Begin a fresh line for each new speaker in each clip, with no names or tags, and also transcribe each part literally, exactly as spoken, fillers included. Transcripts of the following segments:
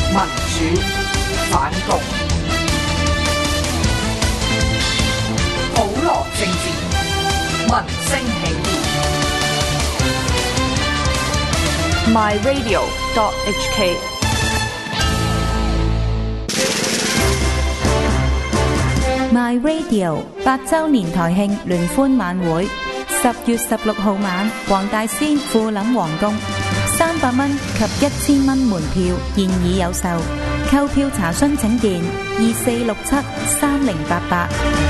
民主、反共、普羅政治、民聲起義。
my radio dot h k
My Radio 八週年台慶聯歡晚會，十月十六號晚，黃大仙富林皇宮，三百蚊及一千蚊門票現已有售，購票查詢請電二四六七三零八八。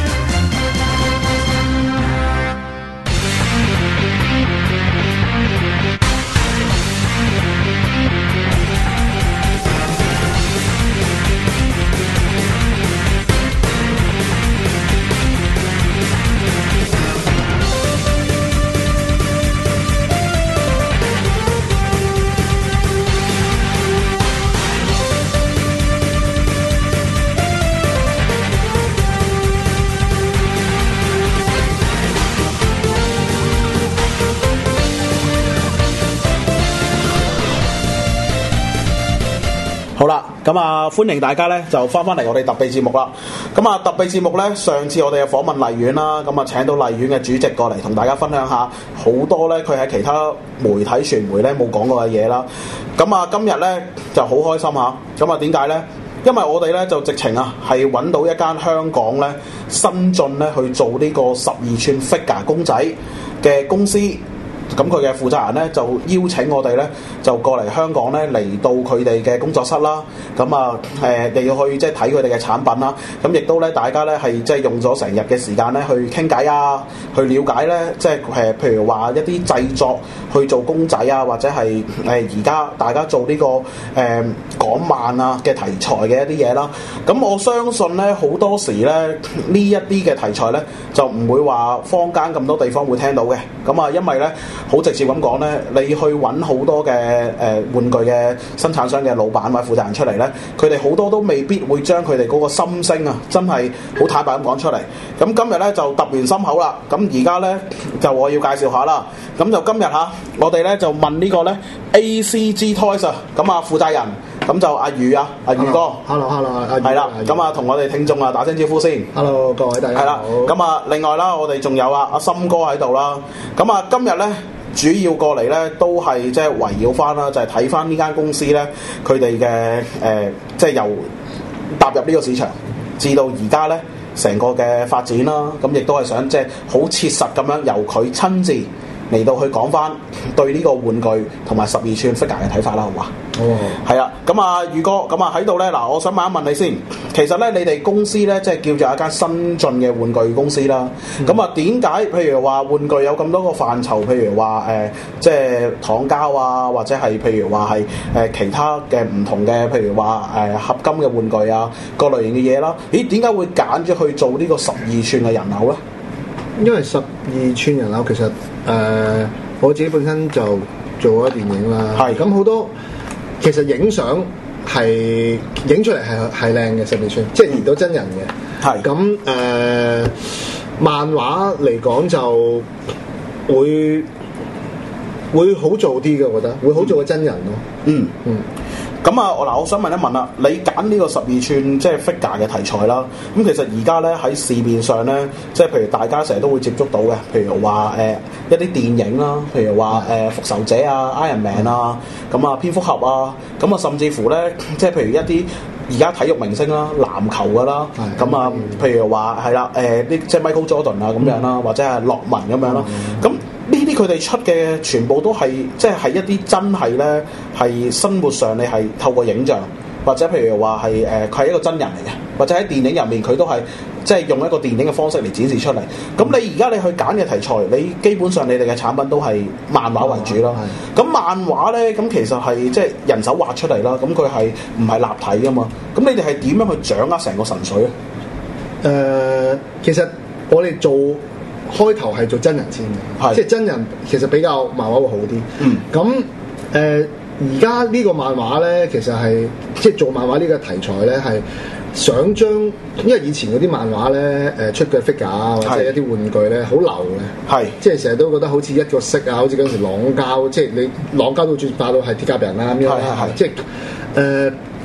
好啦，咁啊，歡迎大家咧就翻翻嚟我哋特備節目啦。咁啊，特備節目咧，上次我哋嘅訪問荔園啦，咁啊請到荔園嘅主席過嚟同大家分享下好多咧佢喺其他媒體傳媒咧冇講過嘅嘢啦。咁啊，今日咧就好開心嚇。咁啊，點解咧？因為我哋咧就直情啊係揾到一間香港咧新進咧去做呢個十二寸 figure 公仔嘅公司。咁佢嘅負責人咧就邀請我哋咧就過嚟香港咧嚟到佢哋嘅工作室啦，咁啊誒又要去即係睇佢哋嘅產品啦，咁亦都咧大家咧係即係用咗成日嘅時間咧去傾偈啊，去了解咧即係誒譬如話一啲製作去做公仔啊，或者係誒而家大家做呢、這個誒、呃、港漫啊嘅題材嘅一啲嘢啦。咁我相信咧好多時咧呢一啲嘅題材咧就唔會話坊間咁多地方會聽到嘅。咁啊因為咧好直接咁講咧，你去揾好多嘅誒、呃、玩具嘅生產商嘅老闆或者負責人出嚟咧，佢哋好多都未必會將佢哋嗰個心聲啊，真係好坦白咁講出嚟。咁今日咧就揼完心口啦，咁而家咧就我要介紹下啦。咁就今日嚇，我哋咧就問個呢個咧 A C G Toys 啊，咁啊負責人。咁就阿宇啊，阿宇哥
，hello hello，
係啦，咁啊同我哋聽眾啊打聲招呼先
，hello 各位大家好。
係啦，咁啊另外啦，我哋仲有啊阿森哥喺度啦，咁啊今日咧主要過嚟咧都係即係圍繞翻啦，就係睇翻呢間公司咧佢哋嘅誒，即係由踏入呢個市場至到而家咧成個嘅發展啦，咁亦都係想即係好切實咁樣由佢親自嚟到去講翻對呢個玩具同埋十二寸 figure 嘅睇法啦，好嘛？哦，係啊，咁啊，宇哥，咁啊喺度咧，嗱，我想問一問你先，其實咧，你哋公司咧，即係叫做一間新進嘅玩具公司啦。咁、嗯、啊，點解譬如話玩具有咁多個範疇？譬如話誒、呃，即係糖膠啊，或者係譬如話係誒其他嘅唔同嘅，譬如話誒、呃、合金嘅玩具啊，各類型嘅嘢啦。咦，點解會揀咗去做呢個十二寸嘅人偶咧？
因為十二寸人偶其實誒、呃，我自己本身就做咗電影啦。係咁好多。其實影相係影出嚟係係靚嘅十二寸，即係見到真人嘅。係咁誒，漫畫嚟講就會會好做啲嘅，我覺得會好做個真人咯。嗯嗯。
咁啊，我嗱，我想問一問啦，你揀呢個十二寸即係 figure 嘅題材啦，咁其實而家咧喺市面上咧，即係譬如大家成日都會接觸到嘅，譬如話誒、呃、一啲電影啦，譬如話誒、呃、復仇者啊、Iron Man 啊，咁啊蝙蝠俠啊，咁啊甚至乎咧，即係譬如一啲而家體育明星啦、籃球噶啦，咁啊譬如話係啦，誒啲即係 Michael Jordan 啊咁樣啦，或者係洛文咁樣啦，咁。呢啲佢哋出嘅全部都係即係係一啲真係咧，係生活上你係透過影像，或者譬如話係誒佢係一個真人嚟嘅，或者喺電影入面佢都係即係用一個電影嘅方式嚟展示出嚟。咁你而家你去揀嘅題材，你基本上你哋嘅產品都係漫畫為主啦。咁漫畫咧，咁其實係即係人手畫出嚟啦，咁佢係唔係立體噶嘛？咁你哋係點樣去掌握成個神髓咧？誒、
呃，其實我哋做。開頭係做真人先嘅，即係真人其實比較漫畫會好啲。嗯，咁誒而家呢個漫畫咧，其實係即係做漫畫呢個題材咧，係想將因為以前嗰啲漫畫咧誒出嘅 figure 啊，或者一啲玩具咧好流嘅，係即係成日都覺得好似一個色啊，好似嗰陣時朗膠，即係你朗膠到轉化到係鐵甲人啦咁樣，係係即係誒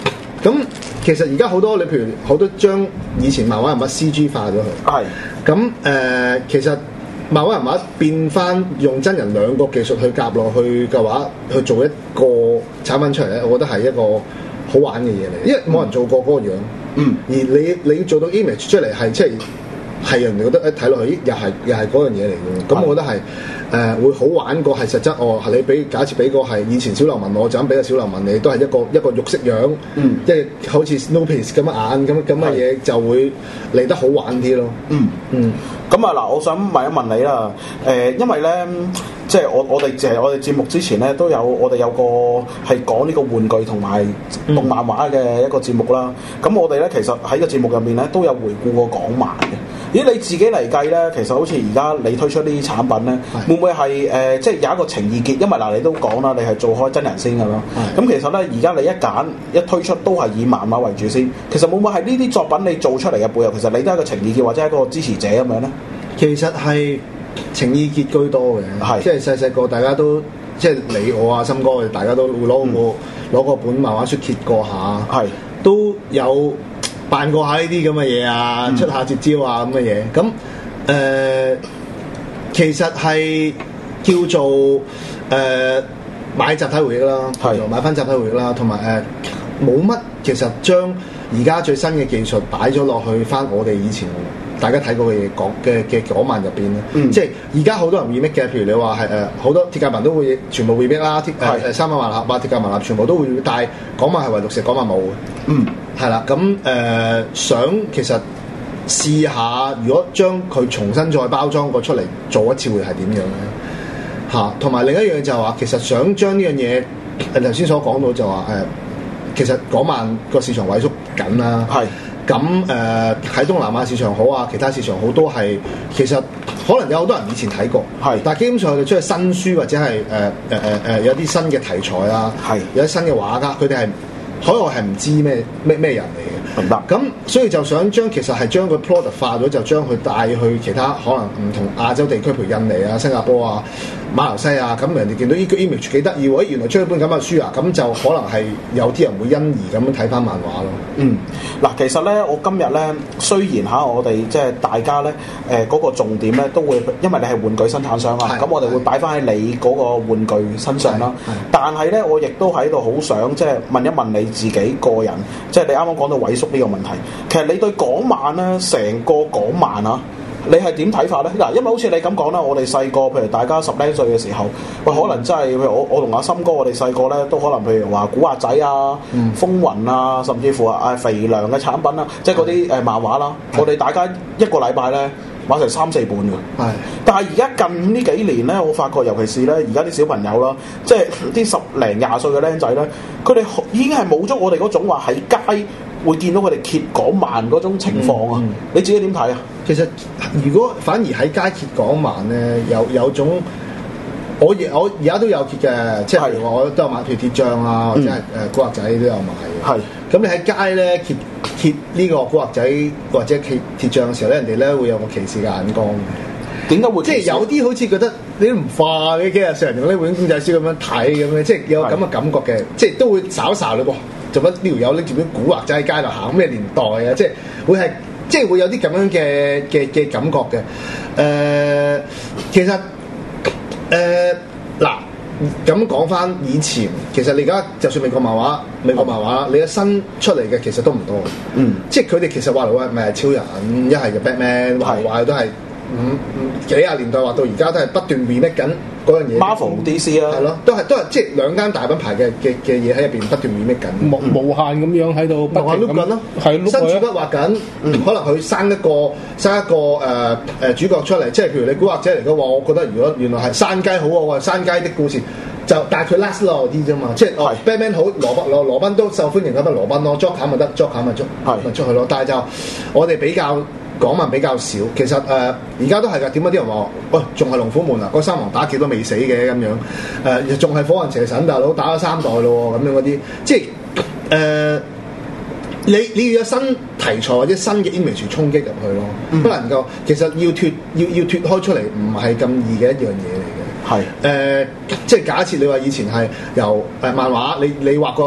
咁其實而家好多你譬如好多將以前漫畫人物 C G 化咗佢。
係。
咁誒、呃，其實漫畫人物變翻用真人兩個技術去夾落去嘅話，去做一個產品出嚟咧，我覺得係一個好玩嘅嘢嚟，因為冇人做過嗰個樣。嗯。而你你做到 image 出嚟係即係係人哋覺得一睇落去，咦又係又係嗰樣嘢嚟嘅。咁我覺得係誒、呃、會好玩過係實質。哦，你俾假設俾個係以前小流氓，我就咁俾個小流氓你，都係一個一個肉色樣，嗯，即係好似 Snoopy 咁嘅眼咁咁嘅嘢，就會嚟得好玩啲咯。嗯嗯。
咁啊嗱，我想問一問你啦，誒、呃，因為咧，即係我我哋誒我哋節目之前咧都有我哋有個係講呢個玩具同埋動漫畫嘅一個節目啦。咁、嗯、我哋咧其實喺個節目入面咧都有回顧過港漫嘅。咦，你自己嚟計咧，其實好似而家你推出呢啲產品咧，是會唔會係誒、呃、即係有一個情意結？因為嗱，你都講啦，你係做開真人先㗎啦。咁是其實咧，而家你一揀一推出都係以漫畫為主先。其實會唔會係呢啲作品你做出嚟嘅背後，其實你都係一個情意結或者係一個支持者咁樣咧？
其實係情意結居多嘅，係即係細細個大家都即係你我啊森哥，大家都會攞個攞個本漫畫書揭過下，係都有扮過下呢啲咁嘅嘢啊，嗯、出下絕招啊咁嘅嘢。咁誒、呃、其實係叫做誒、呃、買集體回憶啦，係買翻集體回憶啦，同埋誒冇乜其實將而家最新嘅技術擺咗落去翻我哋以前大家睇過嘅嘢講嘅嘅港漫入邊咧，嗯、即係而家好多人 remake 嘅，譬如你話係誒好多鐵甲文都會全部 remake 啦，鐵誒誒三百萬俠、八鐵甲文俠全部都會，但係港漫係唯獨食港漫冇嘅。嗯，係啦，咁誒、呃、想其實試下，如果將佢重新再包裝過出嚟做一次，會係點樣咧？嚇、啊，同埋另一樣就係話，其實想將呢樣嘢誒頭先所講到就話誒、呃，其實港漫個市場萎縮緊啦。係。咁誒喺東南亞市場好啊，其他市場好都係其實可能有好多人以前睇過，係，但係基本上佢哋出去新書或者係誒誒誒誒有啲新嘅題材啊，係，有啲新嘅畫家，佢哋係海外係唔知咩咩咩人嚟嘅，明白？咁所以就想將其實係將佢 product 化咗，就將佢帶去其他可能唔同亞洲地區，譬如印尼啊、新加坡啊、馬來西亞，咁人哋見到呢個 image 幾得意喎，原來出一本咁嘅書啊，咁就可能係有啲人會因而咁樣睇翻漫畫咯。嗯，嗱，其實咧，我今日咧，雖然嚇我哋即係大家咧，誒、呃、嗰、那個重點咧，都會因為你係玩具生產商啊，咁我哋會擺翻喺你嗰個玩具身上啦。但係咧，我亦都喺度好想即係問一問你自己個人，即係你啱啱講到萎縮呢個問題，其實你對港漫咧，成個港漫啊，你係點睇法咧？嗱，因為好似你咁講啦，我哋細個，譬如大家十零歲嘅時候，喂，可能真係譬如我我同阿森哥，我哋細個咧都可能譬如話古惑仔啊、嗯、風雲啊，甚至乎啊肥良嘅產品啦，即係嗰啲誒漫畫啦，我哋大家一個禮拜咧買成三四本㗎。係，但係而家近呢幾年咧，我發覺尤其是咧而家啲小朋友啦，即係啲十零廿歲嘅僆仔咧，佢哋已經係冇咗我哋嗰種話喺街會見到佢哋揭港漫嗰種情況啊！嗯嗯、你自己點睇啊？其實如果反而喺街揭港漫咧，有有種我而我而家都有揭嘅，即係譬如我都有買譬如鐵匠啊，或者係誒古惑仔都有買嘅。係咁你喺街咧揭揭呢個古惑仔或者揭鐵匠嘅時候咧，人哋咧會有個歧視嘅眼光。點解會？即係有啲好似覺得你都唔化嘅，幾日成日用呢本公仔書咁樣睇咁樣，即係有咁嘅感覺嘅，即係都會稍稍你喎。做乜呢條友拎住啲古惑仔喺街度行咩年代啊？即係會係即係會有啲咁樣嘅嘅嘅感覺嘅。誒、呃，其實誒嗱咁講翻以前，其實你而家就算美國漫畫、美國漫畫，你嘅新出嚟嘅其實都唔多。嗯，即係佢哋其實話嚟話咪係超人，一係就 Batman，話嚟話都係五五幾廿年代畫到而家都係不斷 remake 緊。嗰樣嘢 Marvel D C 啦，係咯，都係都係即係兩間大品牌嘅嘅嘅嘢喺入邊不斷 remake 緊，無無限咁樣喺度，無限 loop 緊咯，係新主角畫緊，嗯、可能佢生一個生一個誒誒、呃、主角出嚟，即係譬如你古惑仔嚟嘅話，我覺得如果原來係山雞好啊，山雞的故事就但係佢 last 耐啲啫嘛，即係哦 Batman 好，羅賓羅羅賓都受歡迎咁咪羅賓咯 Joker 咪得 Joker 咪出咪出去咯，但係就我哋比較。港漫比較少，其實誒而家都係㗎。點解啲人話喂仲係龍虎門啊？嗰三王打劫都未死嘅咁樣，誒仲係火雲邪神大佬打咗三代咯咁樣嗰啲，即係誒、呃、你你要有新題材或者新嘅 image 衝擊入去咯，嗯、不能夠其實要脫要要脫開出嚟唔係咁易嘅一樣嘢嚟嘅。係誒是、呃、即係假設你話以前係由誒漫畫，你你畫個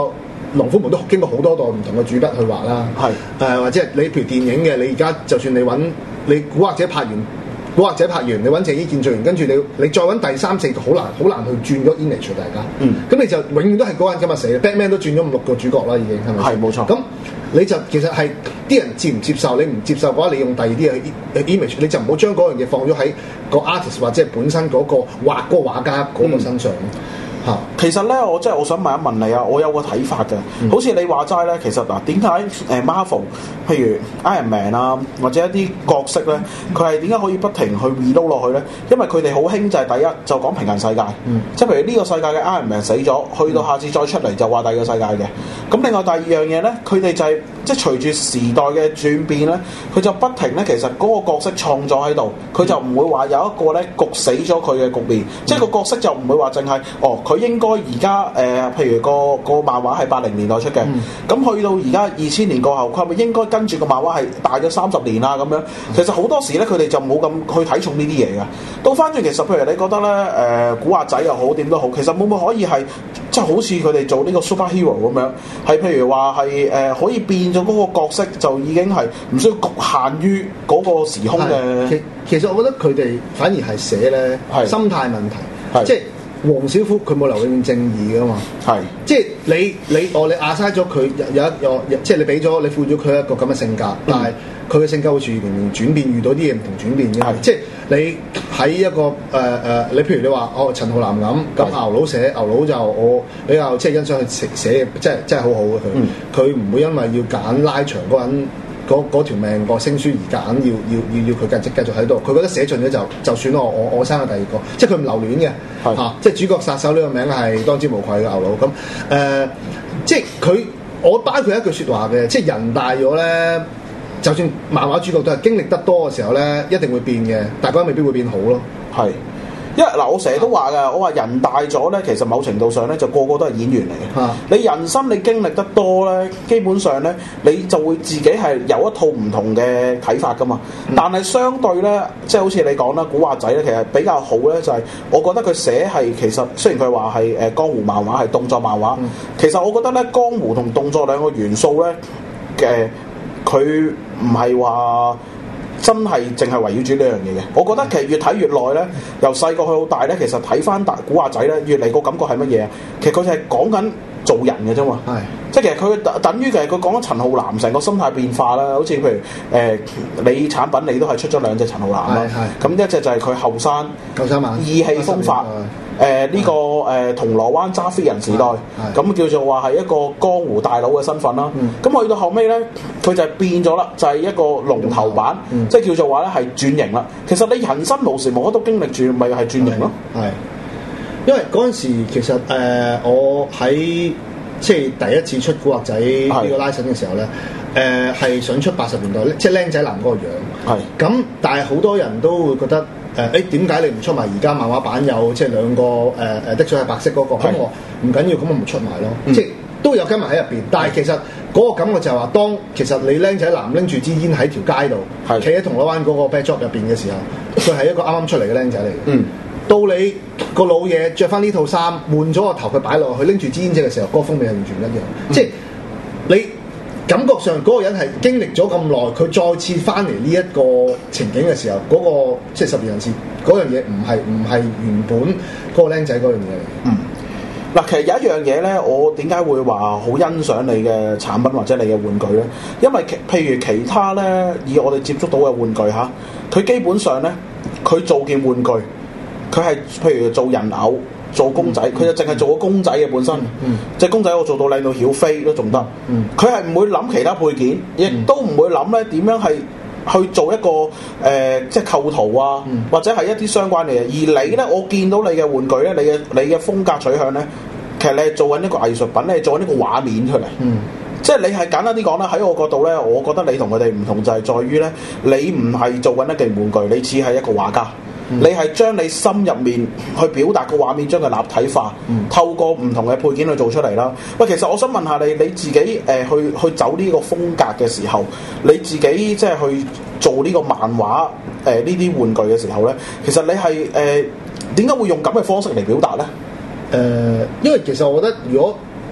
龍虎門都經過好多代唔同嘅主筆去畫啦。係誒、呃，或者係你譬如電影嘅，你而家就算你揾你古惑仔拍完。古惑仔拍完，你揾鄭伊健做完，跟住你你再揾第三四個，好難好難去轉咗 image 大家。嗯，咁你就永遠都係嗰個人今日死 Batman 都轉咗五六個主角啦，已經係咪？係冇錯。咁你就其實係啲人接唔接受？你唔接受嘅話，你用第二啲嘅 image，你就唔好將嗰樣嘢放咗喺個 artist 或者係本身嗰個畫嗰個畫家嗰個身上。嗯
其實咧，我真係我想問一問你啊，我有個睇法嘅，嗯、好似你話齋咧，其實嗱點解誒 Marvel，譬如 Iron Man 啊，或者一啲角色咧，佢係點解可以不停去 reload 落去咧？因為佢哋好興就係第一就講平行世界，嗯、即係譬如呢個世界嘅 Iron Man 死咗，去到下次再出嚟就話第二個世界嘅。咁另外第二樣嘢咧，佢哋就係、是、即係隨住時代嘅轉變咧，佢就不停咧，其實嗰個角色創作喺度，佢就唔會話有一個咧焗死咗佢嘅局面，嗯、即係個角色就唔會話淨係哦佢。應該而家誒，譬如個個漫畫係八零年代出嘅，咁、嗯、去到而家二千年過後，佢係咪應該跟住個漫畫係大咗三十年啊？咁樣其實好多時咧，佢哋就冇咁去睇重呢啲嘢嘅。倒翻轉，其實譬如你覺得咧，誒、呃、古惑仔又好，點都好，其實會唔會可以係即係好似佢哋做呢個 superhero 咁樣，係譬如話係誒可以變咗嗰個角色，就已經係唔需要局限於嗰個時空嘅。
其其實我覺得佢哋反而係寫咧
係
心態問題，
係
即係。黃小虎佢冇留永正義噶嘛，係是即係你你哦你壓曬咗佢有一有即係你俾咗你賦咗佢一個咁嘅性格，嗯、但係佢嘅性格好似年年轉變，遇到啲嘢唔同轉變嘅，是即係你喺一個誒誒、呃，你譬如你話哦陳浩南咁，咁牛佬寫牛佬就我比較即係欣賞佢寫寫嘅，即係真係好好嘅佢，佢唔、嗯、會因為要揀拉長嗰人。嗰嗰條命個星書而揀要要要要佢繼續繼續喺度，佢覺得寫盡咗就就算我我我生咗第二個，即係佢唔留戀嘅，嚇是、啊，即係主角殺手呢個名係當之無愧嘅牛佬咁，誒、呃，即係佢我包佢一句説話嘅，即係人大咗咧，就算漫畫主角都係經歷得多嘅時候咧，一定會變嘅，大家未必會變好咯，係。
因為嗱，我成日都話㗎，我話人大咗咧，其實某程度上咧，就個個都係演員嚟嘅。啊、你人生你經歷得多咧，基本上咧，你就會自己係有一套唔同嘅睇法㗎嘛。嗯、但係相對咧，即係好似你講啦，古惑仔咧，其實比較好咧，就係我覺得佢寫係其實雖然佢話係誒江湖漫畫係動作漫畫，嗯、其實我覺得咧江湖同動作兩個元素咧嘅佢唔係話。真係淨係圍繞住呢樣嘢嘅，我覺得其實越睇越耐咧，由細個去到大咧，其實睇翻大古惑仔咧，越嚟個感覺係乜嘢啊？其實佢就係講緊做人嘅啫嘛，係是即係其實佢等於其實佢講緊陳浩南成個心態變化啦，好似譬如誒、呃、你產品你都係出咗兩隻陳浩南啦，咁一隻就係佢後生，後生嘛，意氣風發。誒呢、呃這個誒、呃、銅鑼灣揸飛人時代，咁叫做話係一個江湖大佬嘅身份啦。咁、嗯、去到後尾咧，佢就係變咗啦，就係、是、一個龍頭版，嗯、即係叫做話咧係轉型啦。其實你人生無時無刻都經歷住，咪係轉型咯。係，
因為嗰陣時其實誒、呃、我喺即係第一次出古惑仔呢個拉神嘅時候咧，誒係的、呃、想出八十年代，即係僆仔男嗰個樣。係的，咁但係好多人都會覺得。誒誒點解你唔出埋而家漫畫版有即係兩個誒誒、呃、的水係白色嗰、那個？咁的我唔緊要，咁我咪出埋咯。嗯、即係都有跟埋喺入邊，但係其實嗰個感覺就係話，當其實你僆仔男拎住支煙喺條街度，企喺的銅鑼灣嗰個 backdrop 入邊嘅時候，佢係一個啱啱出嚟嘅僆仔嚟嘅。嗯，到你個老嘢着翻呢套衫，換咗個頭，佢擺落去拎住支煙仔嘅時候，嗰、那個風味係完全唔一樣。嗯、即係你。感覺上嗰個人係經歷咗咁耐，佢再次翻嚟呢一個情景嘅時候，嗰、那個即係十二人事嗰樣嘢唔係唔係原本嗰個僆仔嗰樣嘢嚟。嗯，
嗱，其實有一樣嘢咧，我點解會話好欣賞你嘅產品或者你嘅玩具咧？因為其譬如其他咧，以我哋接觸到嘅玩具嚇，佢基本上咧，佢做件玩具，佢係譬如做人偶。做公仔，佢、嗯、就淨係做個公仔嘅本身，隻、嗯、公仔我做到靚到曉飛都仲得。佢係唔會諗其他配件，亦都唔會諗咧點樣係去做一個誒、呃，即係構圖啊，嗯、或者係一啲相關嘅嘢。而你咧，我見到你嘅玩具咧，你嘅你嘅風格取向咧，其實你係做緊一個藝術品，你係做緊一個畫面出嚟。嗯、即係你係簡單啲講啦，喺我角度咧，我覺得你同佢哋唔同就係在於咧，你唔係做緊一件玩具，你只係一個畫家。嗯、你係將你心入面去表達個畫面，將佢立體化，嗯、透過唔同嘅配件去做出嚟啦。喂，其實我想問下你，你自己誒、呃、去去走呢個風格嘅時候，你自己即係去做呢個漫畫誒呢啲玩具嘅時候咧，其實你係誒點解會用咁嘅方式嚟表達咧？
誒、呃，因為其實我覺得如果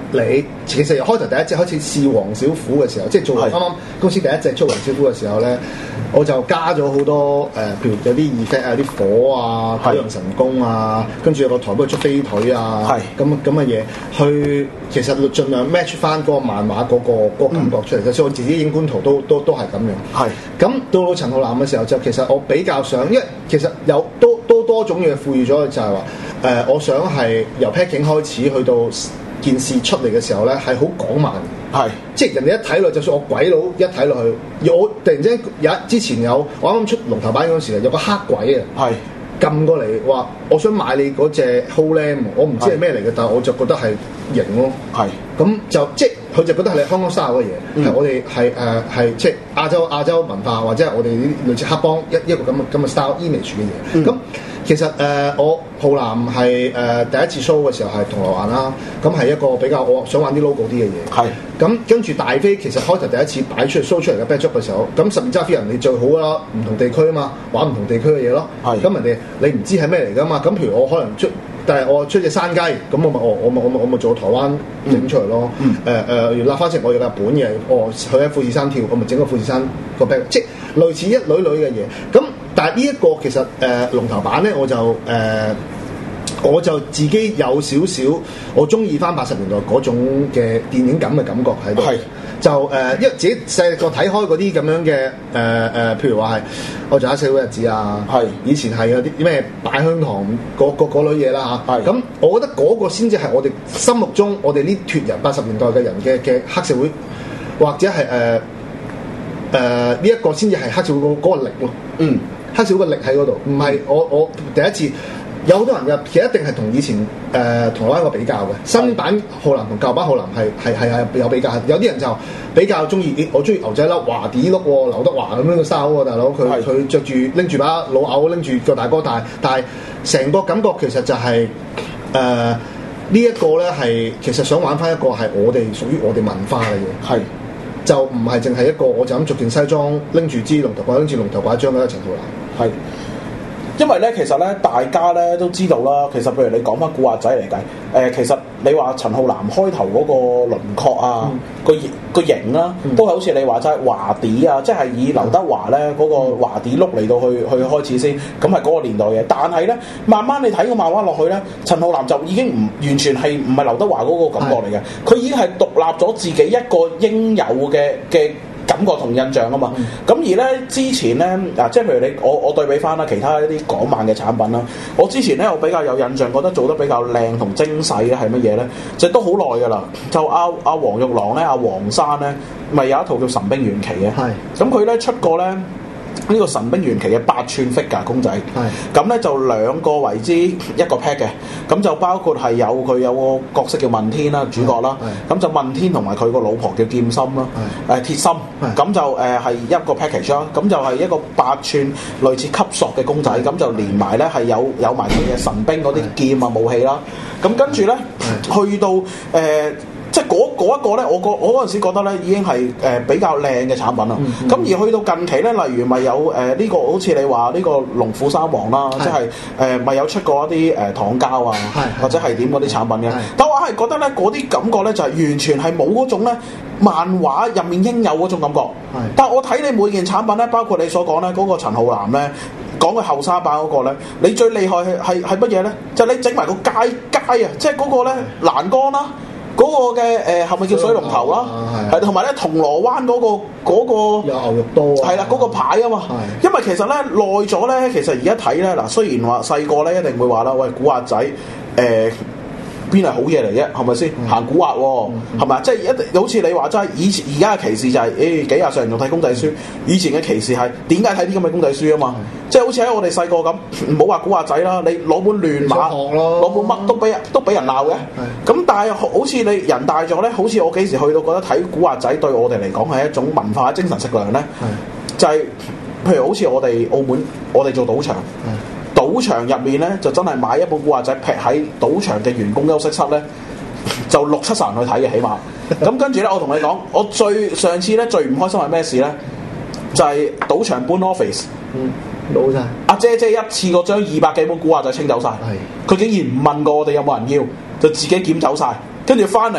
你其實由開頭第一隻開始試黃小虎嘅時候，即係做啱啱公司第一隻出黃小虎嘅時候咧，我就加咗好多誒、呃，譬如有啲 effect 啊、啲火啊、海洋神功啊，跟住有個台幫佢捉飛腿啊，咁咁嘅嘢，去其實盡量 match 翻嗰個漫畫嗰、嗰個嗰個感覺出嚟。就算、嗯、我自己影觀圖都都都係咁樣。係咁到到陳浩南嘅時候，就其實我比較想，因為其實有都都多種嘢賦予咗，就係話誒，我想係由 packing 開始去到件事出嚟嘅時候咧，係好廣漫，係即係人哋一睇落，就算我鬼佬一睇落去，我突然之間有之前有我啱啱出龍頭版嗰陣時有個黑鬼啊，係撳過嚟話我想買你嗰隻 Holam， 我唔知係咩嚟嘅，但係我就覺得係型咯，係咁就即係佢就覺得係你香港 style 嘅嘢，係、嗯、我哋係誒係即係亞洲亞洲文化或者係我哋啲類似黑幫一一個咁嘅咁嘅 style image 嘅嘢，咁、嗯。其實誒、呃，我浩南係誒、呃、第一次 show 嘅時候係銅鑼灣啦，咁係一個比較我想玩啲 logo 啲嘅嘢。係。咁跟住大飛其實開頭第一次擺出嚟 show 出嚟嘅 backdrop 嘅時候，咁十二揸飛人你最好啦，唔同地區啊嘛，玩唔同地區嘅嘢咯。係。咁人哋你唔知係咩嚟㗎嘛？咁譬如我可能出，但係我出隻山雞，咁我咪我我咪我咪我咪做台灣整出嚟咯。嗯。誒、呃、誒，立翻隻我有日本嘅，哦，佢喺富士山跳，我咪整個富士山個 back，即係類似一類類嘅嘢。咁但係呢一個其實誒、呃、龍頭版咧，我就誒、呃、我就自己有少少我中意翻八十年代嗰種嘅電影感嘅感覺喺度。係就誒、呃，因為自己細個睇開嗰啲咁樣嘅誒誒，譬如話係我仲有四好日子啊，係以前係有啲咩擺香堂嗰嗰類嘢啦嚇。係咁，我覺得嗰個先至係我哋心目中我哋呢脱人八十年代嘅人嘅嘅黑社會，或者係誒誒呢一個先至係黑社會嗰嗰個力咯。嗯。黑少個力喺嗰度，唔係我我第一次有好多人嘅，其實一定係同以前誒銅鑼灣個比較嘅。新版浩南同舊版浩南係係係係有比較，有啲人就比較中意，我中意牛仔粒華啲碌喎，劉德華咁樣嘅衫喎，大佬佢佢著住拎住把老牛拎住個大哥大，但係成個感覺其實就係誒呢一個咧係其實想玩翻一個係我哋屬於我哋文化嘅嘢。係。就唔係淨係一個，我就咁着件西裝，拎住支龍頭拐，拎住龍頭拐杖嘅陳浩南。係，因為咧，其實咧，大家咧都知道啦。其實譬如你講翻古惑仔嚟計，誒、呃，其實你話陳浩南開頭嗰個輪廓啊，嗯、個個型啦、啊，嗯、都係好似你話齋華啲啊，即係以劉德華咧嗰、那個華啲碌嚟到去去開始先，咁係嗰個年代嘅。但係咧，慢慢你睇個漫畫落去咧，陳浩南就已經唔完全係唔係劉德華嗰個感覺嚟嘅，佢已經係獨立咗自己一個應有嘅嘅感覺同印象啊嘛。咁、嗯、而咧之前咧啊，即係譬如你我我對比翻啦，其他一啲港漫嘅產品啦，我之前咧我比較有印象，覺得做得比較靚同精細嘅係乜嘢咧？就都好耐噶啦，就阿阿黃玉郎咧，阿黃山咧，咪有一套叫《神兵玄奇》嘅。係是。咁佢咧出過咧。呢個神兵玄奇嘅八寸 figure 公仔，咁咧就兩個為之一個 pack 嘅，咁就包括係有佢有個角色叫問天啦，主角啦，咁就問天同埋佢個老婆叫劍心啦，誒鐵心，咁就誒係一個 package 啦，咁就係一個八寸類似級索嘅公仔，咁就連埋咧係有有埋佢嘅神兵嗰啲劍啊武器啦，咁跟住咧去到誒。即係嗰嗰一個咧，我個我嗰陣時覺得咧已經係誒、呃、比較靚嘅產品啦。咁、嗯嗯、而去到近期咧，例如咪有誒呢、呃這個好似你話呢個龍虎三王啦，是即係誒咪有出過一啲誒、呃、糖膠啊，是或者係點嗰啲產品嘅。但我係覺得咧嗰啲感覺咧就係、是、完全係冇嗰種咧漫畫入面應有嗰種感覺。是但係我睇你每件產品咧，包括你所講咧嗰個陳浩南咧，講佢後沙版嗰個咧，你最厲害係係係乜嘢咧？就係、是、你整埋個街街啊，即係嗰個咧欄杆啦。嗰個嘅誒係咪叫水龍頭啦？係同埋咧銅鑼灣嗰、嗰個嗰、嗰個有牛肉刀啊！係啦，嗰、嗰個牌啊嘛。因為其實咧耐咗咧，其實而家睇咧嗱，雖然話細個咧一定會話啦，喂古惑仔誒邊係好嘢嚟啫？係咪先行古惑喎？係咪啊？即係一定好似你話齋，以前而家嘅歧視就係、是、誒、欸、幾廿歲人仲睇公仔書，以前嘅歧視係點解睇啲咁嘅公仔書啊嘛？即係好似喺我哋細個咁，唔好話古惑仔啦，你攞本亂馬，攞本乜都俾都俾人鬧嘅。咁但係好似你人大咗咧，好似我幾時去到覺得睇古惑仔對我哋嚟講係一種文化精神食糧咧？就係譬如好似我哋澳門，我哋做賭場，賭場入面咧就真係買一本古惑仔劈喺賭場嘅員工休息室咧，就六七十人去睇嘅起碼。咁跟住咧，我同你講，我最上次咧最唔開心係咩事咧？就係、是、賭場搬 office。嗯冇晒，阿姐姐一次過將二百幾本古惑仔清走晒，佢竟然唔問過我哋有冇人要，就自己撿走晒，跟住翻嚟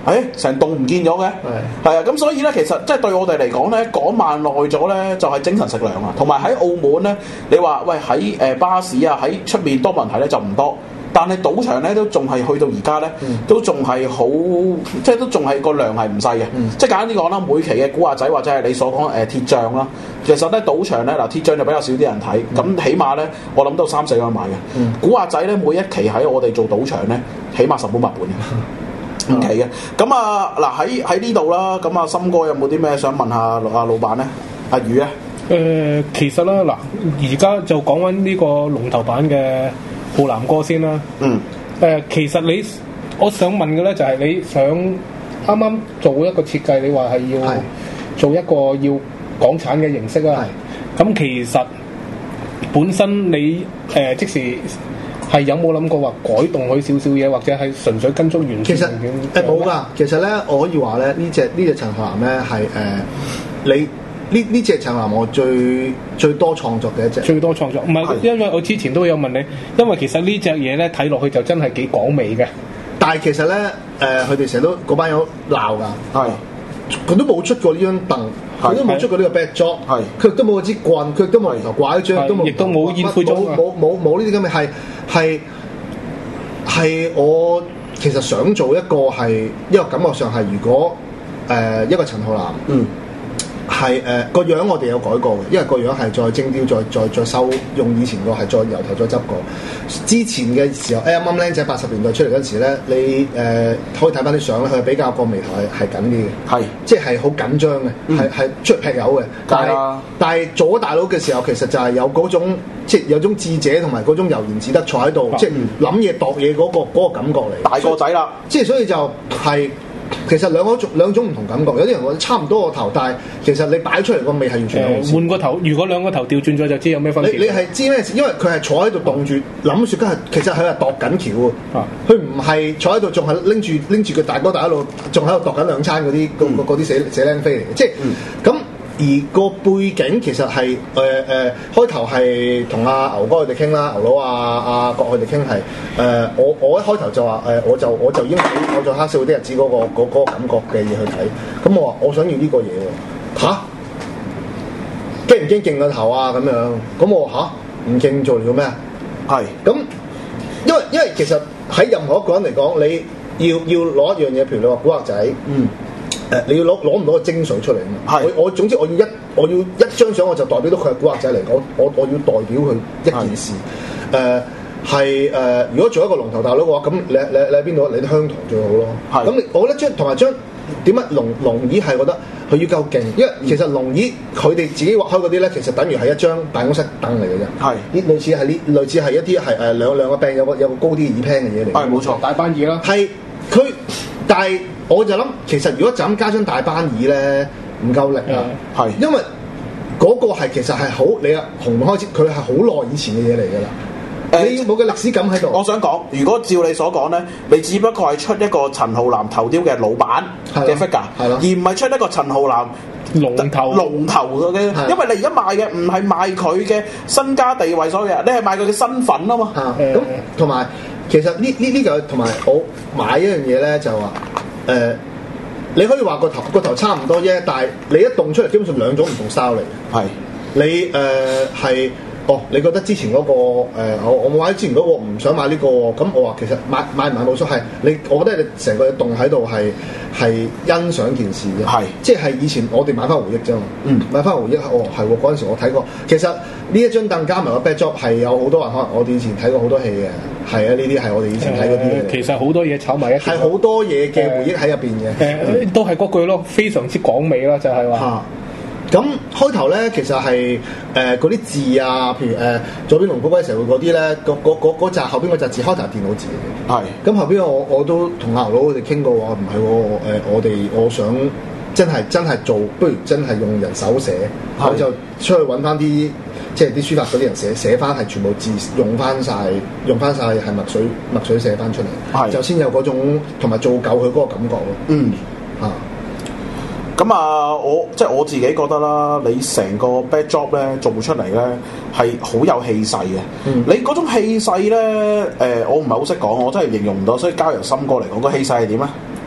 誒成棟唔見咗嘅，係係啊，咁所以咧，其實即係對我哋嚟講咧，嗰晚耐咗咧，就係精神食糧啊。同埋喺澳門咧，你話喂喺誒巴士啊，喺出面多問題咧就唔多。但係賭場咧都仲係去到而家咧，嗯、都仲係好，即係都仲係個量係唔細嘅。嗯、即係簡單啲講啦，每期嘅古惑仔或者係你所講誒、呃、鐵將啦，其實咧賭場咧嗱鐵將就比較少啲人睇，咁、嗯、起碼咧我諗都三四個人買嘅。嗯、古惑仔咧每一期喺我哋做賭場咧，起碼十本八本嘅，唔奇嘅。咁啊嗱喺喺呢度啦，咁啊森哥有冇啲咩想問下阿老闆咧？阿宇咧？
誒，其實啦嗱，而家就講緊呢個龍頭版嘅浩南哥先啦。嗯。誒、呃，其實你我想問嘅咧，就係你想啱啱做一個設計，你話係要做一個要港產嘅形式啊。係。咁其實本身你誒、呃、即時係有冇諗過話改動佢少少嘢，或者係純粹跟足原
其實誒冇㗎。其實咧，我可以話咧，呢隻呢隻陳浩南咧係誒你。呢呢隻陳浩南我最最多創作嘅一隻，
最多創作唔係，因為我之前都有問你，因為其實呢隻嘢咧睇落去就真係幾港味嘅，
但係其實咧誒佢哋成日都嗰班友鬧㗎，係佢都冇出過呢張凳，佢都冇出過呢個 backdrop，係佢亦都冇支棍，佢亦都冇頭拐杖，都冇，
亦都冇煙灰盅，
冇冇冇呢啲咁嘅係係係我其實想做一個係一個感覺上係如果誒、呃、一個陳浩南嗯。係誒個樣我哋有改過嘅，因為個樣係再精雕，再再再收用以前個係再由頭再執過。之前嘅時候，啱啱僆仔八十年代出嚟嗰陣時咧，你誒、呃、可以睇翻啲相咧，佢比較個眉頭係係緊啲嘅，係是即係好緊張嘅，係係、嗯、出劈友嘅。但係、啊、但係做咗大佬嘅時候，其實就係有嗰種即係有種智者同埋嗰種悠然自得坐喺度，嗯、即係諗嘢度嘢嗰個嗰、嗰個感覺嚟。
大個仔啦，
即係所以就係、是。其實兩個種兩種唔同感覺，有啲人話差唔多個頭，但係其實你擺出嚟個味係完全唔同。
換個頭，如果兩個頭調轉咗，就知有咩分別。
你你係知咩？因為佢係坐喺度凍住諗雪茄，其實佢係度緊橋啊！佢唔係坐喺度，仲係拎住拎住個大哥大一路，仲喺度度緊兩餐嗰啲嗰啲死死靚飛嚟嘅，即係咁。嗯而個背景其實係誒誒開頭係同阿牛哥佢哋傾啦，牛佬阿阿國佢哋傾係誒我我一開頭就話誒、呃、我就我就已經睇我做黑社會啲日子嗰、嗰個嗰、嗰個感覺嘅嘢去睇，咁我話我想要呢個嘢喎嚇，驚唔驚勁個頭啊咁樣？咁我話嚇唔勁做嚟做咩啊？係咁，因為因為其實喺任何一個人嚟講，你要要攞一樣嘢，譬如你話古惑仔，嗯。誒，你要攞攞唔到個精髓出嚟啊嘛！我我總之我要一我要一張相，我就代表到佢係古惑仔嚟。我我我要代表佢一件事。誒係誒，如果做一個龍頭大佬嘅話，咁你你你喺邊度？你啲香堂最好咯。咁你我覺得將同埋將點解龍龍椅係覺得佢要夠勁，因為其實龍椅佢哋自己畫開嗰啲咧，其實等於係一張辦公室凳嚟嘅啫。係呢類似係呢類似係一啲係誒兩兩個柄有個有個高啲嘅耳 pan 嘅嘢嚟。
係冇錯，
大班椅啦。
係佢，但係。我就諗，其實如果就咁加張大班椅咧，唔夠力啊！係、嗯，因為嗰個係其實係好你啊，紅開始佢係好耐以前嘅嘢嚟㗎啦。誒、欸，你要冇嘅歷史感喺度。
我想講，如果照你所講咧，你只不過係出一個陳浩南頭雕嘅老闆嘅 figure，而唔係出一個陳浩南
龍頭
龍頭嘅。因為你而家賣嘅唔係賣佢嘅身家地位所有，你係賣佢嘅身份啊嘛。
咁同埋其實呢呢呢個同埋我買一樣嘢咧，就話。誒、呃，你可以話個頭個頭差唔多啫，但係你一動出嚟，基本上兩種唔同 style 嚟嘅。係是你誒係、呃、哦，你覺得之前嗰、那個、呃、我我買之前嗰個唔想買呢、這個，咁我話其實買買唔買冇所謂，係你我覺得你成個動喺度係係欣賞件事嘅。係是即係以前我哋買翻回憶啫嘛。嗯，買翻回憶哦，係喎，嗰陣時我睇過，其實呢一張凳加埋個 backdrop 係有好多人可能我哋以前睇過好多戲嘅。係啊，呢啲係我哋以前睇嗰啲嘢。
其實好多嘢炒埋一齊，
係好多嘢嘅回憶喺入邊嘅。誒、呃呃，
都係嗰句咯，非常之港味啦，就係、是、話。
咁、啊、開頭咧，其實係誒嗰啲字啊，譬如誒、呃、左邊龍虎龜社會嗰啲咧，嗰嗰嗰扎後邊嗰扎字，開頭係電腦字嚟嘅。係是。咁後邊我我都同阿牛佬佢哋傾過話，唔係喎，誒我哋我想真係真係做，不如真係用人手寫，是我就出去揾翻啲。即係啲書法嗰啲人寫寫翻係全部字用翻晒，用翻晒係墨水墨水寫翻出嚟，是就先有嗰種同埋做夠佢嗰個感覺咯。嗯，嚇、啊。
咁啊，我即係我自己覺得啦，你成個 backdrop 咧做出嚟咧係好有氣勢嘅。嗯、你嗰種氣勢咧，誒、呃，我唔係好識講，我真係形容唔到，所以交由森哥嚟講，個氣勢係點咧？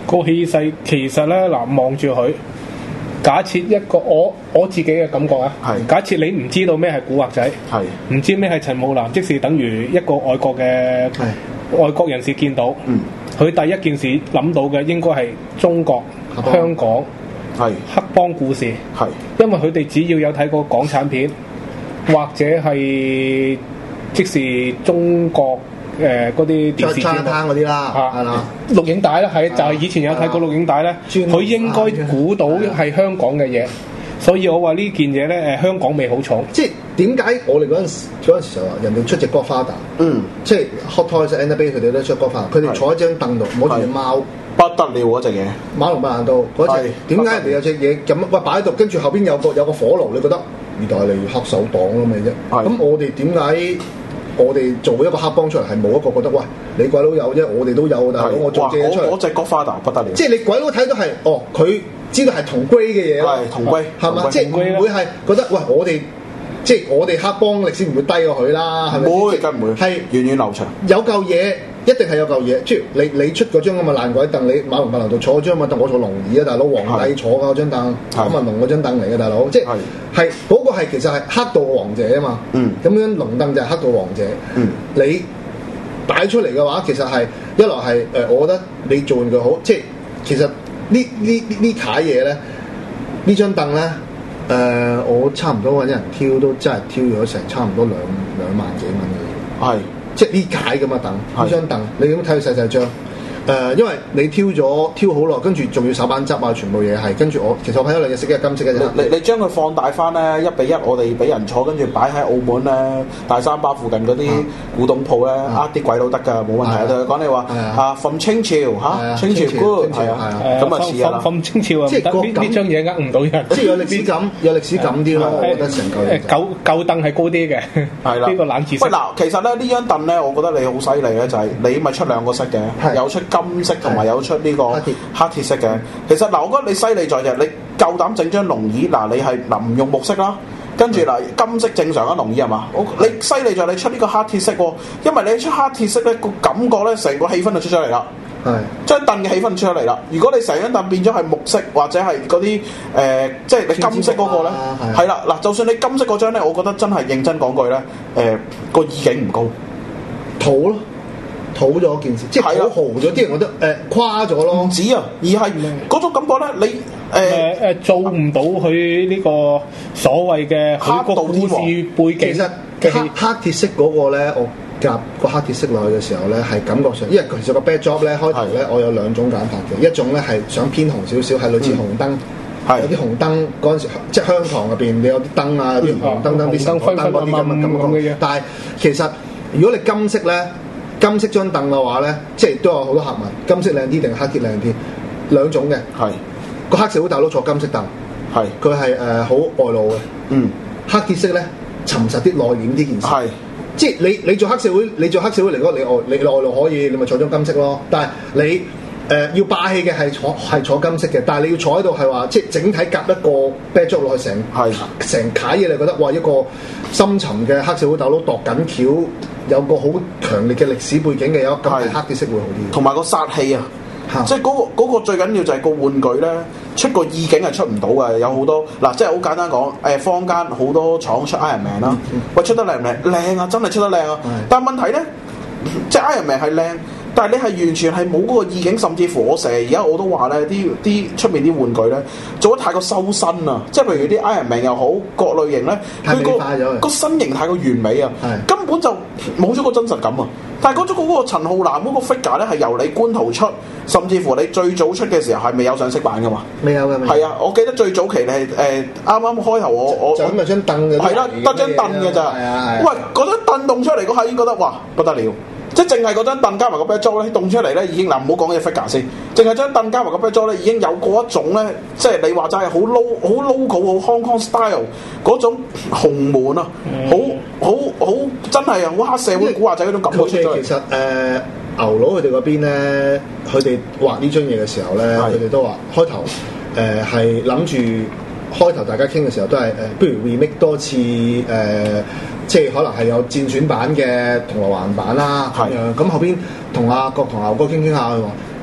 個氣勢其實咧嗱，望住佢，假設一個我我自己嘅感覺啊，
係
假設你唔知道咩係古惑仔，
係
唔知咩係陳浩南，即是等於一個外國嘅外國人士見到，
嗯，
佢第一件事諗到嘅應該係中國香港
係
黑幫故事，
係
因為佢哋只要有睇過港產片或者係即是中國誒嗰啲電視節目
嗰啲啦，係啦，
錄影帶啦，係就係以前有睇過錄影帶咧，佢應該估到係香港嘅嘢，所以我話呢件嘢咧誒香港味好重。
即係點解我哋嗰陣時嗰陣時就話人哋出隻 Godfather，嗯，即係 Hot Toys、N B A 佢哋都出 Godfather，佢哋坐喺張凳度摸住隻貓。
不得了嗰隻嘢，
馬龍白蘭度嗰隻，點解人哋有隻嘢咁喂擺喺度，跟住後邊有個有個火爐，你覺得意大利黑手黨咁嘅啫？咁我哋點解我哋做一個黑幫出嚟係冇一個覺得喂你鬼佬有啫，我哋都有，但係我做隻嘢出嚟，
嗰隻國花達不得了。
即係你鬼佬睇到係哦，佢知道係同歸嘅嘢咯，
係同歸
係嘛？即係唔會係覺得喂我哋。即係我哋黑幫歷史唔會低過佢啦，係咪？
唔會，梗唔會，係源遠流長。
有嚿嘢一定係有嚿嘢，即係你你出嗰張咁嘅爛鬼凳，你馬龍白蘭度坐嗰張咁嘅凳，我坐龍椅啊，大佬皇帝坐嗰張凳，咁文龍嗰張凳嚟嘅大佬，即係係嗰個係其實係黑道王者啊嘛。嗯，咁樣龍凳就係黑道王者。嗯，你擺出嚟嘅話，其實係一來係誒、呃，我覺得你做完佢好，即係其實呢呢呢攤嘢咧，呢張凳咧。誒、呃，我差唔多揾人挑都真係挑咗成差唔多兩兩萬幾蚊嘅嘢，係是即係呢解咁嘅凳，呢張凳你咁睇佢細細張。誒、呃，因為你挑咗挑好耐，跟住仲要手板執啊，全部嘢係跟住我，其實我睇咗兩隻色嘅金色嘅啫。
你你將佢放大翻咧，一比一，我哋俾人坐，跟住擺喺澳門咧大三巴附近嗰啲古董鋪咧，呃啲鬼佬得㗎，冇問題啊！同佢講你話啊，from 清朝嚇，清朝 good 係啊，咁啊似啊
，from 清朝啊，
即係
呢呢張嘢呃唔到人，
即係有歷史感，有歷史感啲咯，我覺得成嚿
舊舊凳係高啲嘅，係啦，呢個冷知識。
喂嗱，其實咧呢張凳咧，我覺得你好犀利咧，就係你咪出兩個色嘅，有出金色同埋有出呢個黑鐵色嘅。其實嗱，我覺得你犀利在就係你夠膽整張龍椅，嗱你係嗱唔用木色啦，跟住嗱金色正常嘅龍椅係嘛？我你犀利在你出呢個黑鐵色喎，因為你出黑鐵色咧個感覺咧成個氣氛就出咗嚟啦。係張凳嘅氣氛出咗嚟啦。如果你成張凳變咗係木色或者係嗰啲誒，即係你金色嗰個咧，係啦嗱，就算你金色嗰張咧，我覺得真係認真講句咧，誒個意境唔高，
土咯。土咗件事，即係好豪咗，啲人覺得誒誇咗咯。
唔止啊，而係嗰種感覺咧，你
誒誒做唔到佢呢個所謂嘅黑道故事背景。
其實黑黑鐵色嗰個咧，我夾個黑鐵色落去嘅時候咧，係感覺上，因為其實個 backdrop 咧開頭咧，我有兩種揀法嘅，一種咧係想偏紅少少，係類似紅燈，有啲紅燈嗰陣時，即係香堂入邊你有啲燈啊，有啲紅燈燈啲神火燈嗰啲咁嘅咁嘅嘢。但係其實如果你金色咧。金色張凳嘅話咧，即係都有好多客問，金色靚啲定黑鐵靚啲？兩種嘅，係個黑社會大佬坐金色凳，係佢係誒好外露嘅，嗯，黑鐵色咧沉實啲內斂啲件事，係即係你你做黑社會，你做黑社會嚟講，你外你外露可以，你咪坐張金色咯。但係你誒、呃、要霸氣嘅係坐係坐金色嘅，但係你要坐喺度係話，即係整體夾一個 backdrop 落去成係成攤嘢，你覺得哇一個深沉嘅黑社會大佬度緊橋。有個好強烈嘅歷史背景嘅，有咁係黑啲色會好啲，
同埋個殺氣啊！啊即係嗰、嗰個嗰個最緊要就係個玩具咧，出個意境係出唔到嘅，有好多嗱，即係好簡單講，誒坊間好多廠出 Iron Man 啦，喂、嗯、出得靚唔靚？靚啊，真係出得靚啊！嗯、但係問題咧，即係 Iron Man 係靚。但係你係完全係冇嗰個意境，甚至乎我成日而家我都話咧，啲啲出面啲玩具咧做得太過修身啊！即係譬如啲 Iron Man 又好，各類型咧，佢個個身形太過完美啊，的根本就冇咗個真實感啊！但係嗰種嗰個陳浩南嗰個 figure 咧係由你官圖出，甚至乎你最早出嘅時候係未有上色版噶嘛？
未有嘅，
係啊！我記得最早期你係誒啱啱開頭我我
就咁咪張凳嘅，
係啦，得張凳嘅咋？喂，嗰張凳動出嚟嗰下已經覺得哇不得了！即係淨係嗰張凳加埋個 backdrop 咧，動出嚟咧已經嗱，唔好講嘅 figure 先，淨係張凳加埋個 backdrop 咧已經有嗰一種咧，即係你話齋係好 low 好 local 好 Hong Kong style 嗰種紅門啊，好好好真係啊，好黑社會古惑仔嗰種感覺出咗嚟。
其實誒、呃、牛佬佢哋嗰邊咧，佢哋畫呢張嘢嘅時候咧，佢哋是都話開頭誒係諗住開頭大家傾嘅時候都係誒、呃，不如 remake 多次誒。呃即係可能係有戰選版嘅銅鑼灣版啦，咁樣咁後邊同阿國同牛哥傾傾下，佢話：喂，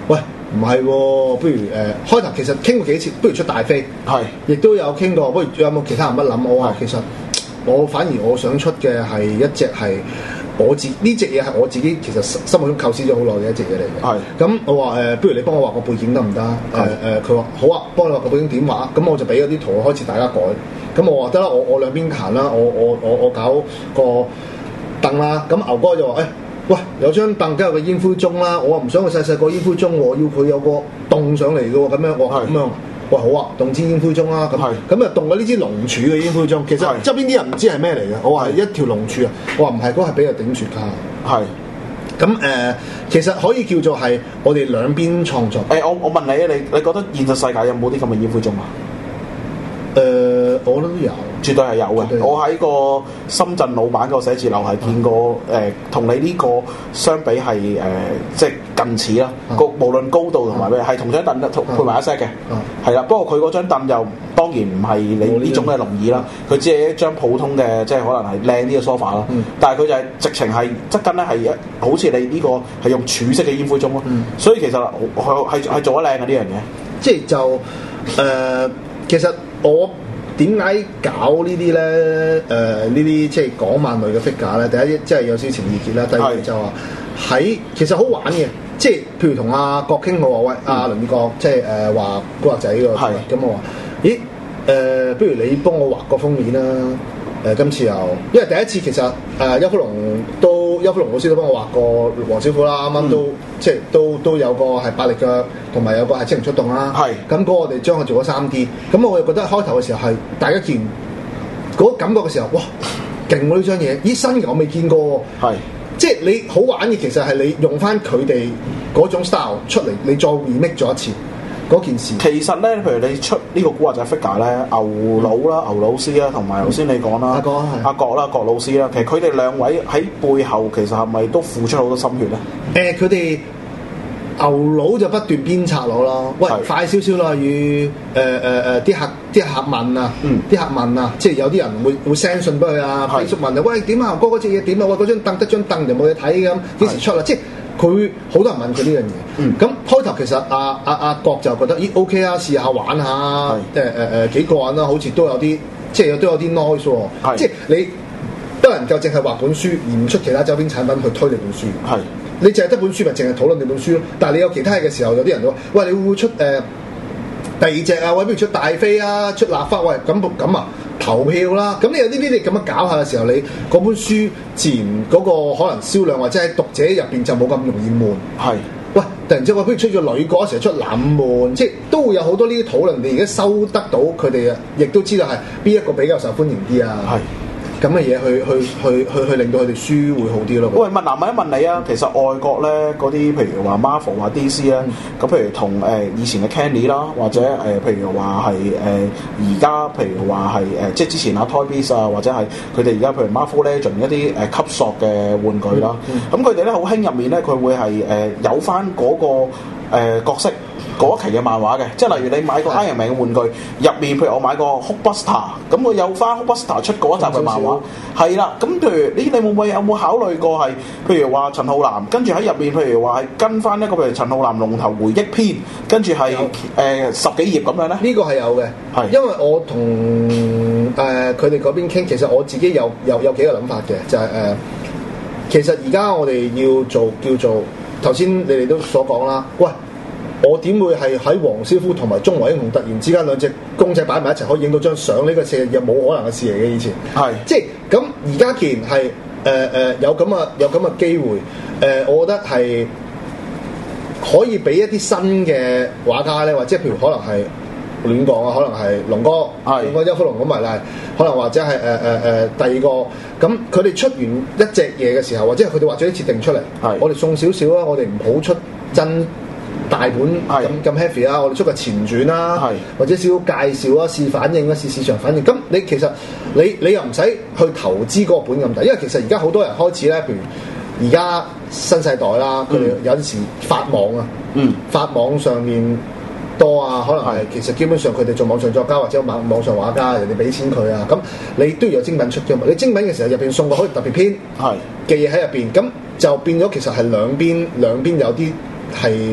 唔係喎，不如誒、呃、開頭其實傾過幾次，不如出大飛，
係，
亦都有傾過，不如有冇其他人乜諗？我話其實我反而我想出嘅係一隻係我自呢隻嘢係我自己其實心目中構思咗好耐嘅一隻嘢嚟嘅。係，咁我話誒、呃，不如你幫我畫個背景得唔得？誒誒，佢話好啊，幫你畫個背景點畫？咁我就俾咗啲圖開始大家改。咁我話得啦，我我兩邊行啦，我我我我搞個凳啦。咁牛哥就話誒。欸喂，有張凳加有個煙灰盅啦，我話唔想個細細個煙灰盅，我要佢有個凍上嚟嘅喎，咁樣我咁樣，喂好啊，凍支煙灰盅啦，咁咁啊凍咗呢支龍柱嘅煙灰盅，其實側邊啲人唔知係咩嚟嘅，我話係一條龍柱啊，我話唔係，嗰係俾佢頂雪卡，係，咁誒、呃，其實可以叫做係我哋兩邊創作。誒、欸，我我問你啊，你你覺得現實世界有冇啲咁嘅煙灰盅啊？誒、呃，我覺得都有，絕對係有嘅。我喺個深圳老闆個寫字樓係見過，誒、嗯，同、呃、你呢個相比係誒、呃，即係近似啦。個、嗯、無論高度同埋咩，係同張凳同配埋一 set 嘅，係啦、嗯。不過佢嗰張凳又當然唔係你呢種嘅龍椅啦，佢、嗯、只係一張普通嘅，即係可能係靚啲嘅 sofa 啦。嗯、但係佢就係直情係側跟咧係一，好似你呢個係用柱式嘅煙灰盅咯。嗯、所以其實係係係做得靚嘅呢樣嘢。即係就誒、呃，其實。我點解搞呢啲咧？誒呢啲即係港漫類嘅 figure 咧？第一即係有少少情意結啦。第二就話喺其實好玩嘅，即係譬如同阿國傾我話喂，阿倫國即係誒話古惑仔個，咁我話咦誒、呃，不如你幫我畫個封面啦。誒、呃、今次又因為第一次其實誒邱福龍都邱福龍老師都幫我畫過黃小虎啦，啱啱都、嗯、即係都都有個係百力嘅，同埋有個係精靈出動啦。係咁嗰個我哋將佢做咗三 D，咁我又覺得開頭嘅時候係大家見嗰、那個、感覺嘅時候，哇勁喎呢張嘢！咦新嘅我未見過喎。係即係你好玩嘅，其實係你用翻佢哋嗰種 style 出嚟，你再 remake 咗一次。嗰件事其實咧，譬如你出呢個古惑仔 figure 咧，牛佬啦、牛老師啦，同埋頭先你講啦，阿國阿國啦、郭老師啦，其實佢哋兩位喺背後其實係咪都付出好多心血咧？誒、呃，佢哋牛佬就不斷鞭策我咯，喂，快少少啦，與誒誒誒啲客啲客問啊，啲、嗯、客問啊，即係有啲人會會 send 信俾佢啊，Facebook 問啊，喂點啊，哥嗰隻嘢點啊？喂嗰張凳得張凳就冇嘢睇咁，幾時出啊？即係。佢好多人問佢呢樣嘢，咁、嗯、開頭其實阿阿阿國就覺得咦 OK 啊，試下玩下，誒誒誒幾個人啦，好似都有啲即係都有啲 noise 喎，即係你不能夠淨係畫本書而唔出其他周邊產品去推你本書，係你淨係得本書咪淨係討論你本書咯，但係你有其他嘢嘅時候，有啲人都話喂，你會唔會出誒、呃、第二隻啊？喂，不如出大飛啊，出立法喂咁咁啊？投票啦，咁你有呢啲你咁樣搞下嘅時候，你嗰本書自然嗰個可能銷量或者喺讀者入邊就冇咁容易悶。係，喂，突然之間話不如出個女角，成日出冷悶，即係都會有好多呢啲討論。你而家收得到佢哋啊，亦都知道係邊一個比較受歡迎啲啊。係。咁嘅嘢去去去去去令到佢哋書會好啲咯。喂，問嗱問一問你啊，其實外國咧嗰啲譬如話 Marvel 或 D C 咧，咁譬如同誒、呃、以前嘅 Kenny 啦，或者誒、呃、譬如話係誒而家譬如話係誒即係之前啊 Toy Biz 啊，或者係佢哋而家譬如 Marvel Legend 一啲誒、呃、級數嘅玩具啦，咁佢哋咧好興入面咧，佢會係誒、呃、有翻嗰、那個、呃、角色。嗰一期嘅漫畫嘅，即係例如你買個 Iron Man 嘅玩具，入面譬如我買個 Hulkbuster，咁佢有翻 Hulkbuster 出嗰一集嘅漫畫，係啦。咁譬如你你會唔會有冇考慮過係，譬如話陳浩南，跟住喺入面，譬如話係跟翻一個譬如陳浩南龍頭回憶篇，跟住係誒十幾頁咁樣咧？呢個係有嘅，係因為我同誒佢哋嗰邊傾，其實我自己有有有幾個諗法嘅，就係、是、誒、呃，其實而家我哋要做叫做頭先你哋都所講啦，喂。我點會係喺黃師傅同埋中華英雄突然之間兩隻公仔擺埋一齊可以影到張相？呢個事又冇可能嘅事嚟嘅以前。係，即係咁而家既然係誒誒有咁嘅有咁嘅機會，誒、呃、我覺得係可以俾一啲新嘅畫家咧，或者譬如可能係亂講啊，可能係龍哥，龍哥邱福龍咁埋啦，可能或者係誒誒誒第二個，咁佢哋出完一隻嘢嘅時候，或者佢哋畫咗啲設定出嚟，我哋送少少啊，我哋唔好出真。大本咁咁 heavy 啦，我哋出個前傳啦，或者少少介紹啊，試反應啊，試市場反應。咁你其實你你又唔使去投資嗰個本咁大，因為其實而家好多人開始咧，譬如而家新世代啦，佢哋有陣時發網啊，嗯、發網上面多啊，可能係其實基本上佢哋做網上作家或者網網上畫家，人哋俾錢佢啊，咁你都要有精品出嘅嘛。你精品嘅時候入邊送個可以特別篇嘅嘢喺入邊，咁就變咗其實係兩邊兩邊有啲係。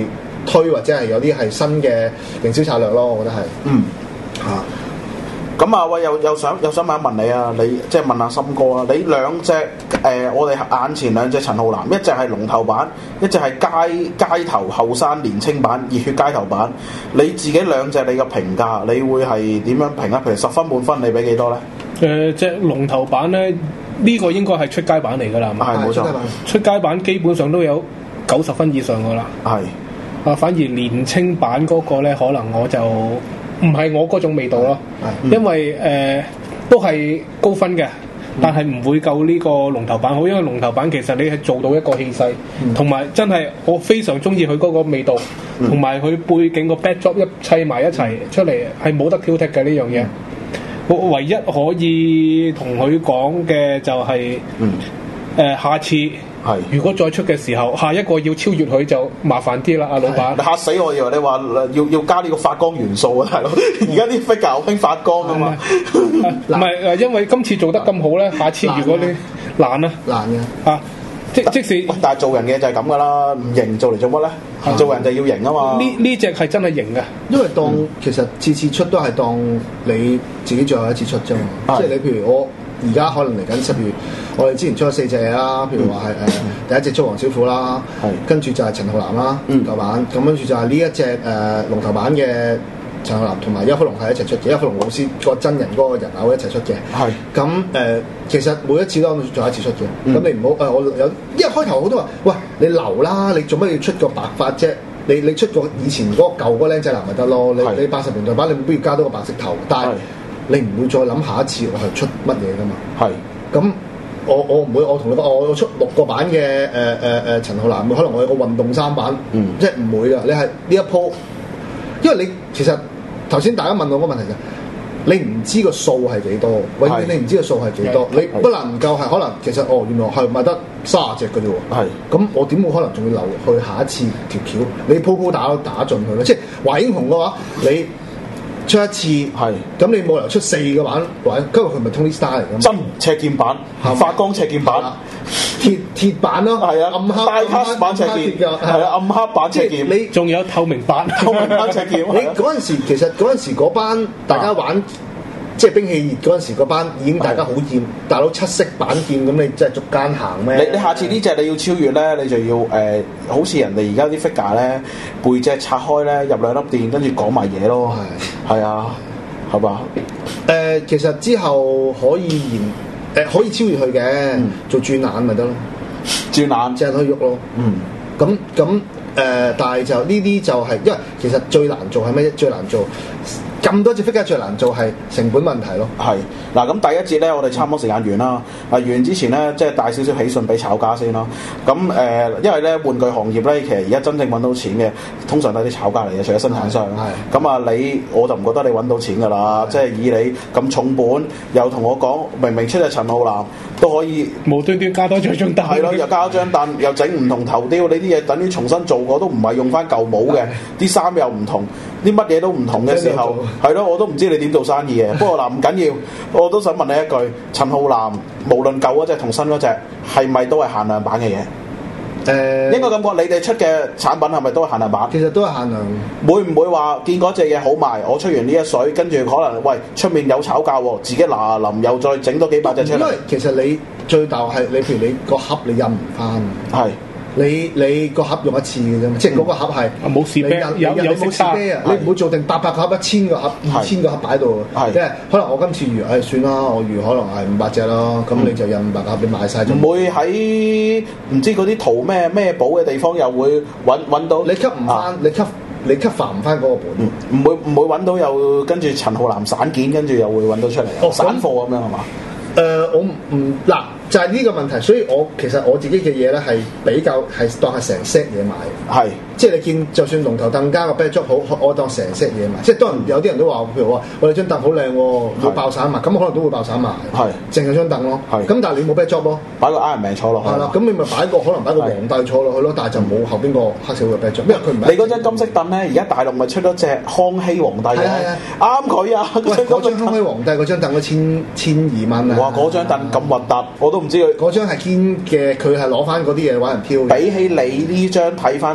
推或者係有啲係新嘅營銷策略咯，我覺得係。
嗯，
嚇、啊。
咁啊，喂，又又想又想問一問你啊，你即係問下森哥啊，你兩隻誒、呃，我哋眼前兩隻陳浩南，一隻係龍頭版，一隻係街街頭後生年青版、熱血街頭版。你自己兩隻你嘅評價，你會係點樣評啊？譬如十分滿分，你俾幾多咧？
誒、呃，隻龍頭版咧，呢、呢個應該係出街版嚟㗎啦，
係冇錯。
出街版基本上都有九十分以上㗎啦。係啊，反而年青版嗰個咧，可能我就唔係我嗰種味道咯，嗯、因為誒、呃、都係高分嘅，但係唔會夠呢個龍頭版好，因為龍頭版其實你係做到一個氣勢，同埋、嗯、真係我非常中意佢嗰個味道，同埋佢背景個 backdrop 一砌埋一齊出嚟係冇得挑剔嘅呢樣嘢。我、嗯、唯一可以同佢講嘅就係、是、誒、嗯呃、下次。係，如果再出嘅時候，下一個要超越佢就麻煩啲啦，阿老闆。你
嚇死我！以為你話要要加呢個發光元素啊，大佬！而家啲 figure 好興發光噶嘛？
唔係誒，因為今次做得咁好咧，下次如果你難啊，
難嘅
啊，即即使
但係做人嘅就係咁噶啦，唔型做嚟做乜咧？做人就要型啊嘛！
呢呢隻係真係型嘅，
因為當其實次次出都係當你自己最後一次出啫嘛，即係你譬如我。而家可能嚟緊十月，我哋之前出咗四隻嘢啦，譬如話係誒第一隻捉黃小虎啦，跟住就係陳浩南啦，龍頭版，咁跟住就係呢一隻誒龍頭版嘅陳浩南同埋邱福龍係一齊出嘅，邱福龍老師個真人嗰個人偶一齊出嘅，係咁誒，其實每一次都做一次出嘅，咁、嗯、你唔好誒我有一開頭好多話，喂你留啦，你做乜要出個白髮啫？你你出個以前嗰個舊嗰個僆仔男咪得咯，你你八十年代版你冇必要加多個白色頭，但係。你唔會再諗下一次我係出乜嘢噶嘛？係咁，我我唔會，我同你講，我出六個版嘅誒誒誒陳浩南，可能我有個運動衫版，嗯、即係唔會噶。你係呢一鋪，因為你其實頭先大家問我個問題就係，你唔知個數係幾多，永遠你唔知個數係幾多，你不能夠係可能其實哦原來係賣得卅隻嘅啫喎。係咁，我點會可能仲要留去下一次條橋？你鋪鋪打都打進去咯。即係華英雄嘅話，你。出一次係，咁你冇理由出四個版，或者今日佢咪 Tony Star 嚟嘅
真赤劍版、發光赤劍版、
鐵鐵版咯，係啊，暗黑
大黑版赤劍，係啊，暗黑版赤劍，
你仲有透明版、
透明版赤劍。
你嗰陣時其實嗰陣時嗰班大家玩。即係兵器熱嗰陣時，嗰班已經大家好厭，大佬七色板劍咁，你真係逐間行咩？
你你下次呢隻你要超越咧，你就要誒、呃，好似人哋而家啲 figure 咧，背脊拆開咧，入兩粒電，跟住講埋嘢咯。係係啊，係嘛？誒、
呃，其實之後可以延誒、呃，可以超越佢嘅，嗯、做轉眼咪得咯，
轉眼
即係可以喐咯。嗯，咁咁誒，但係就呢啲就係、是，因為其實最難做係咩？最難做。咁多隻 figure 最難做係成本問題咯。係
嗱，咁第一節咧，我哋差唔多時間完啦。啊，完之前咧，即係帶少少喜訊俾炒家先啦。咁誒、呃，因為咧玩具行業咧，其實而家真正揾到錢嘅，通常都係啲炒家嚟嘅，除咗生產商。係。咁啊，你我就唔覺得你揾到錢㗎啦。即係以你咁重本，又同我講明明出隻陳浩南都可以
無端端加多咗張單。
係咯，又加張單，又整唔同頭雕，你啲嘢等於重新做過，都唔係用翻舊帽嘅，啲衫又唔同，啲乜嘢都唔同嘅時候。係咯，我都唔知你點做生意嘅。不過嗱，唔緊要，我都想問你一句：陳浩南無論舊嗰隻同新嗰隻，係咪都係限量版嘅嘢？誒、呃，應該咁講，你哋出嘅產品係咪都係限量版？
其實都係限量。
會唔會話見嗰隻嘢好賣，我出完呢一水，跟住可能喂出面有炒價喎，自己嗱嗱臨又再整多幾百隻出嚟？
因為其實你最大係你，譬如你個盒你印唔翻。係。你你個盒用一次嘅啫嘛，即係嗰個盒係
冇試啤，有有冇試啤啊？
你唔會做定八百個盒、一千個盒、二千個盒擺度，即係可能我今次預誒算啦，我預可能係五百隻咯，咁你就印五百個盒，你賣晒就
唔會喺唔知嗰啲圖咩咩寶嘅地方又會揾揾到
你吸唔翻，你吸你吸發唔翻嗰個本，
唔會唔會揾到又跟住陳浩南散件，跟住又會揾到出嚟，散貨咁樣係嘛？
誒、呃，我唔嗱就係、是、呢個問題，所以我其實我自己嘅嘢咧係比較係當係成 set 嘢買，係即係你見就算龍頭凳加個 backdrop 好，我當成 set 嘢買，即係當然有啲人都話，譬如話我哋張凳好靚喎，會爆散埋，咁可能都會爆散埋，係淨係張凳咯，係咁但係你冇 backdrop 咯，
擺個 Iron Man坐落去，係啦，
咁你咪擺個可能擺個皇帝坐落去咯，但係就冇後邊個黑社會嘅 backdrop，因為佢唔係
你嗰張金色凳咧，而家大陸咪出咗隻康熙皇帝嘅，啱佢啊！
嗰張康熙皇帝嗰張凳都千千二蚊啊！
哇！嗰張凳咁核突，我都唔知佢
嗰張係堅嘅，佢係攞翻嗰啲嘢玩人漂。
比起你呢張睇翻就兩回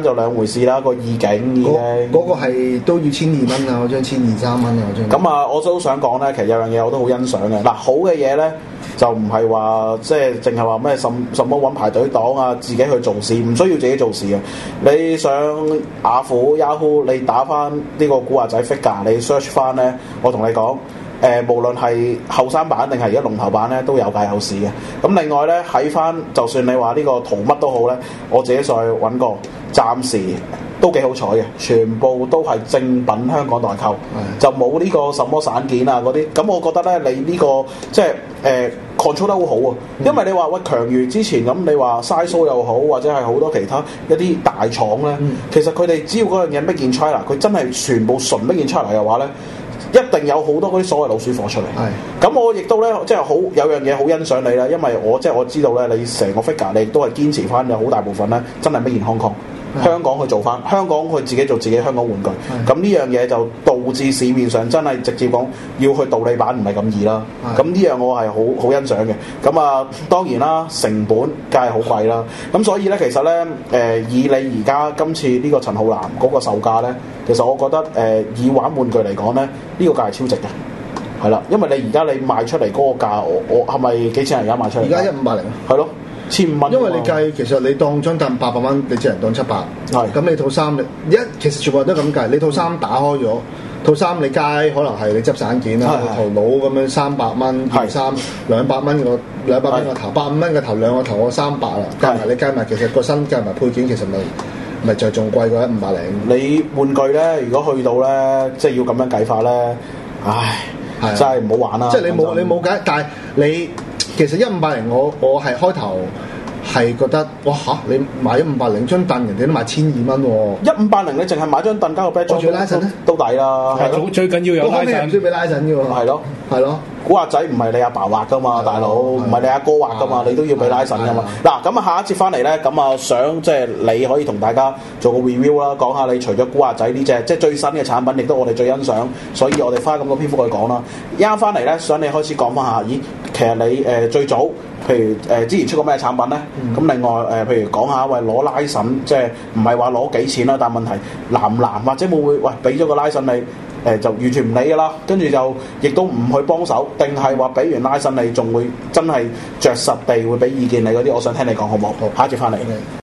事啦，個意境已經。
嗰、那個係都要千二蚊啊！嗰張千二三蚊啊！嗰張。
咁啊，我都想講咧，其實有樣嘢我都好欣賞嘅。嗱，好嘅嘢咧，就唔係話即係淨係話咩什什麼揾排隊黨啊，自己去做事，唔需要自己做事嘅。你上雅虎、Yahoo， 你打翻呢個古惑仔 figure， 你 search 翻咧，我同你講。誒、呃，無論係後生版定係而家龍頭版咧，都有價有市嘅。咁另外咧，喺翻就算你話呢個圖乜都好咧，我自己再揾過，暫時都幾好彩嘅，全部都係正品香港代購，的就冇呢個什麼散件啊嗰啲。咁我覺得咧，你呢、這個即係誒、呃、control 得好好啊。因為你話喂強如之前咁，你話 Size 又好，或者係好多其他一啲大廠咧，嗯、其實佢哋只要嗰樣嘢 Made in China，佢真係全部純 Made in China嘅話咧。一定有好多嗰啲所謂老鼠貨出嚟，咁是我亦都咧，即係好有樣嘢好欣賞你啦，因為我即係我知道咧，你成個 figure 你都係堅持翻有好大部分咧，真係 Made in Hong Kong，是香港去做翻，香港去自己做自己香港玩具，咁呢是樣嘢就導致市面上真係直接講要去盜版版唔係咁易啦，咁呢是樣我係好好欣賞嘅，咁啊當然啦，成本梗係好貴啦，咁所以咧其實咧誒、呃、以你而家今次呢個陳浩南嗰個售價咧。其實我覺得誒、呃、以玩玩具嚟講咧，呢、這個價係超值嘅，係啦，因為你而家你賣出嚟嗰個價，我我係咪幾錢人而家賣出嚟？
而家一五八零，
係咯，千五蚊。因為
你計其實你當張凳八百蚊，你只能當七百，係咁的你套衫你一其實全部人都咁計，你套衫打開咗，嗯、套衫你街可能係你執散件啦，頭佬咁樣三百蚊件衫，兩百蚊個兩百蚊個頭，百五蚊個頭兩個頭我三百啦，加埋你加埋，其實個身加埋配件其實咪。咪就仲貴過一五百零。你
玩具咧，如果去到咧，即係要咁樣計法咧，唉，的真係唔好玩啦。
即係你冇你冇計，但係你其實一五百零，我我係開頭係覺得哇嚇，你買一五百零張凳，人哋都賣千二蚊喎。
一五百零你淨係買張凳加個 backdrop，
仲要拉繩咧，
都抵啦。
係咯，最緊要有拉繩。
唔需要俾拉繩嘅喎。
係咯，
係咯。
古惑仔唔係你阿爸畫噶嘛，大佬唔係你阿哥畫噶嘛，你都要俾拉繩噶嘛。嗱，咁啊下一節翻嚟咧，咁啊想即係你可以同大家做個 review 啦，講下你除咗古惑仔呢隻即係最新嘅產品，亦都我哋最欣賞，所以我哋花咁多篇幅去講啦。一啱翻嚟咧，想你開始講翻下，咦，其實你誒、呃、最早，譬如誒、呃、之前出過咩產品咧？咁、嗯、另外誒、呃，譬如講下喂攞拉繩，即係唔係話攞幾錢啦？但係問題難唔難，或者會唔會喂俾咗個拉繩你？誒就完全唔理㗎啦，跟住就亦都唔去幫手，定係話俾完拉伸你，仲會真係着實地會俾意見你嗰啲，我想聽你講好唔好？好，下一節翻嚟。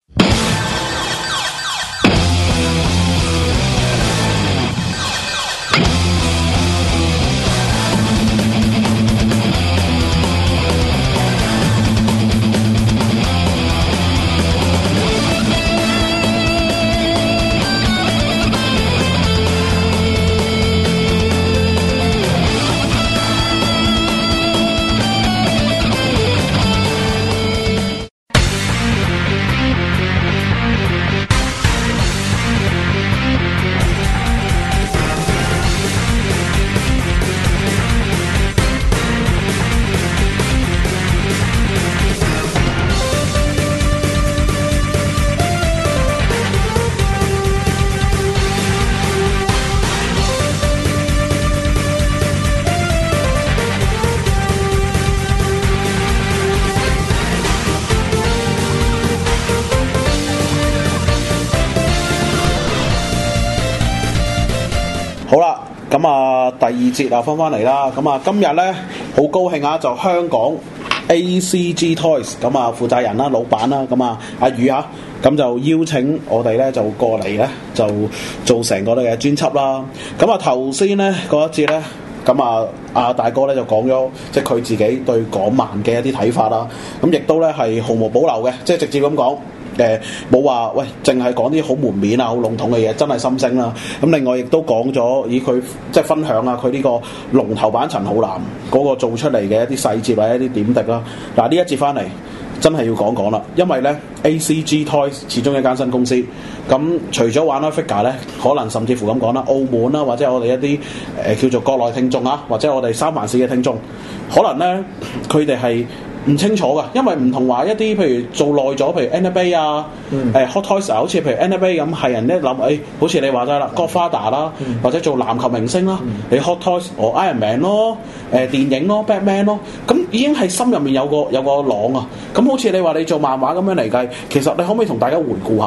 好啦，咁啊第二節啊翻翻嚟啦，咁啊今日咧好高興啊，就香港 A C G Toys 咁啊負責人啦、老闆啦，咁啊阿宇啊，咁就邀請我哋咧就過嚟咧就做成個嘅專輯啦。咁啊頭先咧嗰一節咧，咁啊阿大哥咧就講咗即係佢自己對港漫嘅一啲睇法啦。咁亦都咧係毫無保留嘅，即係直接咁講。誒冇話喂，淨係講啲好門面啊、好籠統嘅嘢，真係心聲啦。咁另外亦都講咗，以佢即係分享啊，佢呢個龍頭版陳浩南嗰個做出嚟嘅一啲細節或者一啲點滴啦。嗱呢一節翻嚟真係要講講啦，因為咧 A C G Toys 始終一間新公司，咁除咗玩開 figure 咧，可能甚至乎咁講啦，澳門啦或者我哋一啲誒、呃、叫做國內聽眾啊，或者我哋三藩市嘅聽眾，可能咧佢哋係唔清楚㗎，因為唔同話一啲譬如做耐咗，譬如 N B A 啊，誒、嗯呃、Hot Toys 好似譬如 N B A 咁，係人一諗，誒、哎、好似你話齋啦 Godfather 啦，嗯、或者做籃球明星啦，嗯、你 Hot Toys 哦 Iron Man 咯，誒、呃、電影咯 Batman 咯，咁已經係心入面有個有個朗啊，咁好似你話你做漫畫咁樣嚟計，其實你可唔可以同大家回顧下，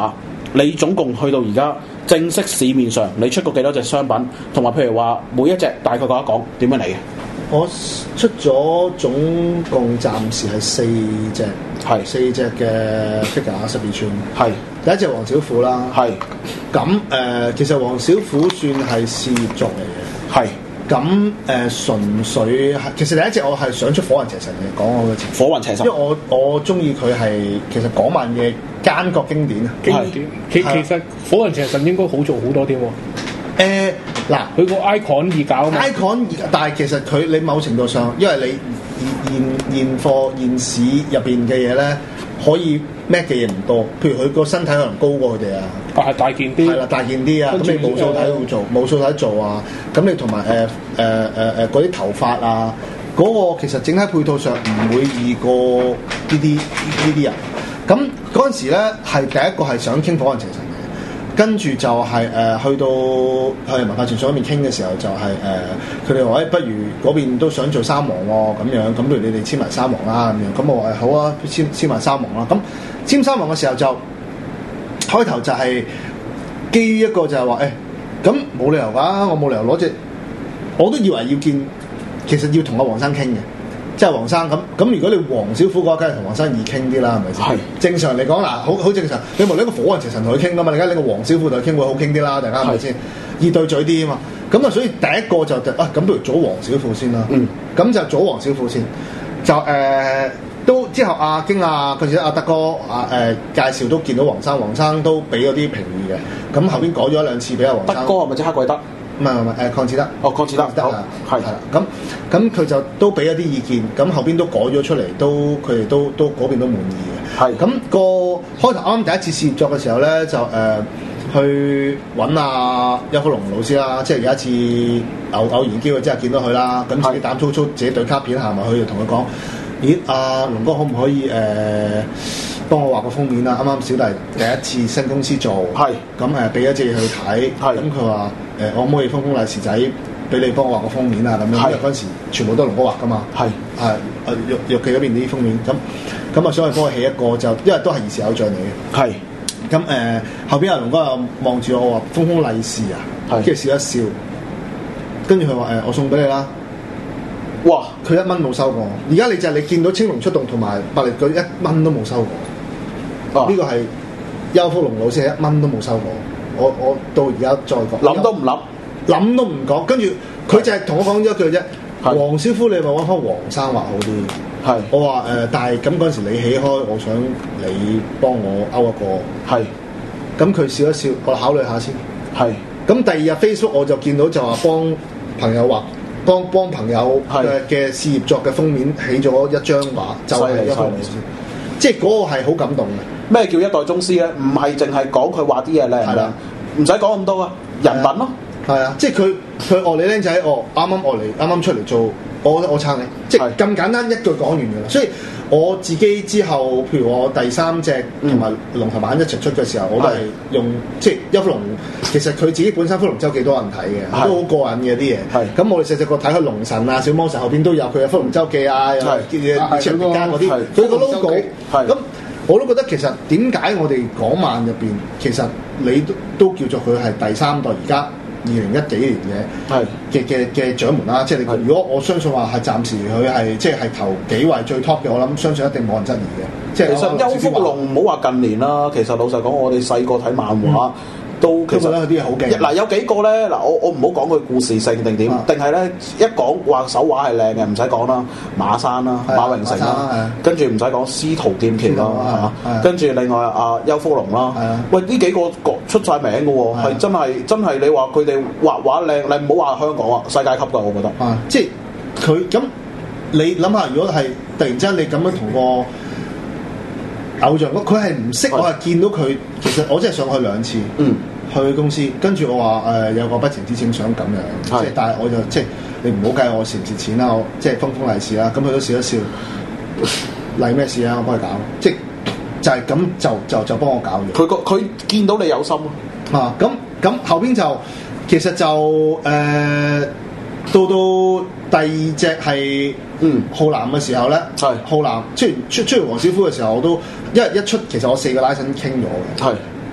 你總共去到而家正式市面上，你出過幾多隻商品？同埋譬如話每一隻大概講一講點樣嚟嘅？
我出咗總共暫時係四隻，係四隻嘅 figure 十二寸，係第一隻黃小虎啦，係咁誒，其實黃小虎算係事業作嚟嘅，係咁誒純粹係，其實第一隻我係想出火雲邪神嘅，講我嘅情，火雲邪神，因為我我中意佢係其實港漫嘅奸角經典啊，經典，
其其實火雲邪神應該好做好多添喎。
誒嗱，
佢個 icon 易搞啊嘛
，icon 易，但係其實佢你某程度上，因為你現現貨現市入邊嘅嘢咧，可以咩嘅嘢唔多，譬如佢個身體可能高過佢哋啊，
啊大件啲，
係啦大件啲啊，咁你無數體會做，無數體做啊，咁你同埋誒誒誒誒嗰啲頭髮啊，嗰、嗰個其實整體配套上唔會易過呢啲呢啲人，咁嗰陣時咧係第一個係想傾火雲邪神。跟住就係、是、誒、呃、去到去文化傳信嗰邊傾嘅時候、就是，就係誒佢哋話誒，不如嗰邊都想做三王喎、哦，咁樣咁不如你哋簽埋三王啦咁樣，咁我話誒好啊，簽簽埋三王啦。咁簽三王嘅時候就開頭就係基於一個就係話誒，咁、欸、冇理由㗎，我冇理由攞隻，我都以為要見，其實要同阿黃生傾嘅。即係黃生咁咁，如果你黃小虎嘅話，梗係同黃生易傾啲啦，係咪先？係正常嚟講嗱，好好正常。你無論一個火雲邪神同佢傾㗎嘛，你而家你個黃小虎同佢傾會好傾啲啦，大家係咪先？易對嘴啲啊嘛。咁啊，所以第一個就啊，咁不如組黃小虎先啦。嗯。咁就組黃小虎先，就誒、呃、都之後阿經啊，佢阿德哥啊誒、呃、介紹都見到黃生，黃生都俾咗啲評語嘅。咁後邊改咗一兩次俾阿黃生。德哥係咪即刻貴德？唔係唔係誒，鄺志德哦，鄺志德得啦，係係啦，咁咁佢就都俾一啲意見，咁後邊都改咗出嚟，都佢哋都都嗰邊都滿意嘅。係咁是個開頭啱啱第一次試業作嘅時候咧，就誒、呃、去揾阿邱福龍老師啦，即係有一次偶偶然機會之下見到佢啦，咁自己膽粗粗自己對卡片行埋去，就同佢講：咦，阿、啊、龍哥可唔可以誒？呃幫我畫個封面啦！啱啱小弟第一次新公司做，係咁誒，俾咗隻嘢去睇，係咁佢話誒，我可唔可以封封利是仔俾你幫我畫個封面啊？咁樣，因為嗰陣時全部都係龍哥畫噶嘛，係係誒玉玉記嗰邊啲封面，咁咁啊，想去幫我起一個就，因為都係兒時偶像嚟嘅，係咁誒，後邊阿龍哥又望住我話封封利是啊，跟住笑一笑，跟住佢話誒，我送俾你啦。哇！佢一蚊冇收過，而家你就係你見到青龍出動同埋百力舉一蚊都冇收過。呢、啊、個係邱福龍老師一蚊都冇收過。我我到而家再講，諗都唔諗，諗都唔講。跟住佢就係同我講咗一句啫。黃小虎，你咪揾翻黃生畫好啲。係是我話誒、呃，但係咁嗰陣時你起開，我想你幫我勾一個。係咁佢笑一笑，我考慮下先。係咁是第二日 Facebook 我就見到就話幫朋友畫。幫幫朋友嘅嘅事業作嘅封面起咗一張畫，就係一幅，即係嗰個係好感動嘅。咩叫一代宗師咧？唔係淨係講佢畫啲嘢靚，係啦，唔使講咁多啊，人品咯，係啊，即係佢佢哦，你僆仔哦，啱啱我嚟，啱啱出嚟做，我我撐你，即係咁簡單一句講完㗎啦，所以。我自己之後，譬如我第三隻同埋龍頭版一齊出嘅時候，我都係用即係邱福龍。其實佢自己本身《福龍周記》多人睇嘅，都好過癮嘅啲嘢。咁我哋細細個睇佢龍神啊、小魔神後邊都有佢嘅《福龍周記》啊，又係長間嗰啲，佢個 logo。咁我都覺得其實點解我哋港漫入邊，其實你都都叫做佢係第三代而家。二零一幾年嘅嘅嘅嘅獎門啦，即係你如果我相信話係暫時佢係即係係頭幾位最 top 嘅，我諗相信一定冇人質疑嘅。即係其實邱福龍唔好話近年啦，其實老實講，我哋細個睇漫畫。嗯都其實咧，佢啲嘢好勁。嗱有幾個咧，嗱我我唔好講佢故事性定點，定係咧一講話手畫係靚嘅，唔使講啦。馬山啦，馬榮成啦，跟住唔使講司徒劍橋啦，係嘛？跟住另外阿邱福龍啦，喂呢幾個出晒名嘅喎，係真係真係你話佢哋畫畫靚，你唔好話香港啊，世界級㗎，我覺得。啊，即係佢咁，你諗下，如果係突然之間你咁樣同個偶像，佢係唔識，我係見到佢。其實我真係上去兩次，嗯，去公司，跟住我話誒、呃、有個不情之請想咁樣，即係但係我就即係你唔好計我蝕唔蝕錢啦，我即係封封利是啦，咁佢都笑一笑，利咩事啊？我幫佢搞，即係就係咁就就就幫我搞完。佢個佢見到你有心咯，啊咁咁後邊就其實就誒、呃、到到第二隻係。嗯，浩南嘅時候咧，係浩南出完出出完黃小虎嘅時候，我都一一出，其實我四個拉伸傾咗嘅，係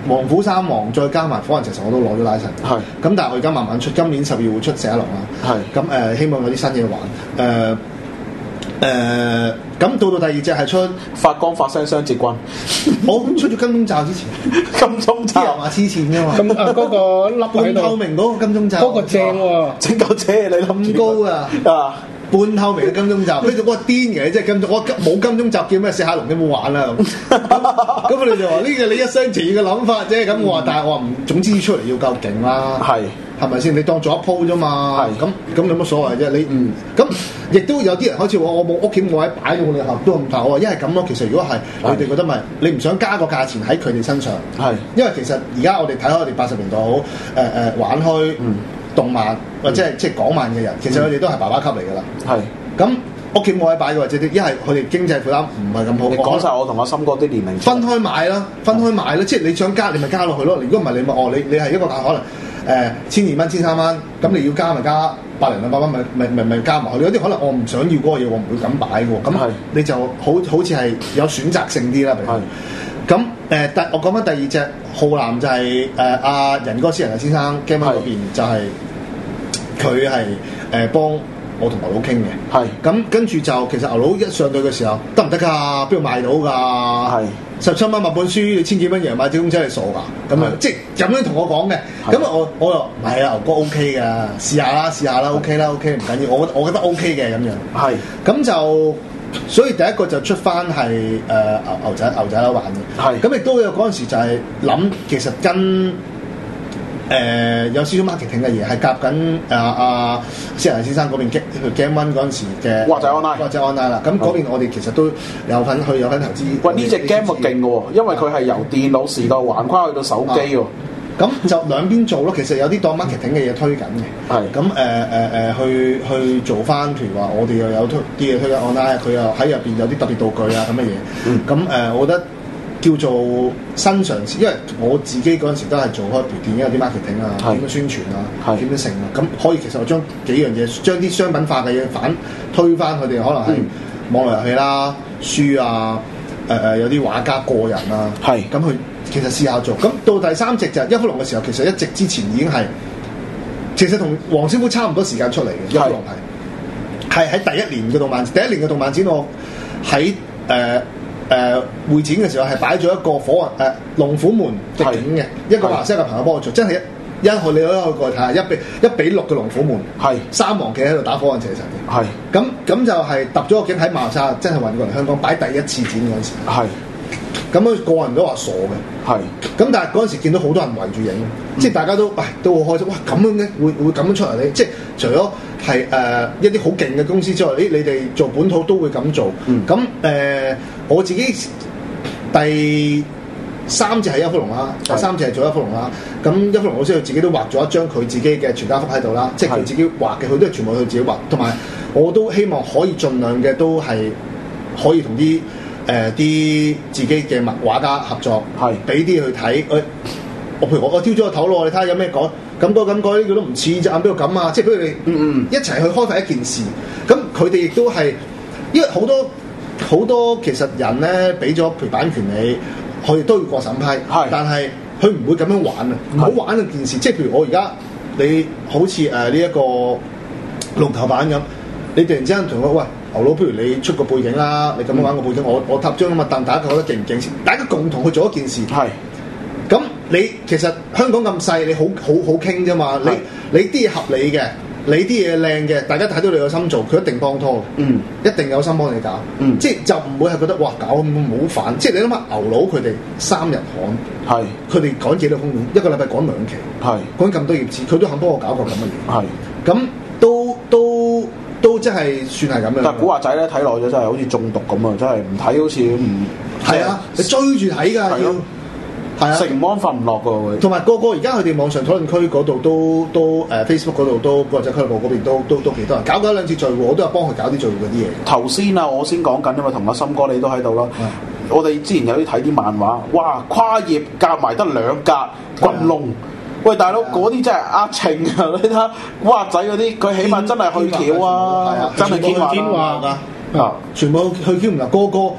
王虎三王再加埋火雲邪神我都攞咗 license。係。咁但係我而家慢慢出，今年十月會出四一龍啦。係。咁誒、呃、希望有啲新嘢玩。誒、呃。誒咁、呃、到到第二隻係出
發光發聲雙截棍，
我出咗金鐘罩之前，
金鐘罩
話黐線㗎嘛，
咁啊嗰個粒
半透明嗰個金鐘罩，
嗰個正喎，
整嚿車你
咁高啊！啊半透明嘅金鐘罩，跟住我話癲嘅，即係金鐘，我冇金鐘罩叫咩四下龍都冇玩啦咁。咁佢哋就話呢個你一廂情願嘅諗法啫。咁我話，但係我話唔，總之出嚟要夠勁啦。係係咪先？你當做一鋪啫嘛。係咁咁有乜所謂啫？你嗯咁亦都有啲人開始話我冇屋企冇位擺到你盒都咁大。我話一係咁咯。其實如果係你哋覺得咪，你唔想加個價錢喺佢哋身上。係因為其實而家我哋睇開我哋八十年代好誒誒玩開嗯。動漫或者係即係港漫嘅人，其實佢哋都係爸爸級嚟㗎啦。係咁屋企冇位擺嘅，或者啲一係佢哋經濟負擔唔係咁好。
你講晒我同阿森哥啲年齡
分開買啦，分開買啦，即係你想加你咪加落去咯。如果唔係你咪哦，你你係一個價可能誒千二蚊、千三蚊，咁你要加咪加百零兩百蚊，咪咪咪咪加埋去。有啲可能我唔想要嗰個嘢，我唔會咁擺喎。咁你就好好似係有選擇性啲啦。譬如咁誒，第我講翻第二隻浩南就係誒阿仁哥私人嘅先生 Game One 嗰邊就係佢係誒幫我同牛佬傾嘅。係咁跟住就其實牛佬一上隊嘅時候得唔得㗎？邊度賣到㗎？係十七蚊買本書，你千幾蚊贏買隻公仔係傻㗎？咁樣即係咁樣同我講嘅。咁我我又唔係啊，牛哥 OK 㗎，試下啦，試下啦 OK 啦 OK 唔緊要，我我覺得 OK 嘅咁樣。係咁就。所以第一個就出翻係誒牛牛仔牛仔啦玩嘅，係咁亦都有嗰陣時就係諗其實跟誒、呃、有少少 marketing 嘅嘢，係夾緊啊啊施仁先生嗰邊 Game One 嗰陣時嘅
或者 online
或者 online 啦，咁嗰邊我哋其實都有份去有份投資。
喂，呢隻 game 勁嘅喎，因為佢係由電腦時代橫跨去到手機喎。
咁就兩邊做咯，其實有啲當 marketing 嘅嘢推緊嘅，係咁誒誒誒去去做翻，譬如話我哋又有推啲嘢推緊 online，佢又喺入邊有啲特別道具啊咁嘅嘢，咁誒、嗯呃、我覺得叫做新嘗試，因為我自己嗰陣時都係做開電影有啲 marketing 啊，點樣宣傳啊，點樣成啊，咁可以其實我將幾樣嘢，將啲商品化嘅嘢反推翻佢哋，可能係網絡遊戲啦、書啊，誒、呃、誒有啲畫家個人啊，係咁去。其實試下做，咁到第三隻就係一福龍嘅時候，其實一直之前已經係，其實同黃師傅差唔多時間出嚟嘅。一福龍係係喺第一年嘅動漫，第一年嘅動漫展，我喺誒誒會展嘅時候係擺咗一個火雲誒、呃、龍虎門嘅景嘅，一個華西嘅朋友幫我做，真係一一去你都可以過去睇下，一比一比六嘅龍虎門，係三王企喺度打火雲邪神嘅，係咁咁就係揼咗個景喺馬來西亞，真係運過嚟香港擺第一次展嗰陣時，係。咁啊，個人都話傻嘅，係。咁但係嗰陣時見到好多人圍住影，嗯、即係大家都，喂，都好開心。哇，咁樣嘅會會咁樣出嚟咧？即係除咗係誒一啲好勁嘅公司之外，誒你哋做本土都會咁做。咁誒、嗯呃，我自己第三隻係一福龍啦，第三隻係做一福龍啦。咁一福龍老師佢自己都畫咗一張佢自己嘅全家福喺度啦，即係佢自己畫嘅，佢都係全部佢自己畫。同埋我都希望可以盡量嘅都係可以同啲。誒啲、呃、自己嘅畫家合作，係俾啲去睇。誒、哎，我譬如我我挑咗個頭咯，你睇下有咩改，咁改咁改，呢個都唔似隻眼邊度咁啊！即係俾佢哋嗯嗯一齊去開發一件事。咁佢哋亦都係，因為好多好多其實人咧俾咗譬如版權你，佢哋都要過審批，係，但係佢唔會咁樣玩啊！唔好玩嘅件事，即係譬如我而家你好似誒呢一個龍頭版咁，你突然之間同我喂。牛佬，不如你出個背景啦，你咁樣玩個背景，嗯、我我搭張咁嘅凳，大家覺得勁唔勁先？大家共同去做一件事。係是。咁你其實香港咁細，你好好好傾啫嘛。是你你啲嘢合理嘅，你啲嘢靚嘅，大家睇到你有心做，佢一定幫拖。嗯。一定有心幫你搞。嗯。即係就唔會係覺得哇搞咁好煩。即係你諗下牛佬佢哋三日刊，係是。佢哋趕幾多封面？一個禮拜趕兩期。係是。趕咁多頁紙，佢都肯幫我搞個咁嘅嘢。係是。咁都都。都都真係算係咁樣。
但係古惑仔咧睇耐咗真係好似中毒咁啊！真係唔睇好似唔
係啊！你追住睇㗎要係啊，
食唔安瞓唔落㗎會。
同埋個個而家佢哋網上討論區嗰度都都誒、呃、Facebook 嗰度都古惑仔俱樂部嗰邊都都都幾多人搞過一兩次聚會，我都有幫佢搞啲聚會嗰啲嘢。
頭先啊，我先講緊，因為同阿森哥你都喺度啦。嗯、我哋之前有啲睇啲漫畫，哇跨頁夾埋得兩格骨窿。喂，大佬，嗰啲真係呃情啊！你睇下古惑仔嗰啲，佢起碼真係去橋啊，真係
去堅話㗎，啊，全部去堅唔嗱，個個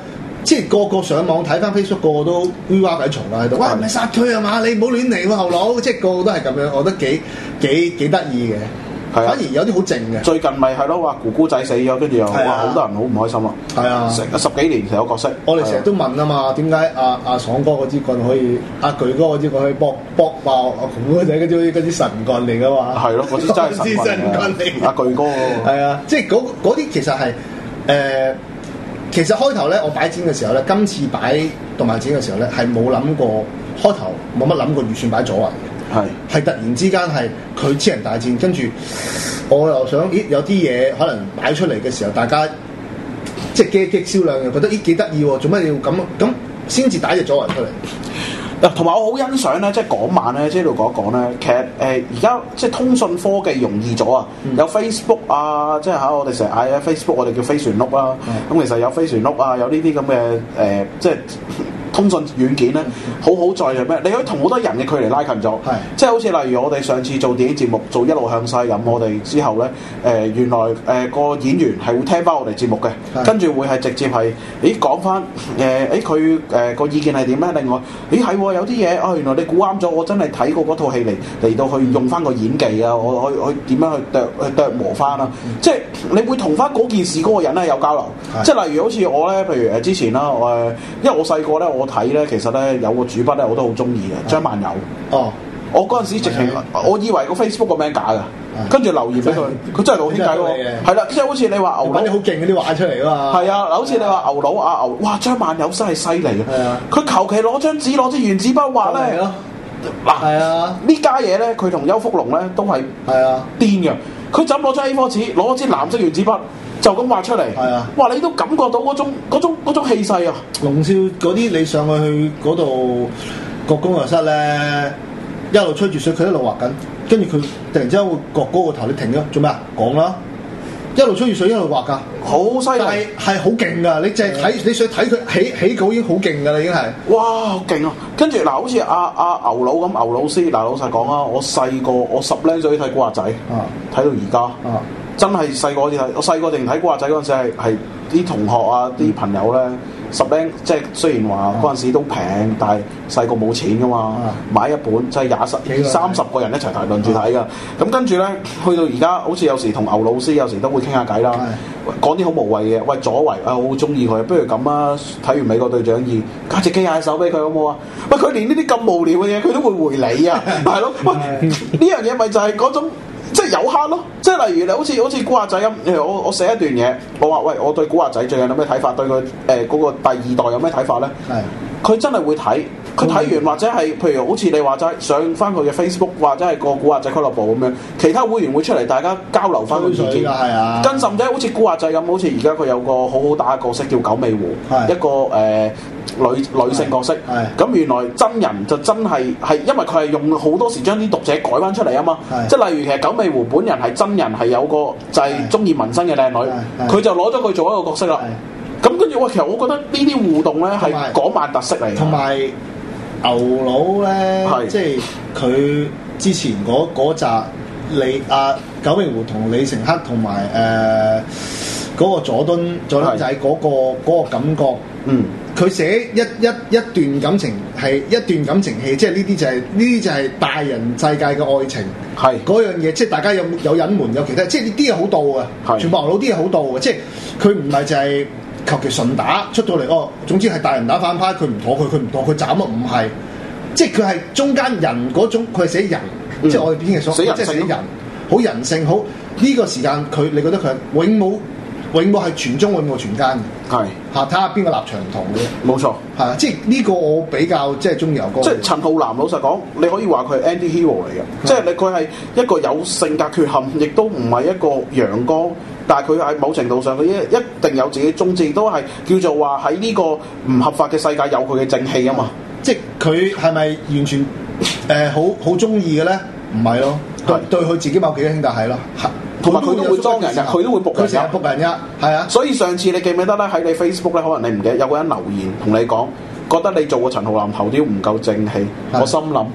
即係個個上網睇翻 Facebook，個個都烏鴉鬼蟲啦喺度。喂，唔係殺佢啊嘛？你唔好亂嚟喎，後佬！即係個個都係咁樣，我覺得幾幾幾得意嘅。反而有啲好靜嘅。
最近咪係咯，話姑姑仔死咗，跟住又哇好多人好唔開心啊！係啊，成十幾年成個角色。
我哋成日都問啊嘛，點解阿阿爽哥嗰支棍可以，阿巨哥嗰支棍可以搏搏爆阿姑姑仔嗰啲嗰啲神棍嚟噶嘛？
係咯，嗰啲真係神棍嚟。阿巨哥
係啊，即係嗰嗰啲其實係誒、呃，其實開頭咧，我擺展嘅時候咧，今次擺動漫展嘅時候咧，係冇諗過開頭冇乜諗過預算擺左圍。係係突然之間係佢超人大戰，跟住我又想，咦有啲嘢可能擺出嚟嘅時候，大家即係激激銷量又覺得咦幾得意喎，做乜要咁咁先至打隻左圍出嚟？
嗱，同埋我好欣賞咧，即係嗰晚咧，即係度講一講咧，其實誒而家即係通訊科技容易咗啊，嗯、有 Facebook 啊，即係嚇我哋成日嗌啊 Facebook，我哋叫飛船碌啦，咁、嗯、其實有飛船碌啊，有呢啲咁嘅誒，即係。通訊軟件咧，好好在係咩？你可以同好多人嘅距離拉近咗，即係好似例如我哋上次做電影節目做一路向西咁，我哋之後咧誒、呃、原來誒、呃、個演員係會聽翻我哋節目嘅，跟住會係直接係，咦講翻誒誒佢誒個意見係點咧？另外，咦係有啲嘢啊，原來你估啱咗，我真係睇過嗰套戲嚟嚟到去用翻個演技啊，我去去點樣去琢去琢磨翻啊，嗯、即係你會同翻嗰件事嗰個人咧有交流，即係例如好似我咧，譬如誒之前啦，誒、呃、因為我細個咧我。睇咧，其實咧有個主筆咧，我都好中意嘅，張萬友。哦，我嗰陣時直情，我以為個 Facebook 個名假嘅，跟住留言俾佢，佢真係老天計喎。係啦，即係好似你話牛佬，
啲好勁嗰啲畫出嚟啊嘛。
係啊，好似你話牛佬啊牛，哇張萬友真係犀利嘅。係啊，佢求其攞張紙攞支原子筆畫咧。嗱，係啊，呢家嘢咧，佢同邱福龍咧都係係啊癲嘅。佢就攞張 A 四紙，攞支藍色原子筆。就咁畫出嚟，係啊！哇！你都感覺到嗰種嗰種嗰種氣勢啊！
龍少嗰啲你上去去嗰度個工作室咧，一路吹住水，佢一路畫緊，跟住佢突然之間會擱高個頭，你停咗做咩啊？講啦！一路吹住水一路畫噶，
好犀利，
係係好勁噶！你淨係睇你想睇佢起起稿已經好勁噶啦，已經係
哇好勁啊！跟住嗱，好似阿阿牛佬咁，牛老師嗱，老實講啊，我細個我十零歲睇古惑仔，睇到而家。啊真係細個先睇，我細個淨睇古惑仔嗰陣時係係啲同學啊、啲朋友咧十零，即係雖然話嗰陣時都平，但係細個冇錢噶嘛，買一本即係廿十三十個人一齊睇輪住睇噶。咁跟住咧，去到而家好似有時同牛老師有時都會傾下偈啦，講啲好無謂嘅。喂，左維啊，我好中意佢，不如咁啊，睇完美國隊長二，加隻機械手俾佢好冇啊？喂，佢連呢啲咁無聊嘅嘢佢都會回你啊，係咯？喂，呢樣嘢咪就係嗰種。即係有慳咯，即係例如你好似好似古惑仔咁，我我寫一段嘢，我話喂，我對古惑仔最近有咩睇法？對佢誒嗰個第二代有咩睇法咧？係佢真係會睇，佢睇完或者係譬如好似你話齋上翻佢嘅 Facebook 或者係個古惑仔俱樂部咁樣，其他會員會出嚟大家交流翻個意見。係啊，更甚者好似古惑仔咁，好似而家佢有個好好打嘅角色叫九尾狐，一個誒。呃女女性角色，咁原來真人就真係係，因為佢係用好多時將啲讀者改翻出嚟啊嘛，即係例如其實九尾狐本人係真人係有個就係中意紋身嘅靚女，佢就攞咗佢做一個角色啦。咁跟住喂，其實我覺得呢啲互動咧係港漫特色嚟嘅。同埋牛佬咧，即係佢之前嗰嗰集李阿九尾狐同李成克同埋誒嗰個佐敦佐敦仔嗰個嗰個感覺，嗯。佢寫一一一段感情係一段感情戲，即係呢啲就係呢啲就係大人世界嘅愛情，係嗰樣嘢，即係大家有有隱瞞有其他，即係呢啲嘢好到嘅，全部牛佬啲嘢好到嘅，即係佢唔係就係求其順打出到嚟哦，總之係大人打反派，佢唔妥佢，佢唔妥佢斬啊，唔係，即係佢係中間人嗰種，佢係寫人，嗯、即係我哋編劇所即係寫人，好人性，好呢、這個時間佢，你覺得佢永冇。永冇係全中，永冇全奸嘅，係嚇睇下邊個立場唔同嘅，冇錯，係啊，即係呢個我比較即係中意牛哥。即係陳浩南，老實講，你可以話佢係 anti-hero 嚟嘅，即係你佢係一個有性格缺陷，亦都唔係一個陽光，但係佢喺某程度上佢一一定有自己宗旨，都係叫做話喺呢個唔合法嘅世界有佢嘅正氣啊嘛。即係佢係咪完全誒好好中意嘅咧？唔係咯，對對佢自己某幾個兄弟係咯，同埋佢都會裝人嘅，佢都會仆人，佢成日仆人嘅，係啊。所以上次你記唔記得咧？喺你 Facebook 咧，可能你唔記得有個人留言同你講，覺得你做個陳浩南頭雕唔夠正氣。我心諗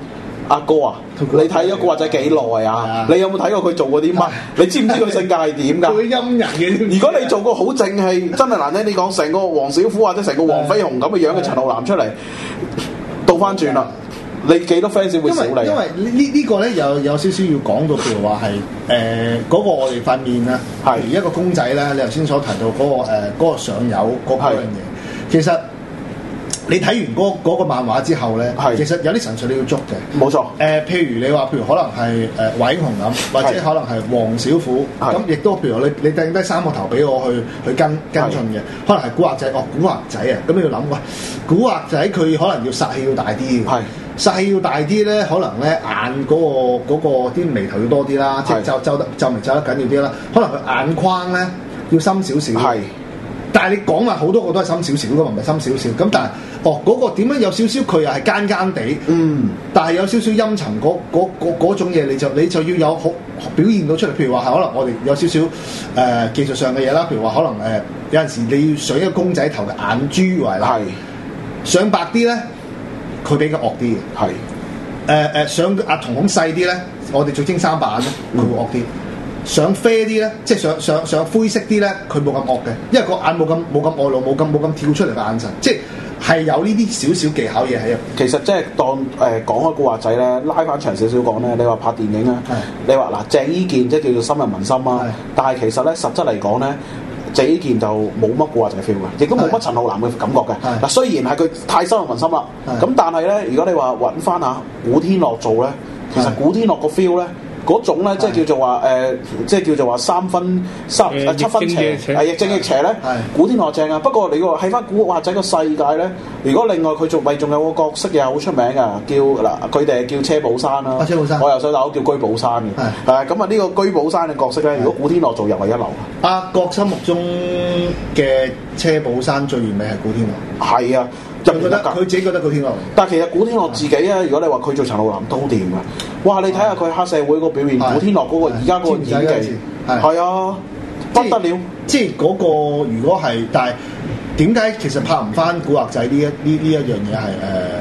阿哥啊，你睇咗古惑仔幾耐啊？你有冇睇過佢做過啲乜？你知唔知佢性格係點㗎？
佢陰人嘅。
如果你做個好正氣，真係難聽啲講，成個黃小虎或者成個黃飛鴻咁嘅樣嘅陳浩南出嚟，倒翻轉啦。你幾多 fans 會少你？
因為因為呢呢個咧有有少少要講到，譬如話係誒嗰個我哋塊面啊，譬如一個公仔咧，你頭先所提到嗰、嗰個誒嗰、呃嗰個上油嗰嗰樣嘢，其實你睇完嗰、嗰、嗰個漫畫之後咧，其實有啲神髓你要捉嘅。冇錯。誒、呃，譬如你話，譬如可能係誒華英雄咁，或者可能係黃小虎咁，亦都譬如你你掟低三個頭俾我去去跟跟進嘅，可能係古惑仔哦，古惑仔啊，咁你要諗喂，古惑仔佢可能要殺氣要大啲嘅。殺氣要大啲咧，可能咧眼嗰、嗰個嗰啲、嗰個、眉頭要多啲啦，即係皺皺得皺眉皺得緊要啲啦。可能佢眼眶咧要深少少。係，但係你講話好多個都係深少少噶嘛，唔係深少少。咁但係哦嗰、嗰個點樣有少少佢又係奸奸地，嗯，但係有少少陰沉嗰嗰嗰嗰種嘢，你就你就要有好表現到出嚟。譬如話係可能我哋有少少誒、呃、技術上嘅嘢啦，譬如話可能誒、呃、有陣時你要上一個公仔頭嘅眼珠為例，上白啲咧。佢比較惡啲嘅，係誒誒上阿瞳孔細啲咧，我哋做精三版咧，佢會惡啲；上啡啲咧，即係上上上灰色啲咧，佢冇咁惡嘅，因為個眼冇咁冇咁外露，冇咁冇咁跳出嚟嘅眼神，即係係有呢啲少少技巧嘢喺入。其實即係當誒、呃、講開古惑仔咧，拉翻長少少講咧，你話拍電影啊，你話嗱鄭伊健即係叫做深入民心啊，但係其實咧實質嚟講咧。鄭伊健就冇乜古惑仔 feel 嘅，亦都冇乜陳浩南嘅感覺嘅。嗱，雖然係佢太深入民心啦，咁但係咧，如果你話揾翻下古天樂做咧，其實古天樂個 feel 咧，嗰種咧即係叫做話誒、呃，即係叫做話三分三誒、呃、七分邪，係亦正亦邪咧。古天樂正啊，不過你話喺翻古惑仔個世界咧，如果另外佢仲咪仲有個角色又好出名嘅，叫嗱佢哋係叫車寶山啦。車寶山，我由細到大叫居寶山嘅。係咁啊，呢個居寶山嘅角色咧，如果古天樂做又係一流。阿國心目中嘅車寶山最完美係古天樂。係啊。就覺得佢自己覺得古天樂，但係其實古天樂自己啊，如果你話佢做陳浩南都掂嘅，哇！你睇下佢黑社會個表現，古天樂嗰個而家嗰個演技係啊不得了，即係嗰個如果係，但係點解其實拍唔翻古惑仔呢一呢呢一樣嘢係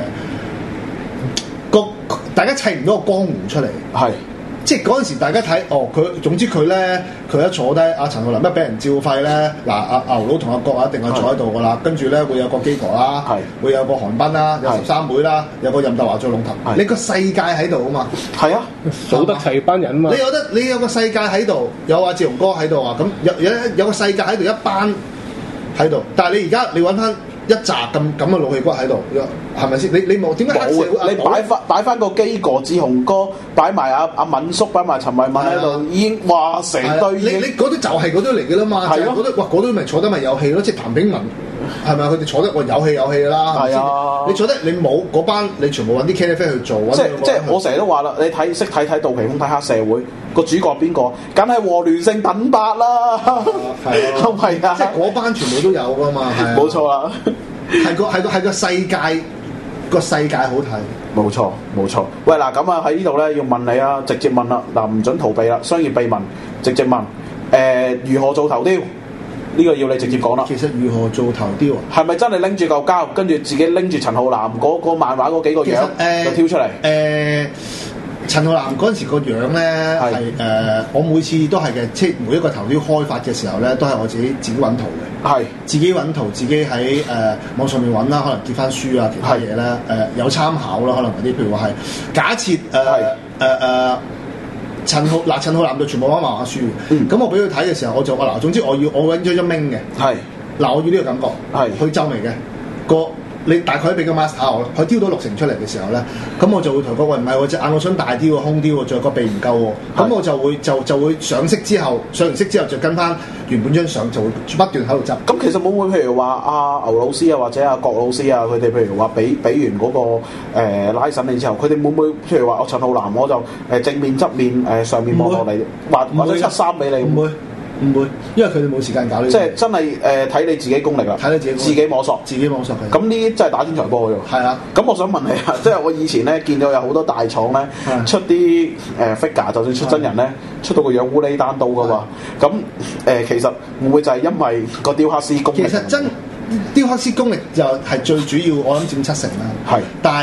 誒個大家砌唔到個江湖出嚟係。即係嗰陣時，大家睇哦，佢總之佢咧，佢一坐低，阿陳浩南一俾人照肺咧，嗱阿牛佬同阿國一定係坐喺度噶啦，跟住咧會有個基哥啦，會有個韓賓啦，有十三妹啦，有個任達華做龍頭，你個世界喺度啊嘛，係啊，數得齊班人嘛，你有得你有個世界喺度，有阿志雄哥喺度啊，咁有有有個世界喺度，一班喺度，但係你而家你揾翻。一紮咁咁嘅老氣骨喺度，係咪先？你你冇點解黑社會？你擺翻擺翻個基哥、志雄哥，擺埋阿阿敏叔，擺埋陳慧敏喺度，已經哇成堆。你你嗰啲就係嗰堆嚟嘅啦嘛，係咯。嗰堆哇嗰堆咪坐得咪有戲咯，即係譚炳文係咪？佢哋坐得哇有戲有戲㗎啦。係啊，你坐得你冇嗰班，你全部揾啲茄喱啡去做。即即係我成日都話啦，你睇識睇睇杜琪峰睇黑社會個主角邊個？梗係和聯勝等白啦，係咪啊？即係嗰班全部都有㗎嘛，係冇錯啊。係個係個係個世界個世界好睇，冇錯冇錯。喂嗱，咁啊喺呢度咧要問你啊，直接問啦，嗱唔准逃避啦，商業秘聞直接問。誒、呃，如何做頭雕？呢、呢個要你直接講啦。其實如何做頭雕啊？係咪真係拎住嚿膠，跟住自己拎住陳浩南嗰、嗰個漫畫嗰幾個樣、呃、就挑出嚟？誒、呃。陳浩南嗰陣時個樣咧係誒，我每次都係嘅，即係每一個頭雕開發嘅時候咧，都係我自己自己揾圖嘅，係自己揾圖，自己喺誒、呃、網上面揾啦，可能結翻書啊，其他嘢咧誒有參考啦，可能嗰啲譬如話係假設誒誒誒陳浩嗱陳浩南就全部揾漫畫書，咁、嗯、我俾佢睇嘅時候，我就話嗱，總之我要我揾咗一明嘅，係嗱我要呢個感覺，係去皺眉嘅個。你大概俾個 master 我，佢雕到六成出嚟嘅時候咧，咁我就會同佢講喂，唔係喎，隻眼我想大啲喎，空啲喎，仲有個鼻唔夠喎，咁我就會就就會上色之後，上完色之後就跟翻原本張相就會不斷喺度執。咁其實會唔會譬如話阿牛老師啊，或者阿郭老師啊，佢哋譬如話俾俾完嗰、那個、呃、拉審你之後，佢哋會唔會譬如話我陳浩南我就誒正面側面誒、呃、上面望落嚟，或或者七三俾你？唔會。唔會，因為佢哋冇時間搞呢啲。即係真係誒睇你自己功力啦，睇你自己自己摸索，自己摸索嘅。咁呢啲真係打天才波嘅喎。係啊。咁我想問你啊，即係我以前咧見到有好多大廠咧出啲誒 figure，就算出真人咧出到個樣烏哩單刀嘅喎。咁誒、呃、其實會唔會就係因為個雕刻師功力？其實真雕刻師功力就係最主要，我諗佔七成啦。係。但係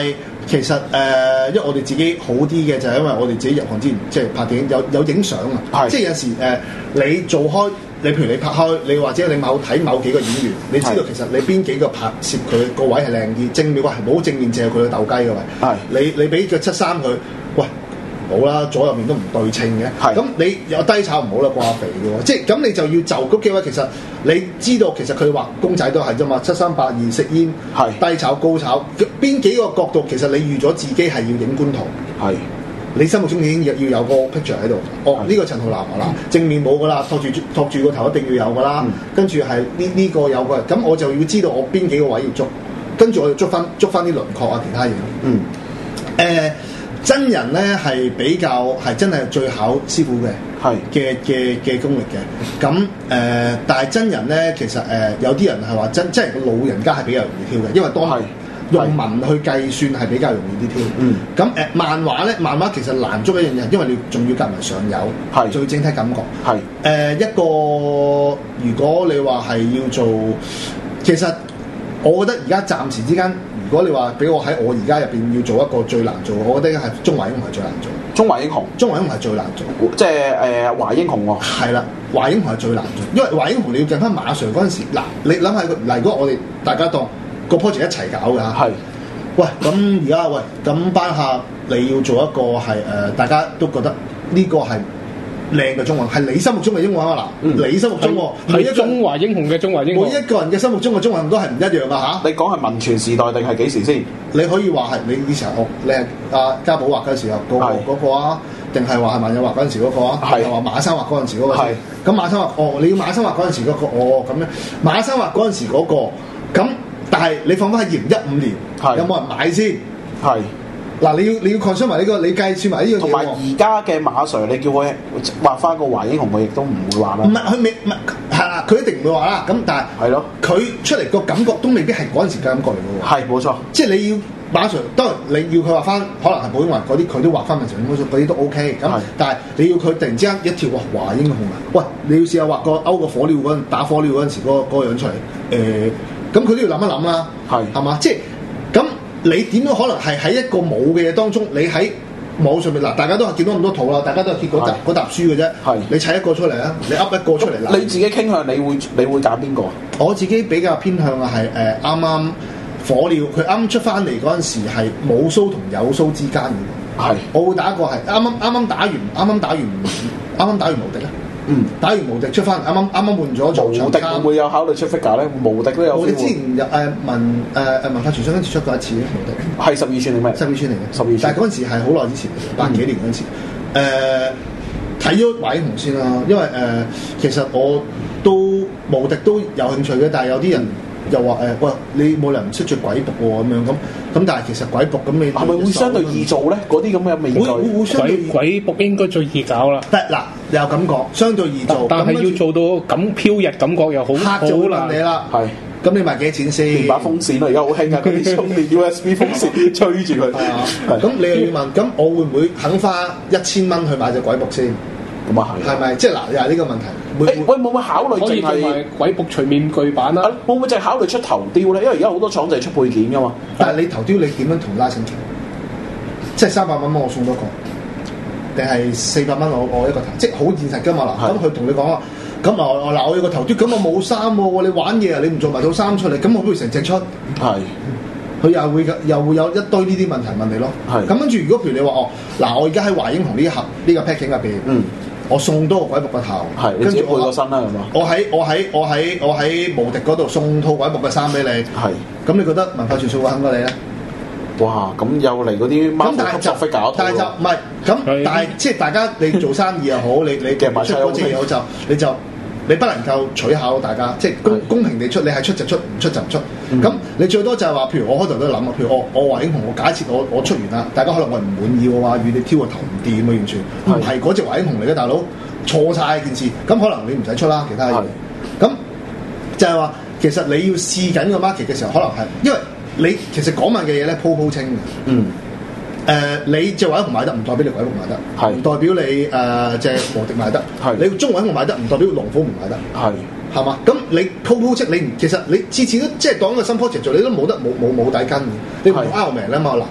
其實誒、呃，因為我哋自己好啲嘅就係因為我哋自己入行之前即係拍電影有有影相啊，
係
即係有時誒、呃、你做開，你譬如你拍開，你或者你某睇某幾個演員，你知道其實你邊幾個拍攝佢個位係靚啲，正面位係冇正面，淨係佢嘅鬥雞嘅位，係你你俾個七三佢，喂。冇啦，左右面都唔對稱嘅。咁你有低炒唔好啦，掛肥嘅喎。即係咁你就要就嗰幾位，其實你知道其實佢畫公仔都係啫嘛，七三八二食煙，低炒高炒，邊幾個角度其實你預咗自己係要影觀圖。係你心目中已經要要有個 picture 喺度。哦，呢、這個陳浩南啊啦，正面冇噶啦，托住托住個頭一定要有噶啦。嗯、跟住係呢呢個有個，咁我就要知道我邊幾個位要捉，跟住我就捉翻捉翻啲輪廓啊，其他嘢。嗯。誒、呃。真人咧係比較係真係最考師傅嘅，係嘅嘅嘅功力嘅。咁誒、呃，但係真人咧其實誒、呃、有啲人係話真，即係個老人家係比較容易挑嘅，因為當用文去計算係比較容易啲挑。嗯。咁誒、呃、漫畫咧，漫畫其實難捉一樣嘢，因為你仲要夾埋上油，係仲要整體感覺。係誒、呃、一個，如果你話係要做，其實我覺得而家暫時之間。如果你話俾我喺我而家入邊要做一個最難做，我覺得係中華英雄係最難做。中華英雄，中華英雄係最難做，即係誒華英雄喎。係啦，華英雄係最難做，因為華英雄你要計翻馬 Sir 嗰陣時，嗱你諗下嗱，如果我哋大家當個 project 一齊搞嘅嚇，係，喂咁而家喂咁班客你要做一個係誒、呃，大家都覺得呢個係。靚嘅中華係你心目中嘅英雄啊嗱，嗯、你心目中係一中華英雄嘅中華英雄，每一個人嘅心目中嘅中華英雄都係唔一樣噶嚇。啊、你講係民權時代定係幾時先？你可以話係你以前學你係阿家寶畫嗰陣時候嗰、嗰個嗰個啊，定係話係萬有畫嗰陣時嗰個啊？係話馬生畫嗰陣時嗰個。係咁馬生畫哦，你要馬生畫嗰陣時嗰個哦咁樣，馬生畫嗰陣時嗰個咁，但係你放翻喺二零一五年，有冇人買先？係。嗱，你要你要 concern 埋呢個，你計算埋呢樣嘢。同埋而家嘅馬 Sir，你叫佢畫翻個華英雄，佢亦都唔會畫啦。唔係佢未唔係係啦，佢一定唔會畫啦。咁但係係咯，佢出嚟個感覺都未必係嗰陣時嘅感覺嚟嘅喎。係冇錯，即係你要馬 Sir，當然你要佢畫翻，可能係寶英雲嗰啲，佢都畫翻民情嗰啲都 OK。咁但係你要佢突然之間一跳畫華英雄啊！喂，你要試下畫個勾個火鳥嗰陣打火鳥嗰陣時嗰嗰個樣出嚟。誒，咁佢都要諗一諗啦。係係嘛，即係咁。你點都可能係喺一個冇嘅嘢當中，你喺網上面嗱，大家都係見到咁多圖啦，大家都係見嗰沓嗰沓書嘅啫。係你砌一個出嚟啊，你噏一個出嚟啦。你自己傾向你會你會揀邊個？我自己比較偏向嘅係誒啱啱火鳥，佢啱出翻嚟嗰陣時係冇鬚同有鬚之間嘅。係，我會打一個係啱啱啱啱打完，啱啱打完，啱啱打完無敵啊！嗯，打完無敵出翻，啱啱啱啱換咗做無敵，會唔會有考慮出 figure 咧？無敵都有。我哋之前有誒文誒誒文化傳信跟住出過一次咧，無敵係十二寸定咩？十二寸嚟嘅，十二寸。但係嗰陣時係好耐之前，八幾年嗰陣時。誒睇咗華英雄先啦，因為誒、呃、其實我都無敵都有興趣嘅，但係有啲人又話誒喂，你冇人出住鬼僕喎咁樣咁。咁但係其實鬼僕咁你係咪會相對易做咧？嗰啲咁嘅味道會會會相對鬼僕應該最易搞啦。得嗱又咁講，相對易做，
但係要做到咁飄逸感覺又好
黑就好難你啦。係咁你賣幾錢先？連把風扇啊，而家好興啊，嗰啲充電 U S B 風扇吹住佢。係啊，咁你又要問，咁我會唔會肯花一千蚊去買隻鬼僕先？咁啊係，係咪即係嗱又係呢個問題？會會會唔會考慮淨係
鬼僕除面具版啦？
會唔會淨係考慮出頭雕咧？因為而家好多廠就係出配件噶嘛。但係你頭雕你點樣同拉伸？即係三百蚊我送多個，定係四百蚊我我一個頭？即係好現實噶嘛嗱。咁佢同你講話，咁啊我嗱我有個頭雕，咁我冇衫喎，你玩嘢啊？你唔做埋套衫出嚟，咁我不如成隻出。係。佢又會又會有一堆呢啲問題問你咯。係。咁跟住如果譬如你話哦，嗱我而家喺華英雄呢一盒呢個 packing 入邊，嗯。我送多個鬼僕個頭，係跟住配個身啦，係嘛？我喺我喺我喺我喺無敵嗰度送套鬼僕嘅衫俾你，係咁你覺得文化傳信會肯過你咧？哇！咁又嚟嗰啲貓頭吸索 figure，但係就唔係咁，但係即係大家你做生意又好，你你嘅出嗰隻嘢好就你就你不能夠取巧大家，即係公公平地出，你係出就出，唔出就唔出。咁你最多就係話，譬如我開頭都諗啊，譬如我我華英雄，我假設我我出完啦，大家可能我唔滿意嘅話，與你挑個頭唔掂啊，完全唔係嗰隻華英雄嚟嘅，大佬錯晒件事。咁可能你唔使出啦，其他嘢。咁就係話，其實你要試緊個 market 嘅時候，可能係因為你其實講文嘅嘢咧鋪鋪清嘅。嗯。誒、呃，你隻華英雄買得，唔代表你鬼僕買得，唔是代表你誒隻無敵買得，是你中華英雄買得，唔代表龍虎唔買得，係係嘛？咁你鋪鋪積，你其實你次次都即係當一個新 project 做，你都冇得冇冇冇底跟嘅，你唔 out 命啦嘛嗱。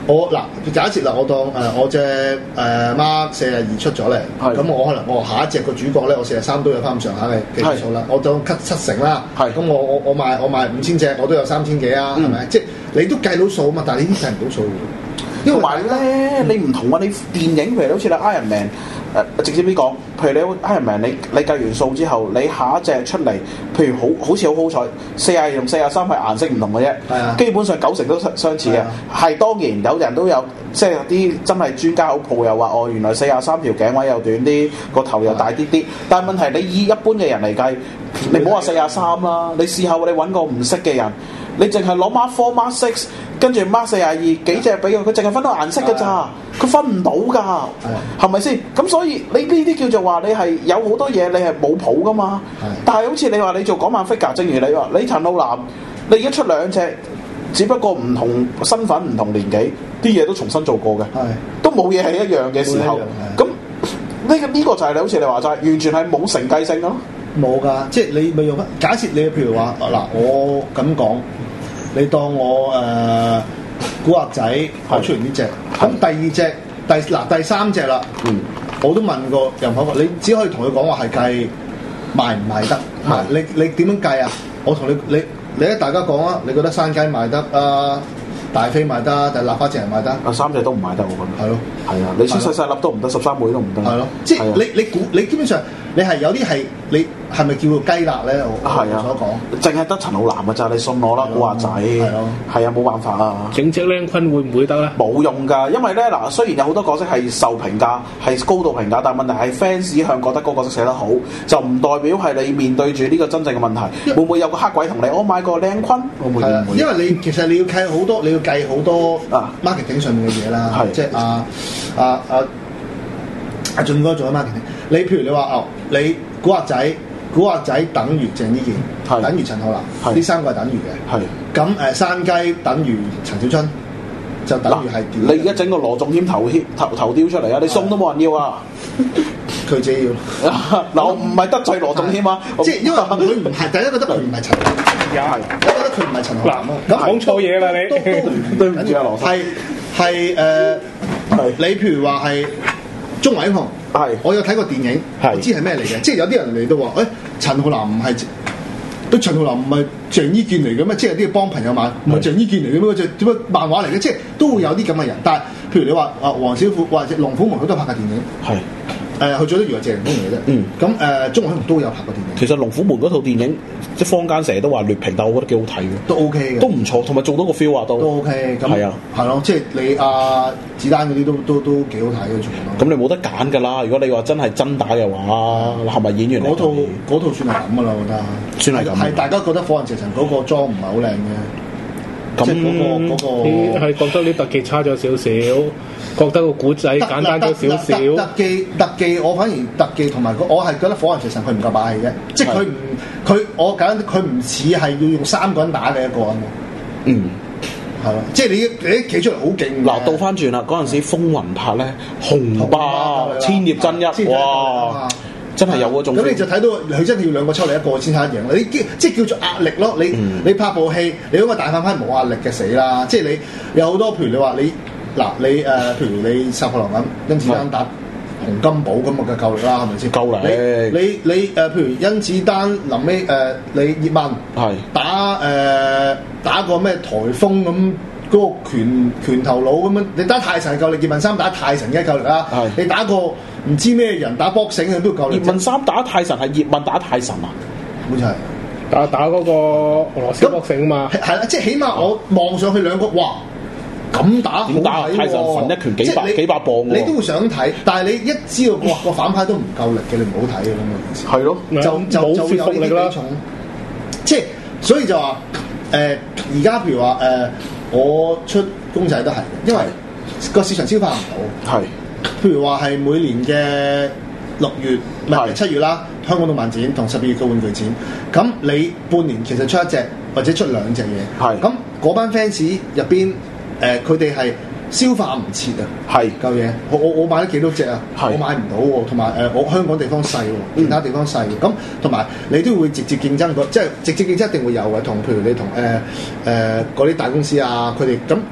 我嗱假設嗱，我當誒、呃、我隻誒 Mark 四十二出咗嚟，咁我可能我下一隻個主角咧，我四十三都有翻咁上下嘅基數啦。我當 cut 七成啦，咁我我我賣我賣五千隻，我都有三千幾啊，係咪、嗯？即係你都計到數啊嘛，但係你已經計唔到數嘅。因為埋咧，你唔同啊！你電影譬如好似你 Iron Man，誒、呃、直接啲講，譬如你 Iron Man，你你計完數之後，你下一隻出嚟，譬如好好似好好彩，四廿二同四廿三係顏色唔同嘅啫，啊、基本上九成都相相似嘅。係、啊、當然有人都有，即係啲真係專家好鋪又話，哦原來四廿三條頸位又短啲，個頭又大啲啲。啊、但係問題你以一般嘅人嚟計，你唔好話四廿三啦，你試下你揾個唔識嘅人。你淨係攞 Mark Four、Mark Six， 跟住 Mark 四廿二幾隻俾佢，佢淨係分到顏色㗎咋，佢分唔到㗎，係咪先？咁所以你呢啲叫做話你係有好多嘢你係冇譜㗎嘛。但係好似你話你做港漫 figure，正如你話你陳浩南，你而家出兩隻，只不過唔同身份、唔同年紀，啲嘢都重新做過嘅，都冇嘢係一樣嘅時候，咁呢個呢個就係你好似你話齋，完全係冇承繼性咯。冇㗎，即係你咪用翻。假設你譬如話嗱，我咁講。你當我誒、呃、古惑仔我出完呢隻，咁第二隻第嗱第三隻啦，嗯、我都問過任何個，你只可以同佢講話係計賣唔賣得，嗯、你你點樣計啊？我同你你你咧大家講啊，你覺得山雞賣得啊？大飛賣得，定係立花正人賣得？啊，三隻都唔賣得，我覺得。係咯，係啊，你先細細粒都唔得，十三妹都唔得。係咯，即係你你估你基本上你係有啲係你係咪叫做雞肋咧？我我所講，淨係得陳浩南嘅咋，你信我啦，古惑仔。係咯，係啊，冇辦法啊。整隻靚坤會唔會得咧？冇用㗎，因為咧嗱，雖然有好多角色係受評價係高度評價，但係問題係 fans 向覺得嗰個角色寫得好，就唔代表係你面對住呢個真正嘅問題。會唔會有個黑鬼同你我買個靚坤？會唔會？因為你其實你要計好多，你要計好多啊 marketing 上面嘅嘢啦，即係啊啊啊阿俊哥做咗 marketing。你譬如你話哦，你古惑仔，古惑仔等於鄭伊健，等於陳浩南，呢三個係等於嘅。咁誒山雞等於陳小春，就等於係。你而家整個羅仲謙頭貼頭頭雕出嚟啊！你送都冇人要啊！佢自己要嗱，我唔係得罪羅仲謙啊，即係因為佢唔係第一覺得佢唔係陳，而家係第一覺得佢唔係陳浩南咯。咁講錯嘢啦你，對唔住啊羅生。係係誒，你譬如話係中華英雄，係我有睇過電影，我知係咩嚟嘅。即係有啲人嚟到話，誒陳浩南唔係，都陳浩南唔係鄭伊健嚟嘅咩？即係啲幫朋友買，唔係鄭伊健嚟嘅咩？就點解漫畫嚟嘅？即係都會有啲咁嘅人。但係譬如你話啊，黃小虎或者龍虎門佢都拍嘅電影，係。誒，佢做得如來謝霆鋒嚟嘅啫。嗯。咁誒、呃，中華英雄都有拍過電影。其實《龍虎門》嗰套電影，即係坊間成日都話劣評，但我覺得幾好睇嘅。都 OK 嘅。都唔錯，同埋做到個 feel 啊，都。都 OK。咁係啊。係咯，即係你阿、啊、子彈嗰啲都都都幾好睇嘅，全部。咁你冇得揀㗎啦！如果你話真係真打嘅話，係咪、嗯、演員嚟？嗰套嗰套算係咁㗎啦，我覺得。算係咁。係大家覺得《火雲邪神》嗰個妝唔係好靚嘅。咁嗰、那個嗰、那個係覺得啲特技差咗少少。覺得個古仔簡單咗少少，特技特技我反而特技同埋我係覺得火雲邪神佢唔夠霸氣嘅，即係佢唔佢我簡佢唔似係要用三個人打嘅一個人。嗯，係咯，即係你你企出嚟好勁。嗱，倒翻轉啦，嗰陣時風雲拍咧，紅霸千葉真一，哇！真係有嗰種。咁你就睇到佢真係要兩個抽你一個先睇得贏。你即係叫做壓力咯。你、嗯、你拍部戲，你嗰個大反派冇壓力嘅死啦。即係你有好多譬如你話你。嗱，你誒、呃，譬如你殺破狼咁，甄子丹打洪金寶咁嘅夠力啦，係咪先？夠力！你你你誒、呃，譬如甄子丹臨尾誒，你葉問係打誒、呃、打個咩颱風咁，嗰、那個拳拳頭佬咁樣，你打太神夠力，葉問三打太神嘅夠力啦。係你打個唔知咩人打搏繩嘅都夠力。葉問三打太神係葉問打太神啊？好似係打打嗰個俄羅斯搏繩啊嘛。係啦，即係起碼我望上去兩個，哇！咁打點打啊！太神神一拳幾百幾百磅喎，你都會想睇，但係你一知道哇個反派都唔夠力嘅，你唔好睇嘅咁嘅件事。係咯，就就就有呢啲比重。即係所以就話誒，而家譬如話誒，我出公仔都係，因為個市場消化唔到。係，譬如話係每年嘅六月唔係七月啦，香港動漫展同十二月嘅玩具展，咁你半年其實出一隻或者出兩隻嘢，係咁嗰班 fans 入邊。誒佢哋係消化唔切啊，係嚿嘢。我我我買咗幾多隻啊？是我買唔到喎，同埋誒我香港地方細喎，其他地方細。咁同埋你都會直接競爭個，即係直接競爭一定會有嘅。同譬如你同誒誒嗰啲大公司啊，佢哋咁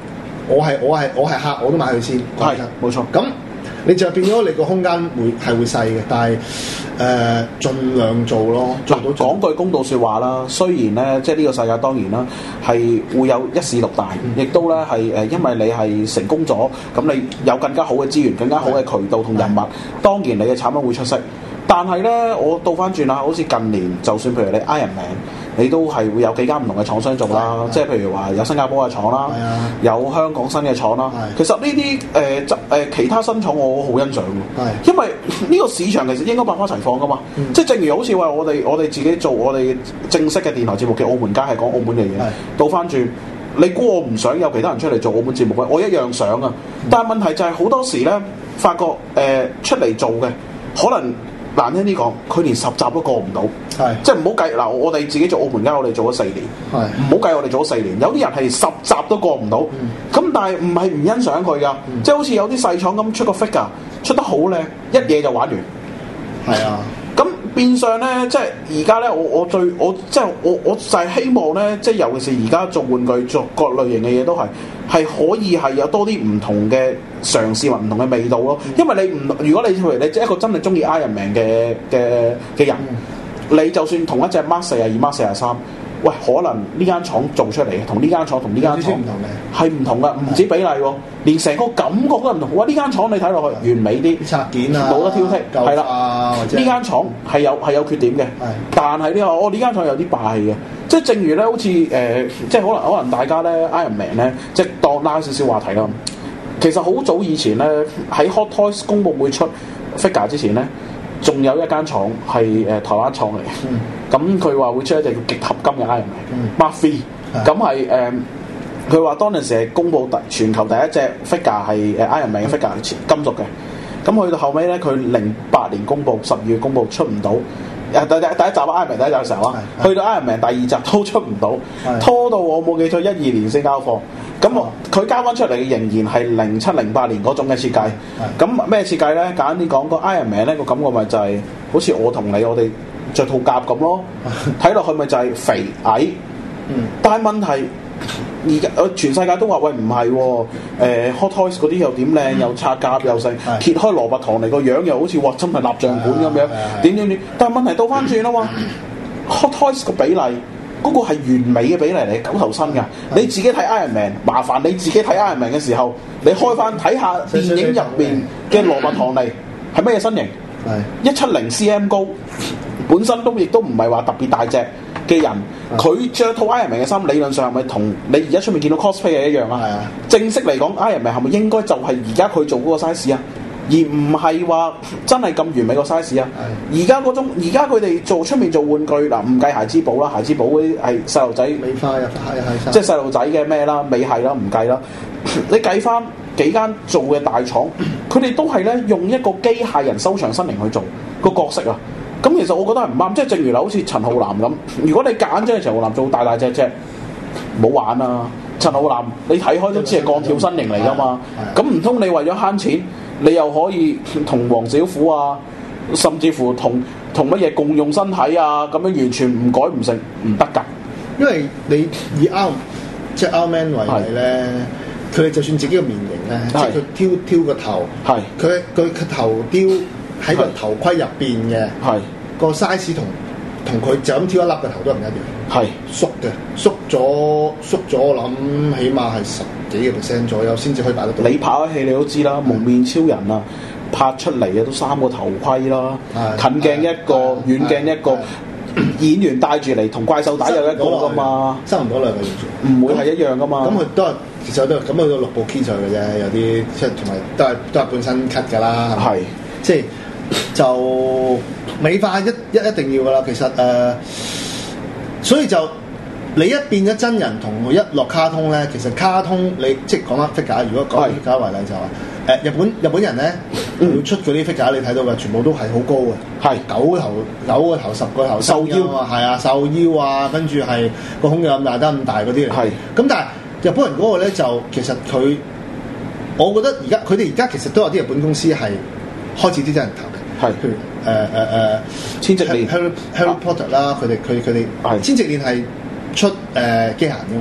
我係我係我係客，我都買佢先。
係冇錯。
咁你就變咗你個空間會係會細嘅，但係誒、呃、盡量做咯。做到
講句公道説話啦，雖然咧即係呢個世界當然啦係會有一市獨大，亦、嗯、都咧係誒因為你係成功咗，咁你有更加好嘅資源、更加好嘅渠道同人物，當然你嘅產品會出色。但係咧，我倒翻轉啦，好似近年，就算譬如你 Iron Man，你都係會有幾間唔同嘅廠商做啦，即係譬如話有新加坡嘅廠啦，有香港新嘅廠啦。其實呢啲誒執誒其他新廠我好欣賞嘅，因為呢個市場其實應該百花齊放噶嘛。嗯、即係正如好似話我哋我哋自己做我哋正式嘅電台節目嘅澳門街係講澳門嘅嘢，倒翻轉。你估我唔想有其他人出嚟做澳門節目嘅？我一樣想啊！但係問題就係好多時咧，發覺誒、呃、出嚟做嘅可能。難聽啲講，佢連十集都過唔到，係即係唔好計嗱。我哋自己做澳門街，我哋做咗四年，係唔好計我哋做咗四年。有啲人係十集都過唔到，咁、嗯、但係唔係唔欣賞佢噶，嗯、即係好似有啲細廠咁出個 figure 出得好靚，一嘢就玩完。係啊，咁變相咧，即係而家咧，我我最我即係我我就係希望咧，即係尤其是而家做玩具做各類型嘅嘢都係係可以係有多啲唔同嘅嘗試或唔同嘅味道咯。因為你唔如果你譬如你即係一個真係中意 Iron Man 嘅嘅嘅人，嗯、你就算同一隻 Mark 四十二、Mark 四十三。喂，可能呢間廠做出嚟嘅，同呢間廠同呢間廠係唔同嘅，唔止比例喎，連成個感覺都唔同。哇！呢間廠你睇落去完美啲，
拆件啊，
冇得挑剔，係啦。呢間廠係有係有缺點嘅，但係呢個我呢間廠有啲霸氣嘅，即係正如咧，好似誒、呃，即係可能可能大家咧 Iron Man 咧，即係當拉少少話題啦。其實好早以前咧，喺 Hot Toys 公佈會出 figure 之前咧。仲有一間廠係誒台灣廠嚟嘅，咁佢話會出一隻叫極合金嘅 Iron Man Mark three，咁係誒佢話當陣時係公佈第全球第一隻 figure 係誒 Iron Man 嘅 figure 係金屬嘅，咁去到後尾咧，佢零八年公佈，十二月公佈出唔到，誒第第第一集 Iron Man 第一集嘅時候啊，去到 Iron Man 第二集都出唔到，拖到我冇記錯一二年先交貨。咁佢交翻出嚟嘅仍然係零七零八年嗰種嘅設計。咁咩設計咧？簡單啲講，個 Iron Man 咧個感覺咪就係、是、好似我同你我哋着套甲咁咯。睇落去咪就係肥矮。嗯、但係問題而家全世界都話喂唔係喎。誒 Hot Toys 嗰啲又點靚，嗯、又拆甲又剩，嗯、揭開蘿蔔糖嚟個樣又好似哇真係蠟像館咁樣。點點點？但係問題倒翻轉啦嘛。Hot Toys 個比例。嗰個係完美嘅比例嚟，九頭身㗎。你自己睇 Iron Man，麻煩你自己睇 Iron Man 嘅時候，你開翻睇下電影入面嘅羅拔唐尼係咩嘢身形？係一七零 cm 高，本身都亦都唔係話特別大隻嘅人。佢着套 Iron Man 嘅衫，理論上係咪同你而家出面見到 cosplay 嘅一樣啊？係啊。正式嚟講 ，Iron Man 係咪應該就係而家佢做嗰個 size 啊？而唔係話真係咁完美個 size 啊！而家嗰種，而家佢哋做出面做玩具嗱，唔計孩之寶啦，孩之寶嗰啲係細路仔美化入係係，即係細路仔嘅咩啦，美係啦，唔計啦。你計翻幾間做嘅大廠，佢哋都係咧用一個機械人修長身形去做個角色啊！咁其實我覺得係唔啱，即係正如好似陳浩南咁，如果你夾硬將陳浩南做大大隻隻，唔好玩啊！陳浩南你睇開都知係鋼條身形嚟噶嘛，咁唔通你為咗慳錢？你又可以同黃小虎啊，甚至乎同同乜嘢共用身體啊，咁樣完全唔改唔成，唔得㗎。因為你以 Out 即係 Outman 為例咧，佢哋就算自己嘅面型咧，即係佢挑挑個頭，係佢佢佢頭雕喺個頭盔入邊嘅，係個 size 同同佢就咁挑一粒嘅頭都唔一樣，係縮嘅，縮咗縮咗，我諗起碼係十幾個 percent 左右先至可以擺得到。你拍咗戲你都知啦，蒙面超人啊，拍出嚟嘅都三個頭盔啦，近鏡一個，遠鏡一個，演員帶住嚟，同怪獸打有一個噶嘛，差唔多兩個元素，唔會係一樣噶嘛。咁佢都係其實都係咁去到六部 key 上嘅啫，有啲即係同埋都係都係本身 cut 㗎啦，係即係就美化一一一定要㗎啦。其實誒、呃，所以就。你一變咗真人同佢一落卡通咧，其實卡通你即係講翻 figure，如果講 figure 為例就話，誒、呃、日本日本人咧會、嗯、出嗰啲 figure，你睇到嘅全部都係好高嘅，係九個頭九個頭十個頭瘦腰啊，係啊瘦腰啊，跟住係個胸有咁大得咁大嗰啲嚟，係咁但係日本人嗰個咧就其實佢，我覺得而家佢哋而家其實都有啲日本公司係開始啲真人頭嘅，係譬如誒誒誒千直鏈 Harry Harry Potter 啦，佢哋佢佢哋千直鏈係。出誒、呃、機械人㗎嘛，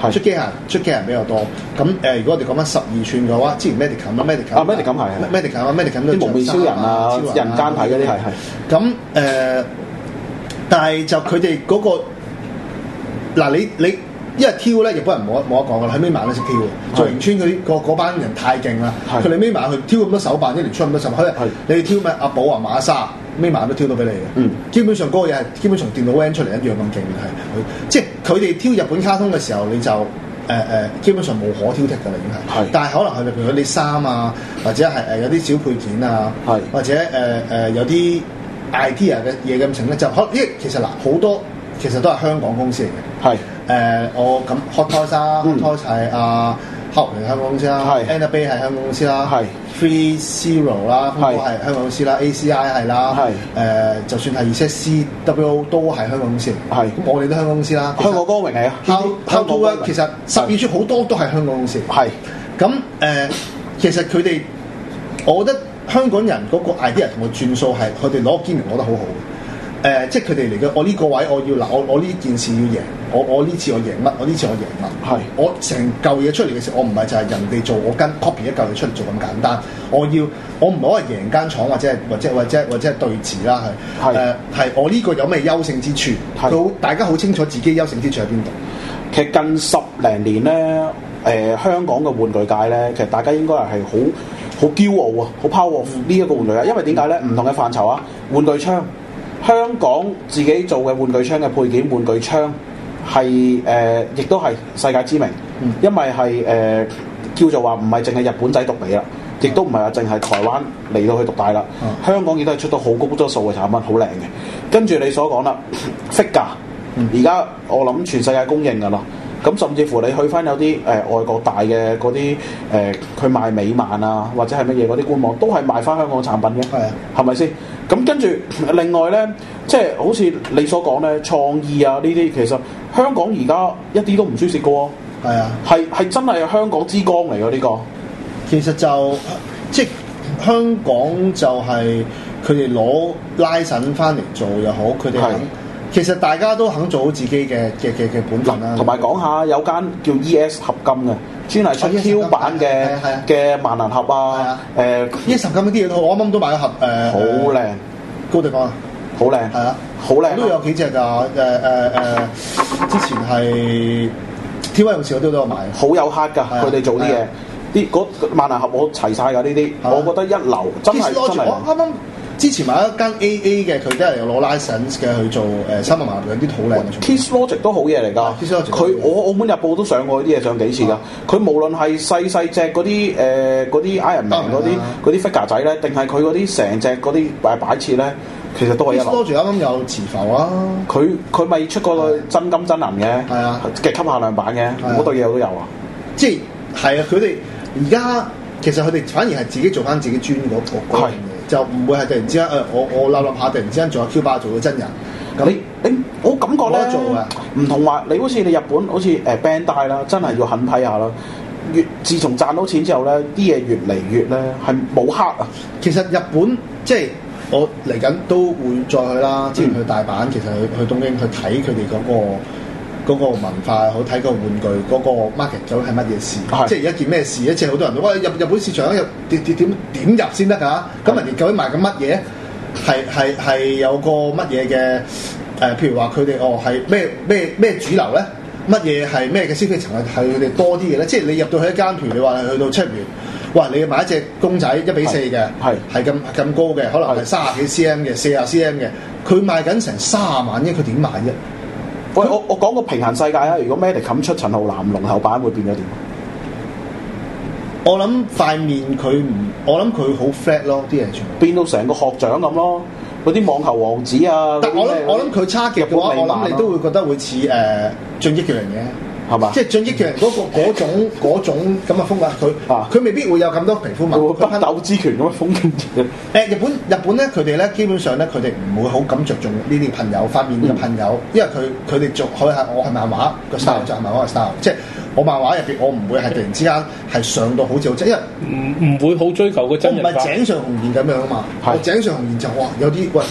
係
出機械出機械人比較多。咁誒、呃，如果我哋講翻十二寸嘅話，之前 Medicam 啦，Medicam
啊 Medicam 係
Medicam 啊 Medicam 都
啲無面超人啊、
超人
人間體嗰啲係係。
咁誒、呃，但係就佢哋嗰個嗱你你。你因為挑咧，日本人冇得冇得講噶啦，喺尾晚都識挑嘅。做迎川嗰啲嗰班人太勁啦，佢哋尾晚去挑咁多手辦，一年出咁多手辦。佢你哋挑咩？阿寶啊、馬莎，尾晚都挑到俾你嘅。嗯，基本上嗰個嘢係基本上電腦 render 出嚟一樣咁勁嘅係。即係佢哋挑日本卡通嘅時候，你就誒誒、呃、基本上無可挑剔㗎啦，已經係。係。但係可能係譬如啲衫啊，或者係誒有啲小配件啊，係或者誒誒、呃、有啲 idea 嘅嘢咁成咧，就可因為其實嗱好多其實都係香港公司嚟嘅。係。誒、呃，我咁 Hot Toys 啦 Hot Toys 係阿黑龍係香港公司啦 Anna Bay 係香港公司啦，Free Zero 啦，都係香港公司啦 ，A C I 係啦，誒、呃，就算係而且 C W O 都係香港公司，係咁我哋都香港公司啦。香港光榮係啊 ，How To 咧，其實十二處好多都係香港公司，係咁誒，其實佢哋，我覺得香港人嗰個 idea 同個轉數係佢哋攞個堅名攞得好好。誒、呃，即係佢哋嚟嘅，我呢個位我要嗱，我我呢件事要贏，我我呢次我贏乜，我呢次我贏乜，係我成嚿嘢出嚟嘅時候，我唔係就係人哋做，我跟 copy 一嚿嘢出嚟做咁簡單，我要我唔好話贏間廠或者係或者或者或者係對峙啦，係誒係我呢個有咩優勝之處，佢大家好清楚自己優勝之處喺邊度。其實近十零年咧，誒、呃、香港嘅玩具界咧，其實大家應該係係好好驕傲啊，好 power 呢一個玩具界，因為點解咧？唔同嘅範疇啊，玩具槍。香港自己做嘅玩具槍嘅配件，玩具槍係誒，亦都係世界知名，嗯、因為係誒、呃、叫做話唔係淨係日本仔獨比啦，亦都唔係話淨係台灣嚟到去獨大啦。嗯、香港亦都係出到好高質素嘅產品，好靚嘅。跟住你所講啦 figure 而家我諗全世界公認㗎啦。咁甚至乎你去翻有啲誒、呃、外國大嘅嗰啲誒，佢、呃、賣美漫啊，或者係乜嘢嗰啲官網，都係賣翻香港產品嘅，係啊，係咪先？咁跟住另外咧，即係好似你所講咧，創意啊呢啲，其實香港而家一啲都唔輸蝕嘅喎，係啊，係係真係香港之光嚟嘅呢個。其實就即係香港就係佢哋攞拉神翻嚟做又好，佢哋肯。其實大家都肯做好自己嘅嘅嘅嘅本分啦。同埋講下有間叫 E S 合金嘅，專係出 Q 版嘅嘅萬能盒啊。誒 E S 合金嗰啲嘢，我啱啱都買咗盒誒。好靚，高地方啊！好靚，係啊，好靚。都有幾隻㗎，誒誒誒，之前係 T V 勇士嗰啲都有買。好有黑㗎，佢哋做啲嘢，啲嗰萬能盒我齊晒㗎呢啲，我覺得一流，真係真係。啱啱。之前買一間 A A 嘅，佢都係有攞 license 嘅去做誒三百萬有啲好靚嘅。Kiss Logic 都好嘢嚟㗎。佢我澳門日報都上過啲嘢上幾次㗎。佢、啊、無論係細細隻嗰啲誒嗰啲 Iron Man 嗰啲嗰啲 figure 仔咧，定係佢嗰啲成隻嗰啲誒擺設咧，其實都係一流。Kiss Logic 啱啱有磁浮啊！佢佢咪出過真金真銀嘅，係啊，極級限量版嘅，好多嘢我都有啊。即係係啊！佢哋而家其實佢哋反而係自己做翻自己專嗰個嗰樣嘢。就唔會係突然之間誒、呃，我我立立下突然之間做下 Q 八做到真人。咁你你我感覺咧，唔同話你好似你日本好似誒 Bandai 啦，真係要狠批下啦。越自從賺到錢之後咧，啲嘢越嚟越咧係冇黑啊。其實日本即係我嚟緊都會再去啦。之前去大阪，嗯、其實去去東京去睇佢哋嗰個。嗰個文化好睇個玩具嗰、嗰個 market 究竟係乜嘢事？是即係一件咩事？一隻好多人都話入日本市場入點點點點入先得㗎？咁人哋究竟賣緊乜嘢？係係係有個乜嘢嘅誒？譬如話佢哋哦係咩咩咩主流咧？乜嘢係咩嘅消費層係係佢哋多啲嘅咧？即係你入到去一間，譬如你話係去到七元，哇！你要買一隻公仔一比四嘅，係係咁咁高嘅，可能係三十幾 cm 嘅，四十 cm 嘅，佢賣緊成三十萬啫，佢點賣啫？喂，我我講個平衡世界啊！如果 Medicam 出陳浩南龍頭版會變咗點？我諗塊面佢唔，我諗佢好 flat 咯，啲嘢全部變到成個學長咁咯。嗰啲網球王子啊，但我諗我諗佢差極嘅話，我諗你都會覺得會似誒進擊巨人嘅。係嘛？即係進擊巨人嗰個嗰種嗰種咁嘅風格，佢啊佢未必會有咁多皮膚紋，佢北斗之拳咁嘅風景嘅。誒日本日本咧，佢哋咧基本上咧，佢哋唔會好咁着重呢啲噴油塊面嘅噴油，因為佢佢哋做佢係我係漫畫個 style 就係漫畫嘅 style，即係我漫畫入邊我唔會係突然之間係上到好似好真，因為唔唔會好追求個真人化。我唔係井上雄彥咁樣啊嘛，我井上雄彥就哇有啲喂。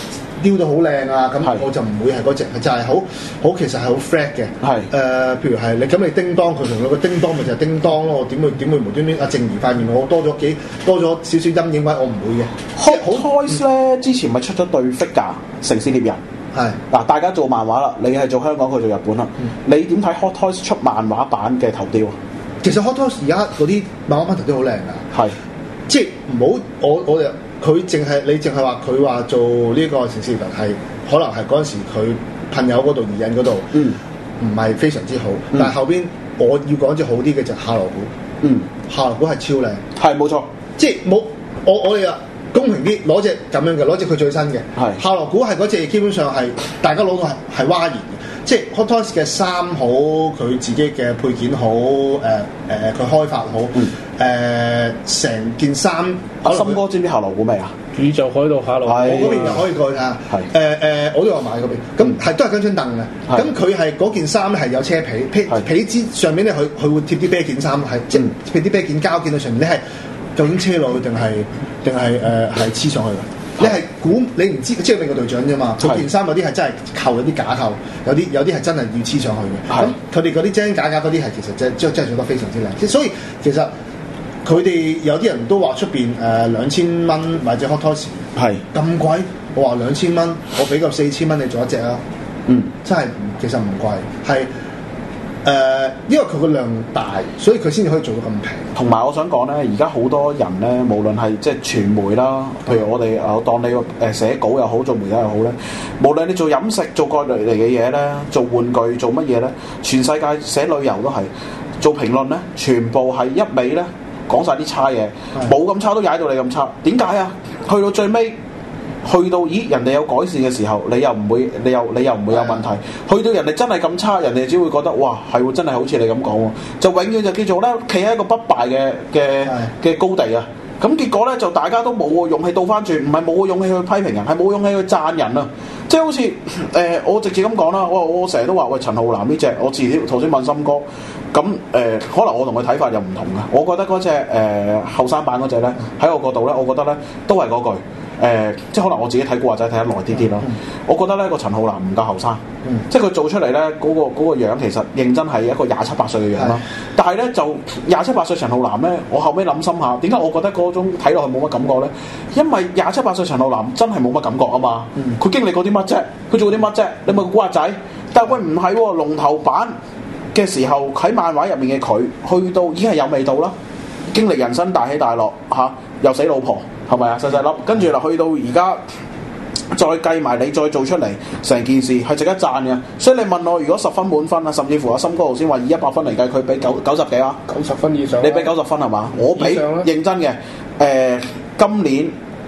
雕到好靚啊，咁我就唔會係嗰隻，就係好好其實係好 flat 嘅。係誒、呃，譬如係你咁你叮當，佢同佢個叮當咪就係叮當咯。點會點會無端端阿靜怡塊面我多咗幾多咗少少陰影位，我唔會嘅。
Hot Toys 咧之前咪出咗對 figure 城市獵人。係嗱，大家做漫畫啦，你係做香港，佢做日本啦。嗯、你點睇 Hot Toys 出漫畫版嘅頭雕啊？
其實 Hot Toys 而家嗰啲漫畫版頭雕好靚噶，係即係唔好我我哋佢淨係你淨係話佢話做呢個城市獵人係可能係嗰陣時佢朋友嗰度而引嗰度，嗯，唔係非常之好。嗯、但係後邊我要講隻好啲嘅就係夏洛股，嗯，夏洛股係超靚，係冇錯，即係冇我我哋啊。公平啲，攞隻咁樣嘅，攞隻佢最新嘅。係夏洛股係嗰隻，基本上係大家攞到係係嘩然嘅，即係 Hot Toys 嘅衫好，佢自己嘅配件好，誒誒佢開發好，誒成、呃、件衫。阿森哥知唔知夏洛股未啊？
宇宙海盜夏洛股，
我嗰邊又可以過去睇下。係誒誒，我都有買嗰邊。咁係都係跟張凳嘅。咁佢係嗰件衫係有車皮，皮皮之上面咧，佢佢會貼啲啤件衫，係即係貼啲啤件膠件喺上面，你係。究竟車落去定係定係誒係黐上去嘅？你係估你唔知，即係你個隊長啫嘛。佢件衫有啲係真係扣，有啲假扣，有啲有啲係真係要黐上去嘅。咁佢哋嗰啲真真假假嗰啲係其實真真真係做得非常之靚。即所以其實佢哋有啲人都話出邊誒兩千蚊買隻 Hot Toys 係咁貴，我話兩千蚊，我俾夠四千蚊你做一隻啊。嗯，真係其實唔貴，係。誒、呃，因為佢個量大，所以佢先至可以做到咁平。
同埋我想講咧，而家好多人咧，無論係即係傳媒啦，譬如我哋誒當你誒寫稿又好，做媒體又好咧，無論你做飲食、做各類嚟嘅嘢咧，做玩具、做乜嘢咧，全世界寫旅遊都係做評論咧，全部係一味咧講晒啲差嘢，冇咁差都踩到你咁差。點解啊？去到最尾。去到咦人哋有改善嘅時候，你又唔會，你又你又唔會有問題。去到人哋真係咁差，人哋只會覺得哇係喎，真係好似你咁講喎，就永遠就叫做咧企喺一個不敗嘅嘅嘅高地啊！咁結果咧就大家都冇個勇氣倒翻轉，唔係冇個勇氣去批評人，係冇勇氣去讚人啊！即係好似誒、呃，我直接咁講啦，我我成日都話喂陳浩南呢隻，我自己頭先問森哥，咁誒、呃、可能我同佢睇法又唔同嘅，我覺得嗰隻誒後生版嗰隻咧喺我角度咧，我覺得咧都係嗰句。誒、呃，即係可能我自己睇古惑仔睇得耐啲啲咯。嗯、我覺得咧個陳浩南唔夠後生，嗯、即係佢做出嚟咧嗰個嗰、嗰個樣其實認真係一個廿七八歲嘅樣啦。是但係咧就廿七八歲陳浩南咧，我後尾諗深下，點解我覺得嗰種睇落去冇乜感覺咧？因為廿七八歲陳浩南真係冇乜感覺啊嘛。佢、嗯、經歷過啲乜啫？佢做過啲乜啫？你咪個古惑仔。但係喂唔係喎，龍頭版嘅時候喺漫畫入面嘅佢，去到已經係有味道啦。經歷人生大起大落嚇、啊，又死老婆。係咪啊？細細粒，跟住啦，去到而家再計埋你再做出嚟，成件事係值得讚嘅。所以你問我，如果十分滿分啊，甚至乎阿森哥頭先話以一百分嚟計，佢俾九九十幾啊？
九十分以上。
你俾九十分係嘛？我俾認真嘅。誒、呃，今年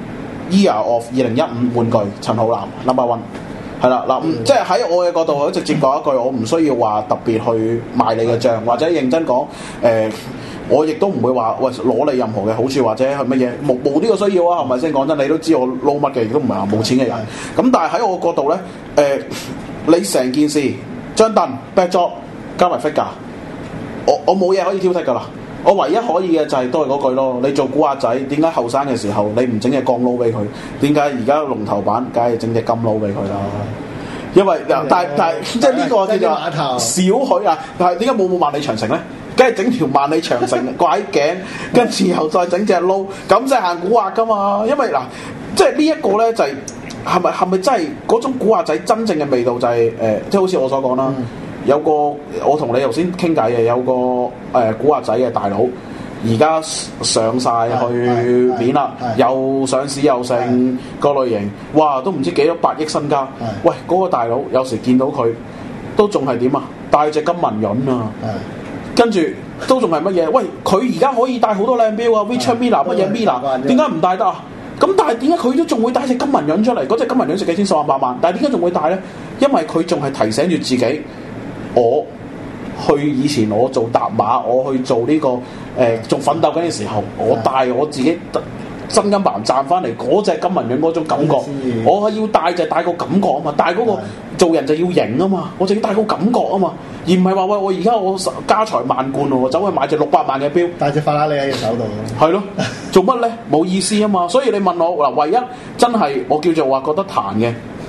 Year of 二零一五玩具陳浩南 number one 係啦嗱，嗯、即係喺我嘅角度，我直接講一句，我唔需要話特別去賣你嘅帳，或者認真講誒。呃我亦都唔會話喂攞你任何嘅好處或者係乜嘢，冇冇呢個需要啊？係咪先？講真，你都知我撈乜嘅，亦都唔係話冇錢嘅人。咁但係喺我角度咧，誒、呃，你成件事張凳 backdrop 加埋 figure，我我冇嘢可以挑剔㗎啦。我唯一可以嘅就係、是、都係嗰句咯。你做古惑仔，點解後生嘅時候你唔整隻鋼撈俾佢？點解而家龍頭版梗係整隻金撈俾佢啦？因為但係但係即係呢個叫做少許啊！但係點解冇冇萬里長城咧？梗係整條萬里長城掛喺頸，跟住又再整隻撈，咁即係行古惑噶嘛？因為嗱，即係呢一個咧就係係咪係咪真係嗰種古惑仔真正嘅味道就係、是、誒，即、呃、係好似我所講啦，嗯、有個我同你頭先傾偈嘅，有個誒、呃、古惑仔嘅大佬，而家上晒去面啦，又上市又成個類型，哇！都唔知幾多百億身家，喂嗰、那個大佬有時見到佢都仲係點啊？戴隻金文潤啊！跟住都仲係乜嘢？喂，佢而家可以戴好多靚錶啊 Richard Miller 乜嘢 Miller，點解唔戴得啊？咁但係點解佢都仲會帶隻金文潤出嚟？嗰隻金文潤值幾千十萬百萬，但係點解仲會戴咧？因為佢仲係提醒住自己，我去以前我做搭馬，我去做呢、這個誒仲、呃、奮鬥緊嘅時候，我帶我自己真金白銀賺翻嚟嗰隻金文潤嗰種感覺，我係要帶就帶個感覺啊嘛，帶嗰、那個做人就要型啊嘛，我就要帶個感覺啊嘛。而唔係話喂，我而家我家財萬貫喎，我走去買隻六百萬嘅錶，
帶隻法拉利喺隻手度。
係咯，做乜咧？冇意思啊嘛。所以你問我嗱，唯一真係我叫做話覺得彈嘅，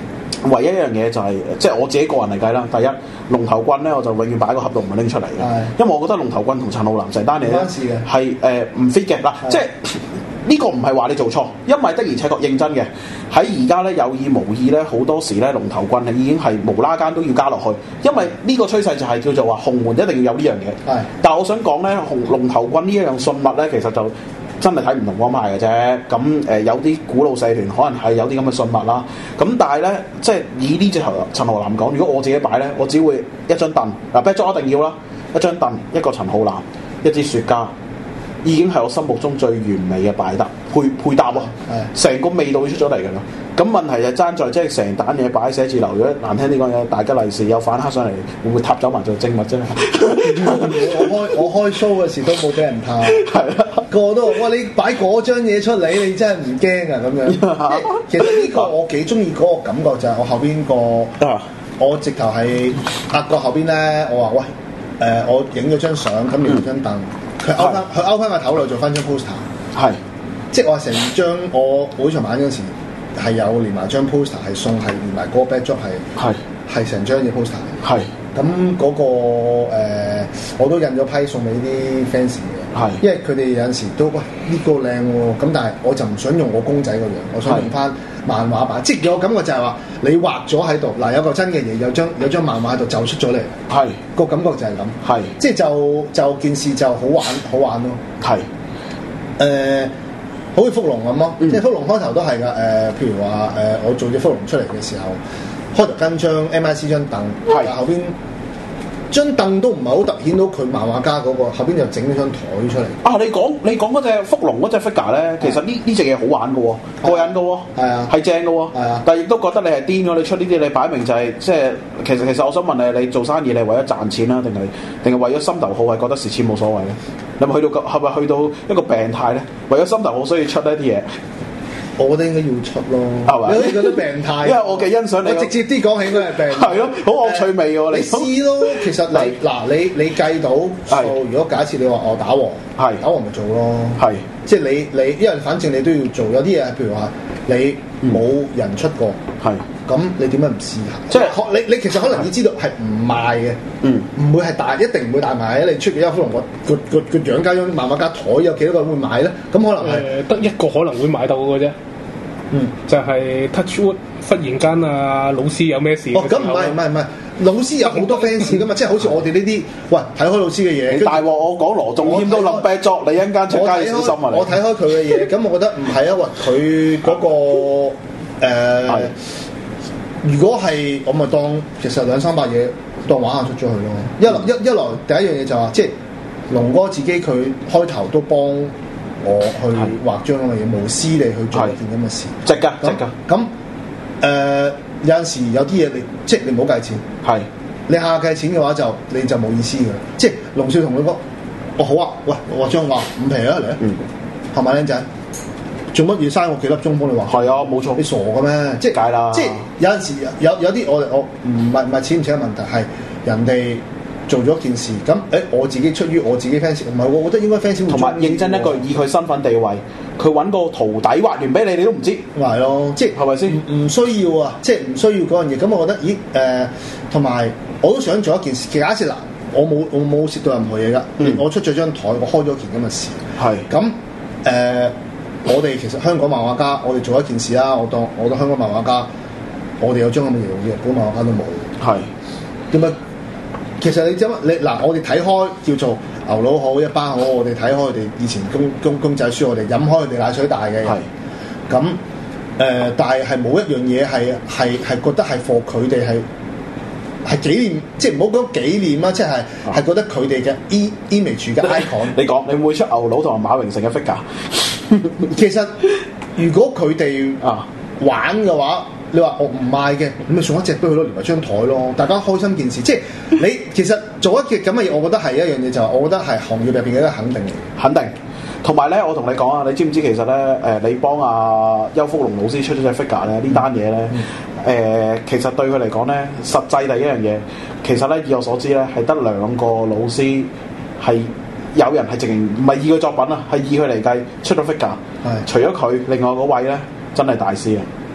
唯一一樣嘢就係、是，即係我自己個人嚟計啦。第一，龍頭棍咧，我就永遠擺喺個盒度唔會拎出嚟嘅，
係
因為我覺得龍頭棍同陳浩南成單嘢咧
唔關事嘅
係誒唔 fit 嘅嗱，即係呢個唔係話你做錯，因為的而且確認真嘅喺而家咧有意無意咧好多時咧龍頭棍係已經係無啦間都要加落去，因為呢個趨勢就係叫做話紅門一定要有呢樣嘢。係，但係我想講咧紅龍頭棍呢一樣信物咧，其實就真係睇唔同光派嘅啫，咁誒、呃、有啲古老社團可能係有啲咁嘅信物啦，咁但係咧，即係以呢隻頭陳浩南講，如果我自己擺咧，我只會一張凳，嗱 backdrop 一定要啦，一張凳，一個陳浩南，一支雪茄，已經係我心目中最完美嘅擺搭配配搭喎，成個味道都出咗嚟㗎啦。咁問題就爭在即係成單嘢擺喺寫字樓，如果難聽啲講有大吉利是，有反黑上嚟，會唔會撻走埋做精物啫？
我開我開 show 嘅時都冇俾人撻，係啦，個個都話：哇！你擺嗰張嘢出嚟，你真係唔驚啊咁樣。其實呢個我幾中意嗰個感覺就係我後邊個，我直頭係壓個後邊咧，我話喂誒、呃，我影咗張相，咁影咗張凳，佢勾翻佢勾翻個頭度做翻張 poster， 係，即係我成張我會場版嗰時。係有連埋張 poster 係送，係連埋嗰個 backdrop 係係係成張嘅 poster 係。咁嗰、那個、呃、我都印咗批送俾啲 fans 嘅。係，因為佢哋有陣時都喂呢、這個靚喎，咁但係我就唔想用我公仔個樣，我想用翻漫畫版。即係我感覺就係話你畫咗喺度，嗱有個真嘅嘢，有張有張漫畫喺度就出咗嚟。係個感覺就係咁。係，即係就就件事就好玩好玩咯。係，誒、呃。好似福龍咁咯，嗯、即係福龍開頭都係㗎。誒、呃，譬如話誒、呃，我做隻福龍出嚟嘅時候，開頭跟張 M I C 張凳，係後邊張凳都唔係好突顯到佢漫畫家嗰、那個，後邊就整咗張台出嚟。啊，你講你講嗰隻福龍嗰隻 figure 咧，其實呢呢隻嘢好玩嘅喎，過癮嘅喎，係啊，係正嘅喎，係啊。但係亦都覺得你係癲咗，你出呢啲你擺明就係、是、即係其實其實我想問你，你做生意你係為咗賺錢啦，定係定係為咗心頭好，係覺得蝕錢冇所謂咧？你咪去到個係咪去到一個病態咧？為咗心頭好，所以出呢啲嘢。我覺得應該要出咯，係嘛？你覺得病態？因為我嘅欣賞你，我直接啲講起應該係病態。係咯，好惡趣味喎！你試咯，其實你嗱你你計到數，如果假設你話我打和，係打和咪做咯，係即係你你，因為反正你都要做，有啲嘢譬如話你冇人出過，係咁你點解唔試下？即係你你其實可能要知道係唔賣嘅，嗯，唔會係大，一定唔會大賣嘅。你出嘅一福龍個個個個樣加張漫畫家台有幾多個會買咧？咁可能係
得一個可能會買到嘅啫。嗯，就係 Touchwood 忽然間啊，老師有咩事？
哦，咁唔係唔係唔係，老師有好多 fans 噶嘛，即係好似我哋呢啲，喂睇開老師嘅嘢。大鑊我講羅仲謙都諗 back job，你一陣間出街要小心啊！我睇開佢嘅嘢，咁我覺得唔係啊，喂佢嗰個誒，如果係我咪當其實兩三百嘢當玩下出咗去咯。一來一一來第一樣嘢就話，即係龍哥自己佢開頭都幫我去畫張咁嘅嘢，無私地去做一件咁嘅事，值㗎，值㗎。咁誒、呃、有陣時有啲嘢你即係你唔好計錢，係你下下計錢嘅話就你就冇意思㗎。即係龍少同佢講，我、哦、好啊，喂，我張畫五皮啊嚟啊，係咪靚仔？做乜嘢嘥我幾粒鐘幫你畫？係啊，冇錯。你傻嘅咩？即係解啦。即係有陣時有有啲我我唔係唔係錢唔錢嘅問題，係人哋做咗件事，咁誒我自己出於我自己 fans，唔係我覺得應該 fans 會同埋認真一句，以佢身份地位，佢揾個徒弟畫完俾你，你都唔知，係咯，即係係咪先？唔需要啊，即係唔需要嗰樣嘢。咁我覺得，咦誒，同、呃、埋我都想做一件事。其實假設嗱，我冇我冇蝕到任何嘢㗎，嗯、我出咗張台，我開咗件咁嘅事，係咁誒。我哋其實香港漫畫家，我哋做一件事啦。我當我當香港漫畫家，我哋有張咁嘅嘢，日本漫畫家都冇。係點解？其實你知乜？你嗱，我哋睇開叫做牛佬好，一班好，我哋睇開佢哋以前公公公仔書，我哋飲開佢哋奶水大嘅人。係咁誒，但係係冇一樣嘢係係係覺得係 for 佢哋係係紀念，即係唔好講紀念啦，即係係覺得佢哋嘅 image 嘅 icon。你講，你會唔會出牛佬同埋馬榮成嘅 figure？其實如果佢哋啊玩嘅話，你話我唔賣嘅，咁咪送一隻俾佢咯，連埋張台咯，大家開心件事。即係你其實做一件咁嘅嘢，我覺得係一樣嘢，就係、是、我覺得係行業入邊嘅一個肯定嚟。肯定。同埋咧，我同你講啊，你知唔知其實咧？誒、呃，你幫阿邱福龍老師出咗隻 figure 咧，呢單嘢咧，誒、呃，其實對佢嚟講咧，實際第一樣嘢，其實咧以我所知咧，係得兩個老師係。有人係直情唔係以佢作品啊，係以佢嚟計出咗 figure。係，除咗佢，另外嗰位咧真係大師啊！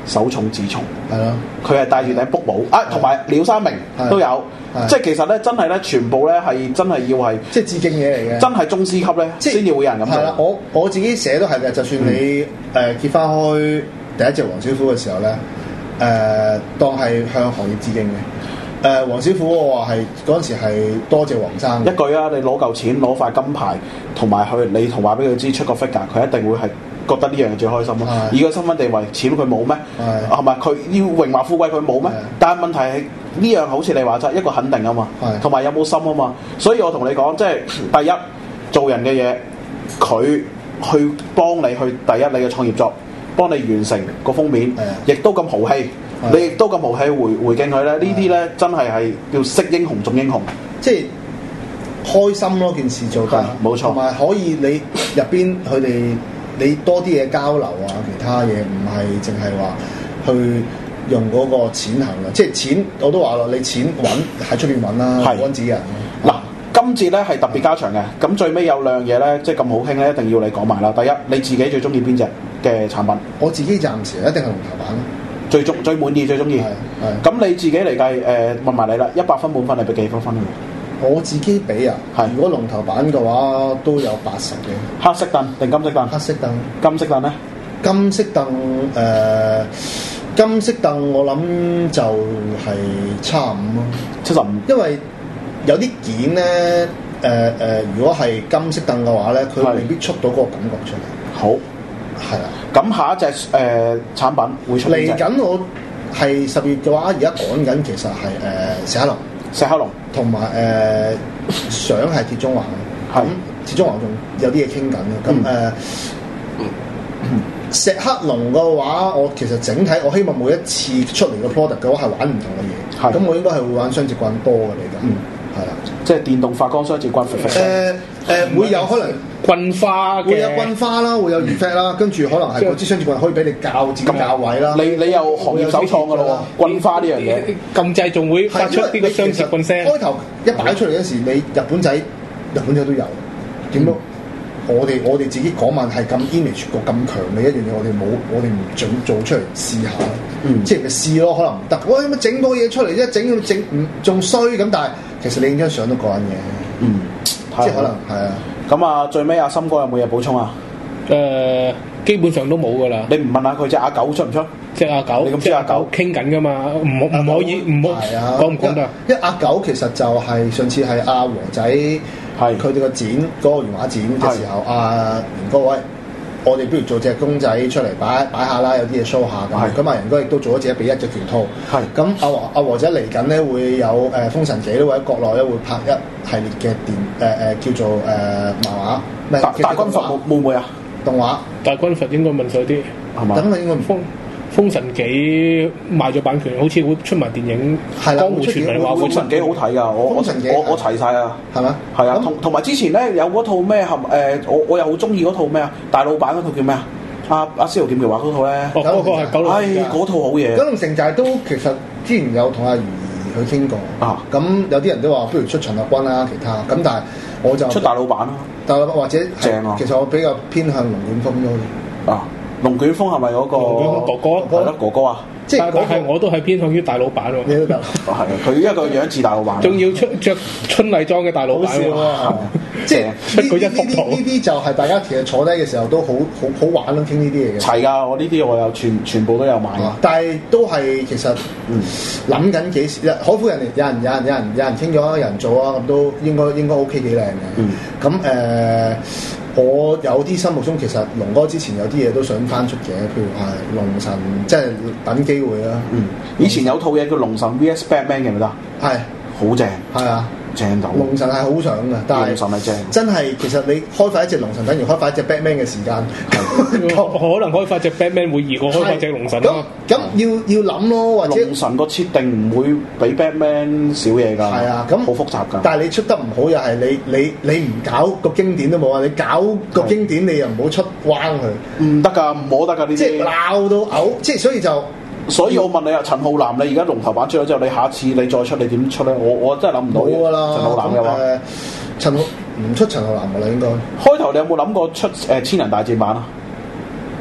手重自重，
係咯，
佢係戴住頂卜帽啊，同埋廖三明都有，即係其實咧真係咧全部咧係真係要係
即係致敬嘢嚟嘅，
真係宗師級咧先至會有人咁做。
係啦，我我自己寫都係嘅，就算你誒、嗯呃、揭翻開第一隻黃小虎嘅時候咧，誒、呃、當係向行業致敬嘅。誒、呃、黃小虎我話係嗰陣時係多謝黃生
一句啊，你攞嚿錢攞塊金牌，同埋佢你同話俾佢知出個 figure，佢一定會係覺得呢樣嘢最開心咯。而個身份地位，錢佢冇咩？係咪佢要榮華富貴佢冇咩？但係問題係呢樣好似你話齋一個肯定啊嘛，同埋有冇心啊嘛。所以我同你講，即係第一做人嘅嘢，佢去幫你去第一你嘅創業作，幫你完成個封面，亦都咁豪氣。你亦都咁豪氣回回敬佢咧，呢啲咧真係係叫識英雄重英雄，
即係開心咯件事做得，
冇錯，
同埋可以你入邊佢哋你多啲嘢交流啊，其他嘢唔係淨係話去用嗰個錢行啦，即係錢我都話咯，你錢揾喺出邊揾啦，揾自己人。
嗱，今次咧係特別加長嘅，咁最尾有兩樣嘢咧，即係咁好興咧，一定要你講埋啦。第一，你自己最中意邊隻嘅產品？
我自己暫時一定係龍頭版。
最中最滿意最中意，咁你自己嚟計誒、呃、問埋你啦，一百分滿分你俾幾多分？
我自己俾啊，如果龍頭版嘅話都有八十嘅。
黑色凳定金色凳？
黑色凳。
金色凳咧？
金色凳誒、呃，金色凳我諗就係七十五咯。
七十五。
因為有啲件咧誒誒，如果係金色凳嘅話咧，佢未必出到嗰個感覺出嚟。
好。係啦，咁下一隻誒、呃、產品會出嚟
緊。我係十月嘅話，而家趕緊其實係誒石黑龍、
石黑龍
同埋誒想係鐵中環。咁鐵中環仲有啲嘢傾緊嘅。咁誒、呃嗯嗯、石黑龍嘅話，我其實整體我希望每一次出嚟嘅 product 嘅話係玩唔同嘅嘢。咁我應該係會玩雙節棍多嘅嚟㗎。嗯，係啦，
即係電動發光雙節棍。
誒誒會有可能。
棍花
會有棍花啦，會有 effect 啦，跟住可能係嗰支雙節棍可以俾你校自己校位啦。
你你有行業首創㗎咯喎，棍花呢樣嘢，
撳掣仲會發出啲個雙節棍聲。
開頭一擺出嚟嗰時，你日本仔日本仔都有，點都、嗯、我哋我哋自己嗰晚係咁 image 個咁強嘅一樣嘢，我哋冇我哋唔準做出嚟試下，嗯、即係咪試咯？可能唔得，喂，咁整個嘢出嚟啫，整整唔仲衰咁，但係其實你影張相都過癮嘅，
嗯，
即係可能係啊。
咁啊，最尾阿森哥有冇嘢補充啊？
誒、呃，基本上都冇噶啦。
你唔問下佢隻阿狗出唔出？
隻阿狗，
你咁知阿狗
傾緊噶嘛？唔好唔可以唔好講唔講得？
因為阿狗其實就係上次係阿和仔，係佢哋個展嗰、嗰個原畫展嘅時候，阿袁哥喂，我哋不如做隻公仔出嚟擺擺下啦，有啲嘢 show 下咁。咁阿袁哥亦都做咗自己俾一隻拳套。係咁，阿和阿和仔嚟緊咧會有誒、呃《封神記》咧，或者國內咧會拍一系列嘅電誒誒、呃、叫做誒、呃、漫畫。咩？
大大軍閥會會唔會啊？
動畫
大軍閥應該問佢啲
係嘛？咁應該唔
封封神記賣咗版權，好似會出埋電影。
係啦，
江湖傳聞話
封神記好睇㗎，我我我我齊晒啊，
係咪？
係啊，同同埋之前咧有嗰套咩合誒，我我又好中意嗰套咩啊？大老闆嗰套叫咩啊？阿阿司徒劍橋話嗰套咧，
哦，嗰個係九龍城。
唉，嗰套好嘢。
九龍城就係都其實之前有同阿余怡去傾過啊。咁有啲人都話不如出陳立軍啦，其他咁，但係我就
出大老闆啦。
大老闆或者
正啊。
其實我比較偏向龍捲風多啲。
啊，龍捲風係咪嗰個
哥哥？
係咯，哥哥啊。
即係
但係我都係偏向於大老闆喎。
你都得。
係啊，佢一個樣似大老闆。
仲要出着春麗裝嘅大老闆
喎。即係
出佢一幅圖。
呢啲就係大家其實坐低嘅時候都好好好玩咯，傾呢啲嘢嘅。
齊㗎，我呢啲我有全全部都有買。
但係都係其實諗緊幾時？海夫人嚟，有人有人有人有人傾咗，有人做啊，咁都應該應該 OK 幾靚嘅。咁誒、嗯呃，我有啲心目中其實龍哥之前有啲嘢都想翻出嘅，譬如係龍神，即係等機會啦。嗯，
以前有套嘢叫龍神 V S Batman 嘅，咪得？係，好正。係啊。正到
龍神係好想嘅，但係
龍神係正，
真係其實你開發一隻龍神，等於開發一隻 Batman 嘅時間，
可能開發隻 Batman 會易過開發隻龍神咯。
咁要要諗咯，或者
龍神個設定唔會比 Batman 少嘢㗎。係
啊，咁
好複雜㗎。
但係你出得唔好又係你你你唔搞個經典都冇啊！你搞個經典你又唔好出彎佢，
唔得㗎，唔摸得㗎呢啲。
即係鬧到嘔，即係所以就。
所以我問你啊，陳浩南，你而家龍頭版出咗之後，你下次你再出，你點出咧？我我真係諗唔到。
冇㗎啦，
陳浩南嘅話，
誒陳浩唔出陳浩南㗎啦，應該。
開頭你有冇諗過出誒千人大戰版啊？
誒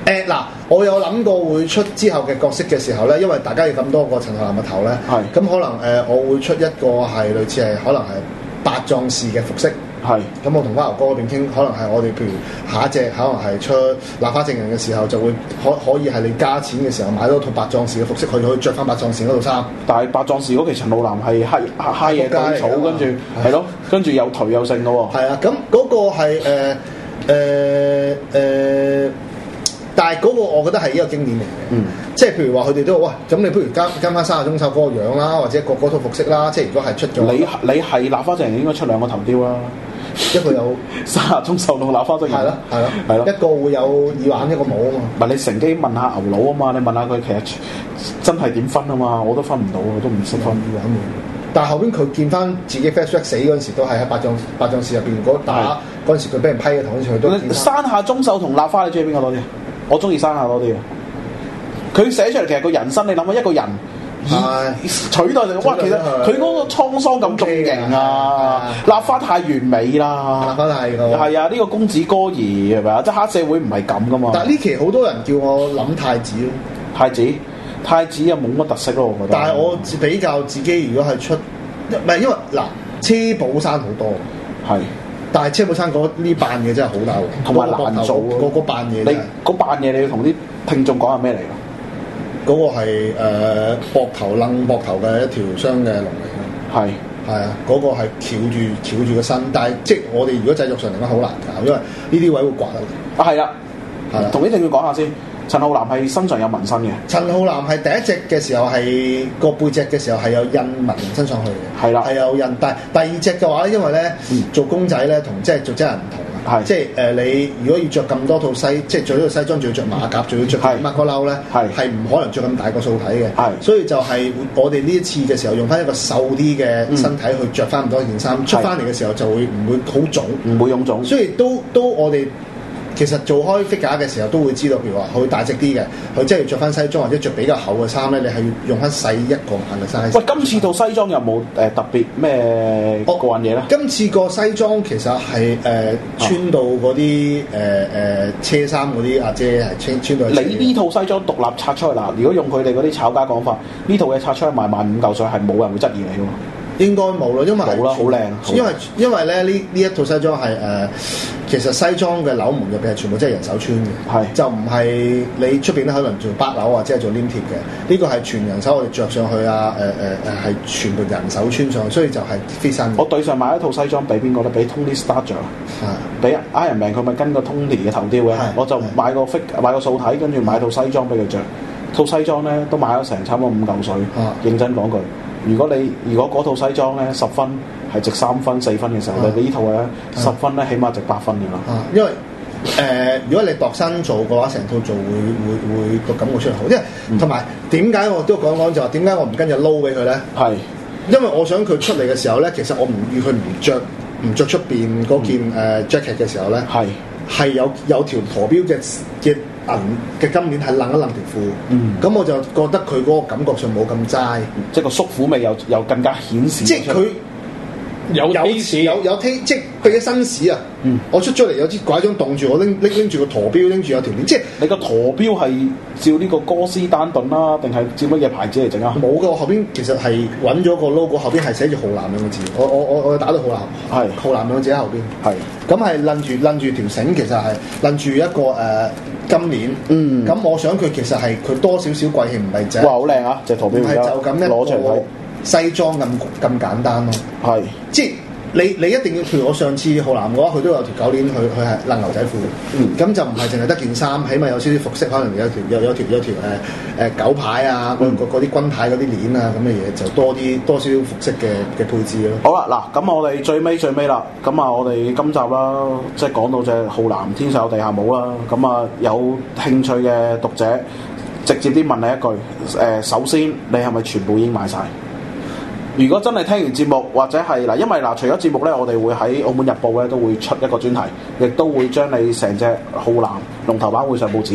誒嗱，我有諗過會出之後嘅角色嘅時候咧，因為大家要咁多個陳浩南嘅頭咧，係咁可能誒、呃，我會出一個係類似係可能係八壯士嘅服飾，係咁我同花牛哥嗰邊傾，可能係我哋譬如下一隻可能係出立花正人嘅時候，就會可可以係你加錢嘅時候買多套八壯士嘅服飾，佢可以着翻八壯士嗰套衫。但係八壯士嗰期陳浩南係黑黑嘢對草，跟住係咯，跟住又頹又剩嘅喎。係啊，咁嗰個係誒誒誒。但係嗰個我覺得係一個經典嚟嘅，嗯、即係譬如話佢哋都哇，咁你不如跟跟翻三十中秀嗰個樣啦，或者個嗰套服飾啦，即係如果係出咗，你你係立花正人應該出兩個頭雕啦，一個有三十中秀同立花正人，係咯係咯係咯，一個會有耳環一個冇啊嘛，唔係你乘機問下牛佬啊嘛，你問下佢其實真係點分啊嘛，我都分唔到，我都唔識分耳環冇。但係後邊佢見翻自己 Flashback 死嗰陣時，都係喺八壯八壯士入邊嗰打嗰陣時，佢俾人批嘅頭嗰陣時，佢都山下中秀同立花，你中意邊個多啲？我中意山下多啲嘅，佢寫出嚟其實個人生，你諗下一個人以取代嚟，哇！其實佢嗰個滄桑感仲勁啊！立花太完美啦，立花太係啊！呢個公子哥兒係咪啊？即係黑社會唔係咁噶嘛。但係呢期好多人叫我諗太子咯，太子太子又冇乜特色咯，我覺得。但係我比較自己，如果係出唔係因為嗱，車寶山好多係。但係車寶山嗰呢扮嘢真係好大喎，同埋難做嗰嗰扮嘢。你嗰扮嘢你要同啲聽眾講下咩嚟㗎？嗰個係誒膊頭掕膊頭嘅一條雙嘅龍嚟嘅。係係啊，嗰、嗰個係翹住翹住個身，但係即係我哋如果製作上嚟講好難搞，因為呢啲位會刮得。啊係啦，係啦，同啲聽眾講下先。陳浩南係身上有紋身嘅。陳浩南係第一隻嘅時候係個背脊嘅時候係有印紋身上去嘅。係啦，係有印。但係第二隻嘅話咧，因為咧、嗯、做公仔咧同即係做真人唔同啊。係即係誒、呃，你如果要着咁多套西，即係着呢套西裝，仲要着馬甲，仲要着孖哥褸咧，係係唔可能着咁大個素體嘅。係，所以就係我哋呢一次嘅時候用翻一個瘦啲嘅身體去着翻咁多件衫，嗯、出翻嚟嘅時候就會唔會好腫，唔會臃腫。所以都都我哋。其實做開 figure 嘅時候都會知道，譬如話佢大隻啲嘅，佢真係要着翻西裝或者着比較厚嘅衫咧，你係要用翻細一個版嘅 size。喂，今次套西裝有冇誒特別咩過癮嘢咧？今次個西裝其實係誒、呃、穿到嗰啲誒誒車衫嗰啲阿姐係穿穿到。你呢套西裝獨立拆出去嗱，如果用佢哋嗰啲炒家講法，呢套嘢拆出去賣萬五嚿水係冇人會質疑你㗎嘛？應該冇咯，因為冇啦，好靚。因為因為咧呢呢一套西裝係誒、呃，其實西裝嘅紐門入邊係全部真係人手穿嘅，係就唔係你出邊咧可能做八紐或者係做黏貼嘅，呢、這個係全人手我哋着上去啊誒誒誒係全部人手穿上去，所以就係非新。我對上買一套西裝俾邊個咧？俾 Tony Stark 著，係俾 Iron Man 佢咪跟個 Tony 嘅頭雕嘅，我就買個 fit 買個素體，跟住買套西裝俾佢着。套西裝咧都買咗成差唔多五嚿水，啊、認真講句。如果你如果嗰套西裝咧十分係值三分四分嘅時候，啊、你呢套咧十分咧起碼值八分嘅啦、啊。因為誒、呃，如果你度身做嘅話，成套做會會會個感覺出嚟好。因為同埋點解我都講講就話點解我唔跟隻撈俾佢咧？係是因為我想佢出嚟嘅時候咧，其實我唔預佢唔着唔着出邊嗰件誒、嗯呃、jacket 嘅時候咧，係係是有有條陀錶嘅嘅。銀嘅金鏈係掕一掕條褲，咁、嗯、我就覺得佢嗰個感覺上冇咁齋，即係個叔父味又又更加顯示。即係佢有有有有聽，即係佢嘅紳士啊！嗯、我出咗嚟有支拐杖棟住我，拎拎拎住個陀錶，拎住有條鏈。即係你個陀錶係照呢個哥斯丹頓啦，定係照乜嘢牌子嚟整啊？冇㗎，我後邊其實係揾咗個 logo，後邊係寫住浩南兩個字。我我我我打到浩南，係是浩南兩個字喺後邊。係咁係攆住攆住條繩，其實係攆住一個誒。呃今年，嗯，咁我想佢其實係佢多少少貴氣，唔係就哇好靚啊！隻陀錶唔係就咁一個西裝咁咁簡單咯，係即係你你一定要，譬如我上次浩南嘅話，佢都有條狗鏈，佢佢係掕牛仔褲，嗯，咁就唔係淨係得件衫，起碼有少少服飾，可能有條有有條有條誒誒狗牌啊，嗰嗰啲軍牌嗰啲鏈啊咁嘅嘢，就多啲多少少服飾嘅嘅配置咯。好啦，嗱，咁我哋最尾最尾啦，咁啊，我哋今集啦，即係講到隻浩南天上有地下冇啦，咁啊，有興趣嘅讀者直接啲問你一句，誒、呃，首先你係咪全部已經買晒？如果真係聽完節目或者係嗱，因為嗱，除咗節目咧，我哋會喺澳門日報咧都會出一個專題，亦都會將你成隻浩南龍頭版會上報紙嘅。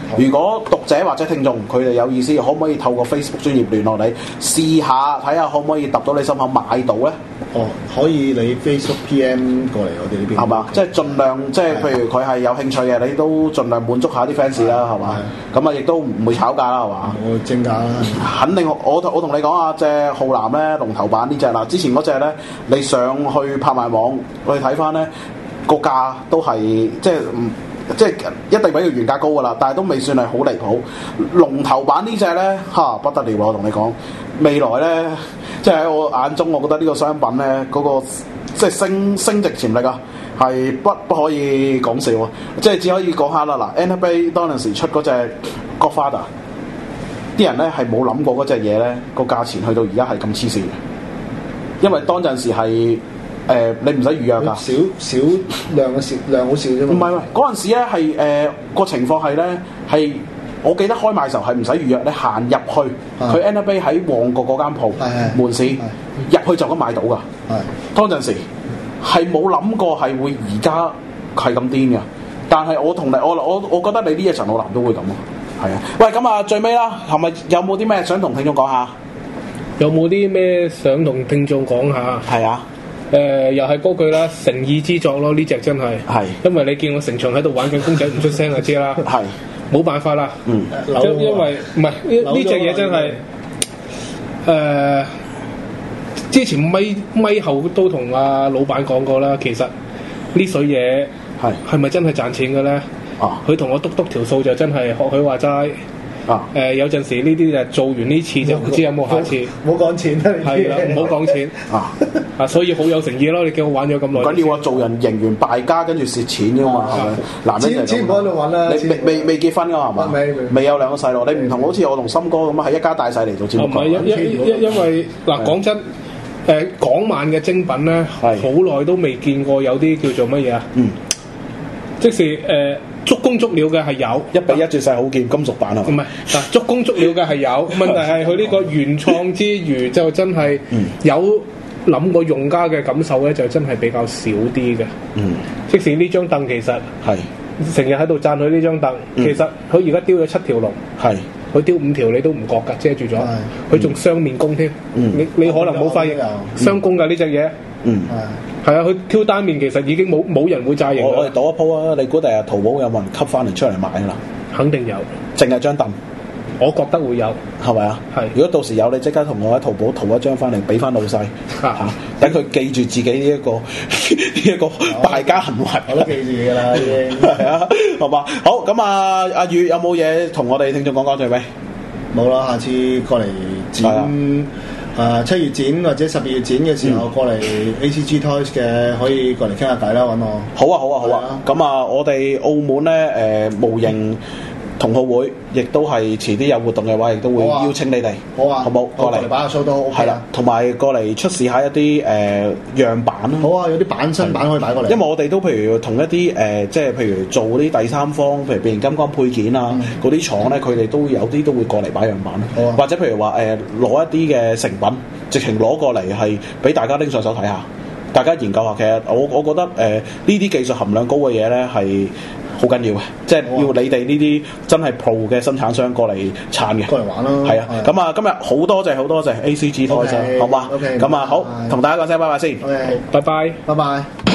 如果讀者或者聽眾佢哋有意思，可唔可以透過 Facebook 專頁聯絡你，試下睇下可唔可以揼到你心口買到咧？
哦，可以你 Facebook P M 過嚟我哋呢邊。係嘛？
即係盡量，即係譬如佢係有興趣嘅，你都盡量滿足下啲 fans 啦，係嘛？咁啊，亦都唔會炒價啦，係嘛？
我正價啦。
肯定我我我同你講啊，隻浩南咧龍頭版呢隻嗱，之前嗰隻咧，你上去拍賣網去睇翻咧，個價都係即係唔。即係一定比佢原價高㗎啦，但係都未算係好離譜。龍頭版呢隻咧嚇不得了，我同你講，未來咧即係喺我眼中，我覺得呢個商品咧嗰、那個即係升升值潛力啊，係不不可以講笑啊！即係只可以講下啦。嗱 N B A 當陣時出嗰隻 Godfather， 啲人咧係冇諗過嗰隻嘢咧個價錢去到而家係咁黐線嘅，因為當陣時係。誒、呃，你唔使預約㗎，
少少量嘅少量好少啫嘛。
唔係唔係，嗰陣時咧係誒個情況係咧係，我記得開賣時候係唔使預約，你行入去，佢 N B A 喺旺角嗰間鋪門市入去就咁買到㗎。當陣時係冇諗過係會而家係咁癲嘅，但係我同你我我我覺得你呢一層老男都會咁啊。係啊，喂，咁啊最尾啦，係咪有冇啲咩想同聽眾講下？
有冇啲咩想同聽眾講下？
係啊。
誒、呃、又係嗰句啦，誠意之作咯，呢隻真係，係因為你見我成場喺度玩緊公仔唔出聲就知啦，係冇辦法啦，嗯，因因為唔係呢呢隻嘢真係誒、呃，之前咪咪後都同阿老闆講過啦，其實呢水嘢係係咪真係賺錢嘅咧？啊，佢同我篤篤條數就真係學佢話齋。啊！誒、呃、有陣時呢啲就做完呢次就唔知有冇下次。
唔好講錢啦，
係啦，唔好講錢啊！啊，所以好有誠意咯！你見我玩咗咁耐。
緊要話做人贏完敗家，跟住蝕錢㗎嘛，係咪？男人就
錢唔好喺度揾啦。
你未未未結婚㗎係嘛？未未有兩個細路，你唔同好似我同森哥咁啊，係一家大細嚟做節目。
唔係因因因因為嗱講真，誒港漫嘅精品咧，好耐都未見過有啲叫做乜嘢啊？嗯，即是誒。呃足弓足料嘅係有，
一比一絕世好劍金屬版啊！
唔係嗱，足弓足料嘅係有，問題係佢呢個原創之餘就真係有諗過用家嘅感受咧，就真係比較少啲嘅。嗯，即使呢張凳其實係成日喺度讚佢呢張凳，嗯、其實佢而家雕咗七條龍，係佢雕五條你都唔覺㗎，遮住咗，佢仲雙面弓添。嗯、你你可能冇發現雙弓㗎呢隻嘢。嗯。係啊，佢挑單面其實已經冇冇人會炸型。
我我哋賭一鋪啊！你估第日淘寶有冇人吸翻嚟出嚟買啊？
肯定有，
淨係張凳，
我覺得會有，
係咪啊？係。如果到時有，你即刻同我喺淘寶淘一張翻嚟，俾翻老細嚇，等佢記住自己呢一個呢一個敗家行為。
我都記住㗎啦，已經
係啊，好嘛？好咁啊，阿宇有冇嘢同我哋聽眾講講最尾？
冇啦，下次過嚟展。誒七、呃、月展或者十二月展嘅時候、嗯、過嚟 A C G Toys 嘅可以過嚟傾下偈啦，揾我。
好啊好啊好啊！咁啊，我哋澳門咧誒、呃、模型同好會，亦都係遲啲有活動嘅話，亦都會邀請你哋。
好啊，
好冇過嚟
擺下 show 都 OK。係啦，
同埋過嚟出示下一啲誒、呃、樣板咯。
好啊，有啲板新版可以擺過嚟。
因為我哋都譬如同一啲誒、呃，即係譬如做啲第三方，譬如變形金剛配件啊，嗰啲、嗯、廠咧，佢哋都有啲都會過嚟擺樣板咯。啊、或者譬如話誒攞一啲嘅成品，直情攞過嚟係俾大家拎上手睇下，大家研究下。其實我我覺得誒呢啲技術含量高嘅嘢咧係好緊要嘅，即係要你哋呢啲真係 Pro 嘅生產商過嚟撐嘅，
過嚟玩咯。
係啊，咁啊，今日好多謝好多謝 A C G Toys，好嘛？OK，咁啊，好，同大家講聲拜拜先。
OK，
拜拜，
拜拜。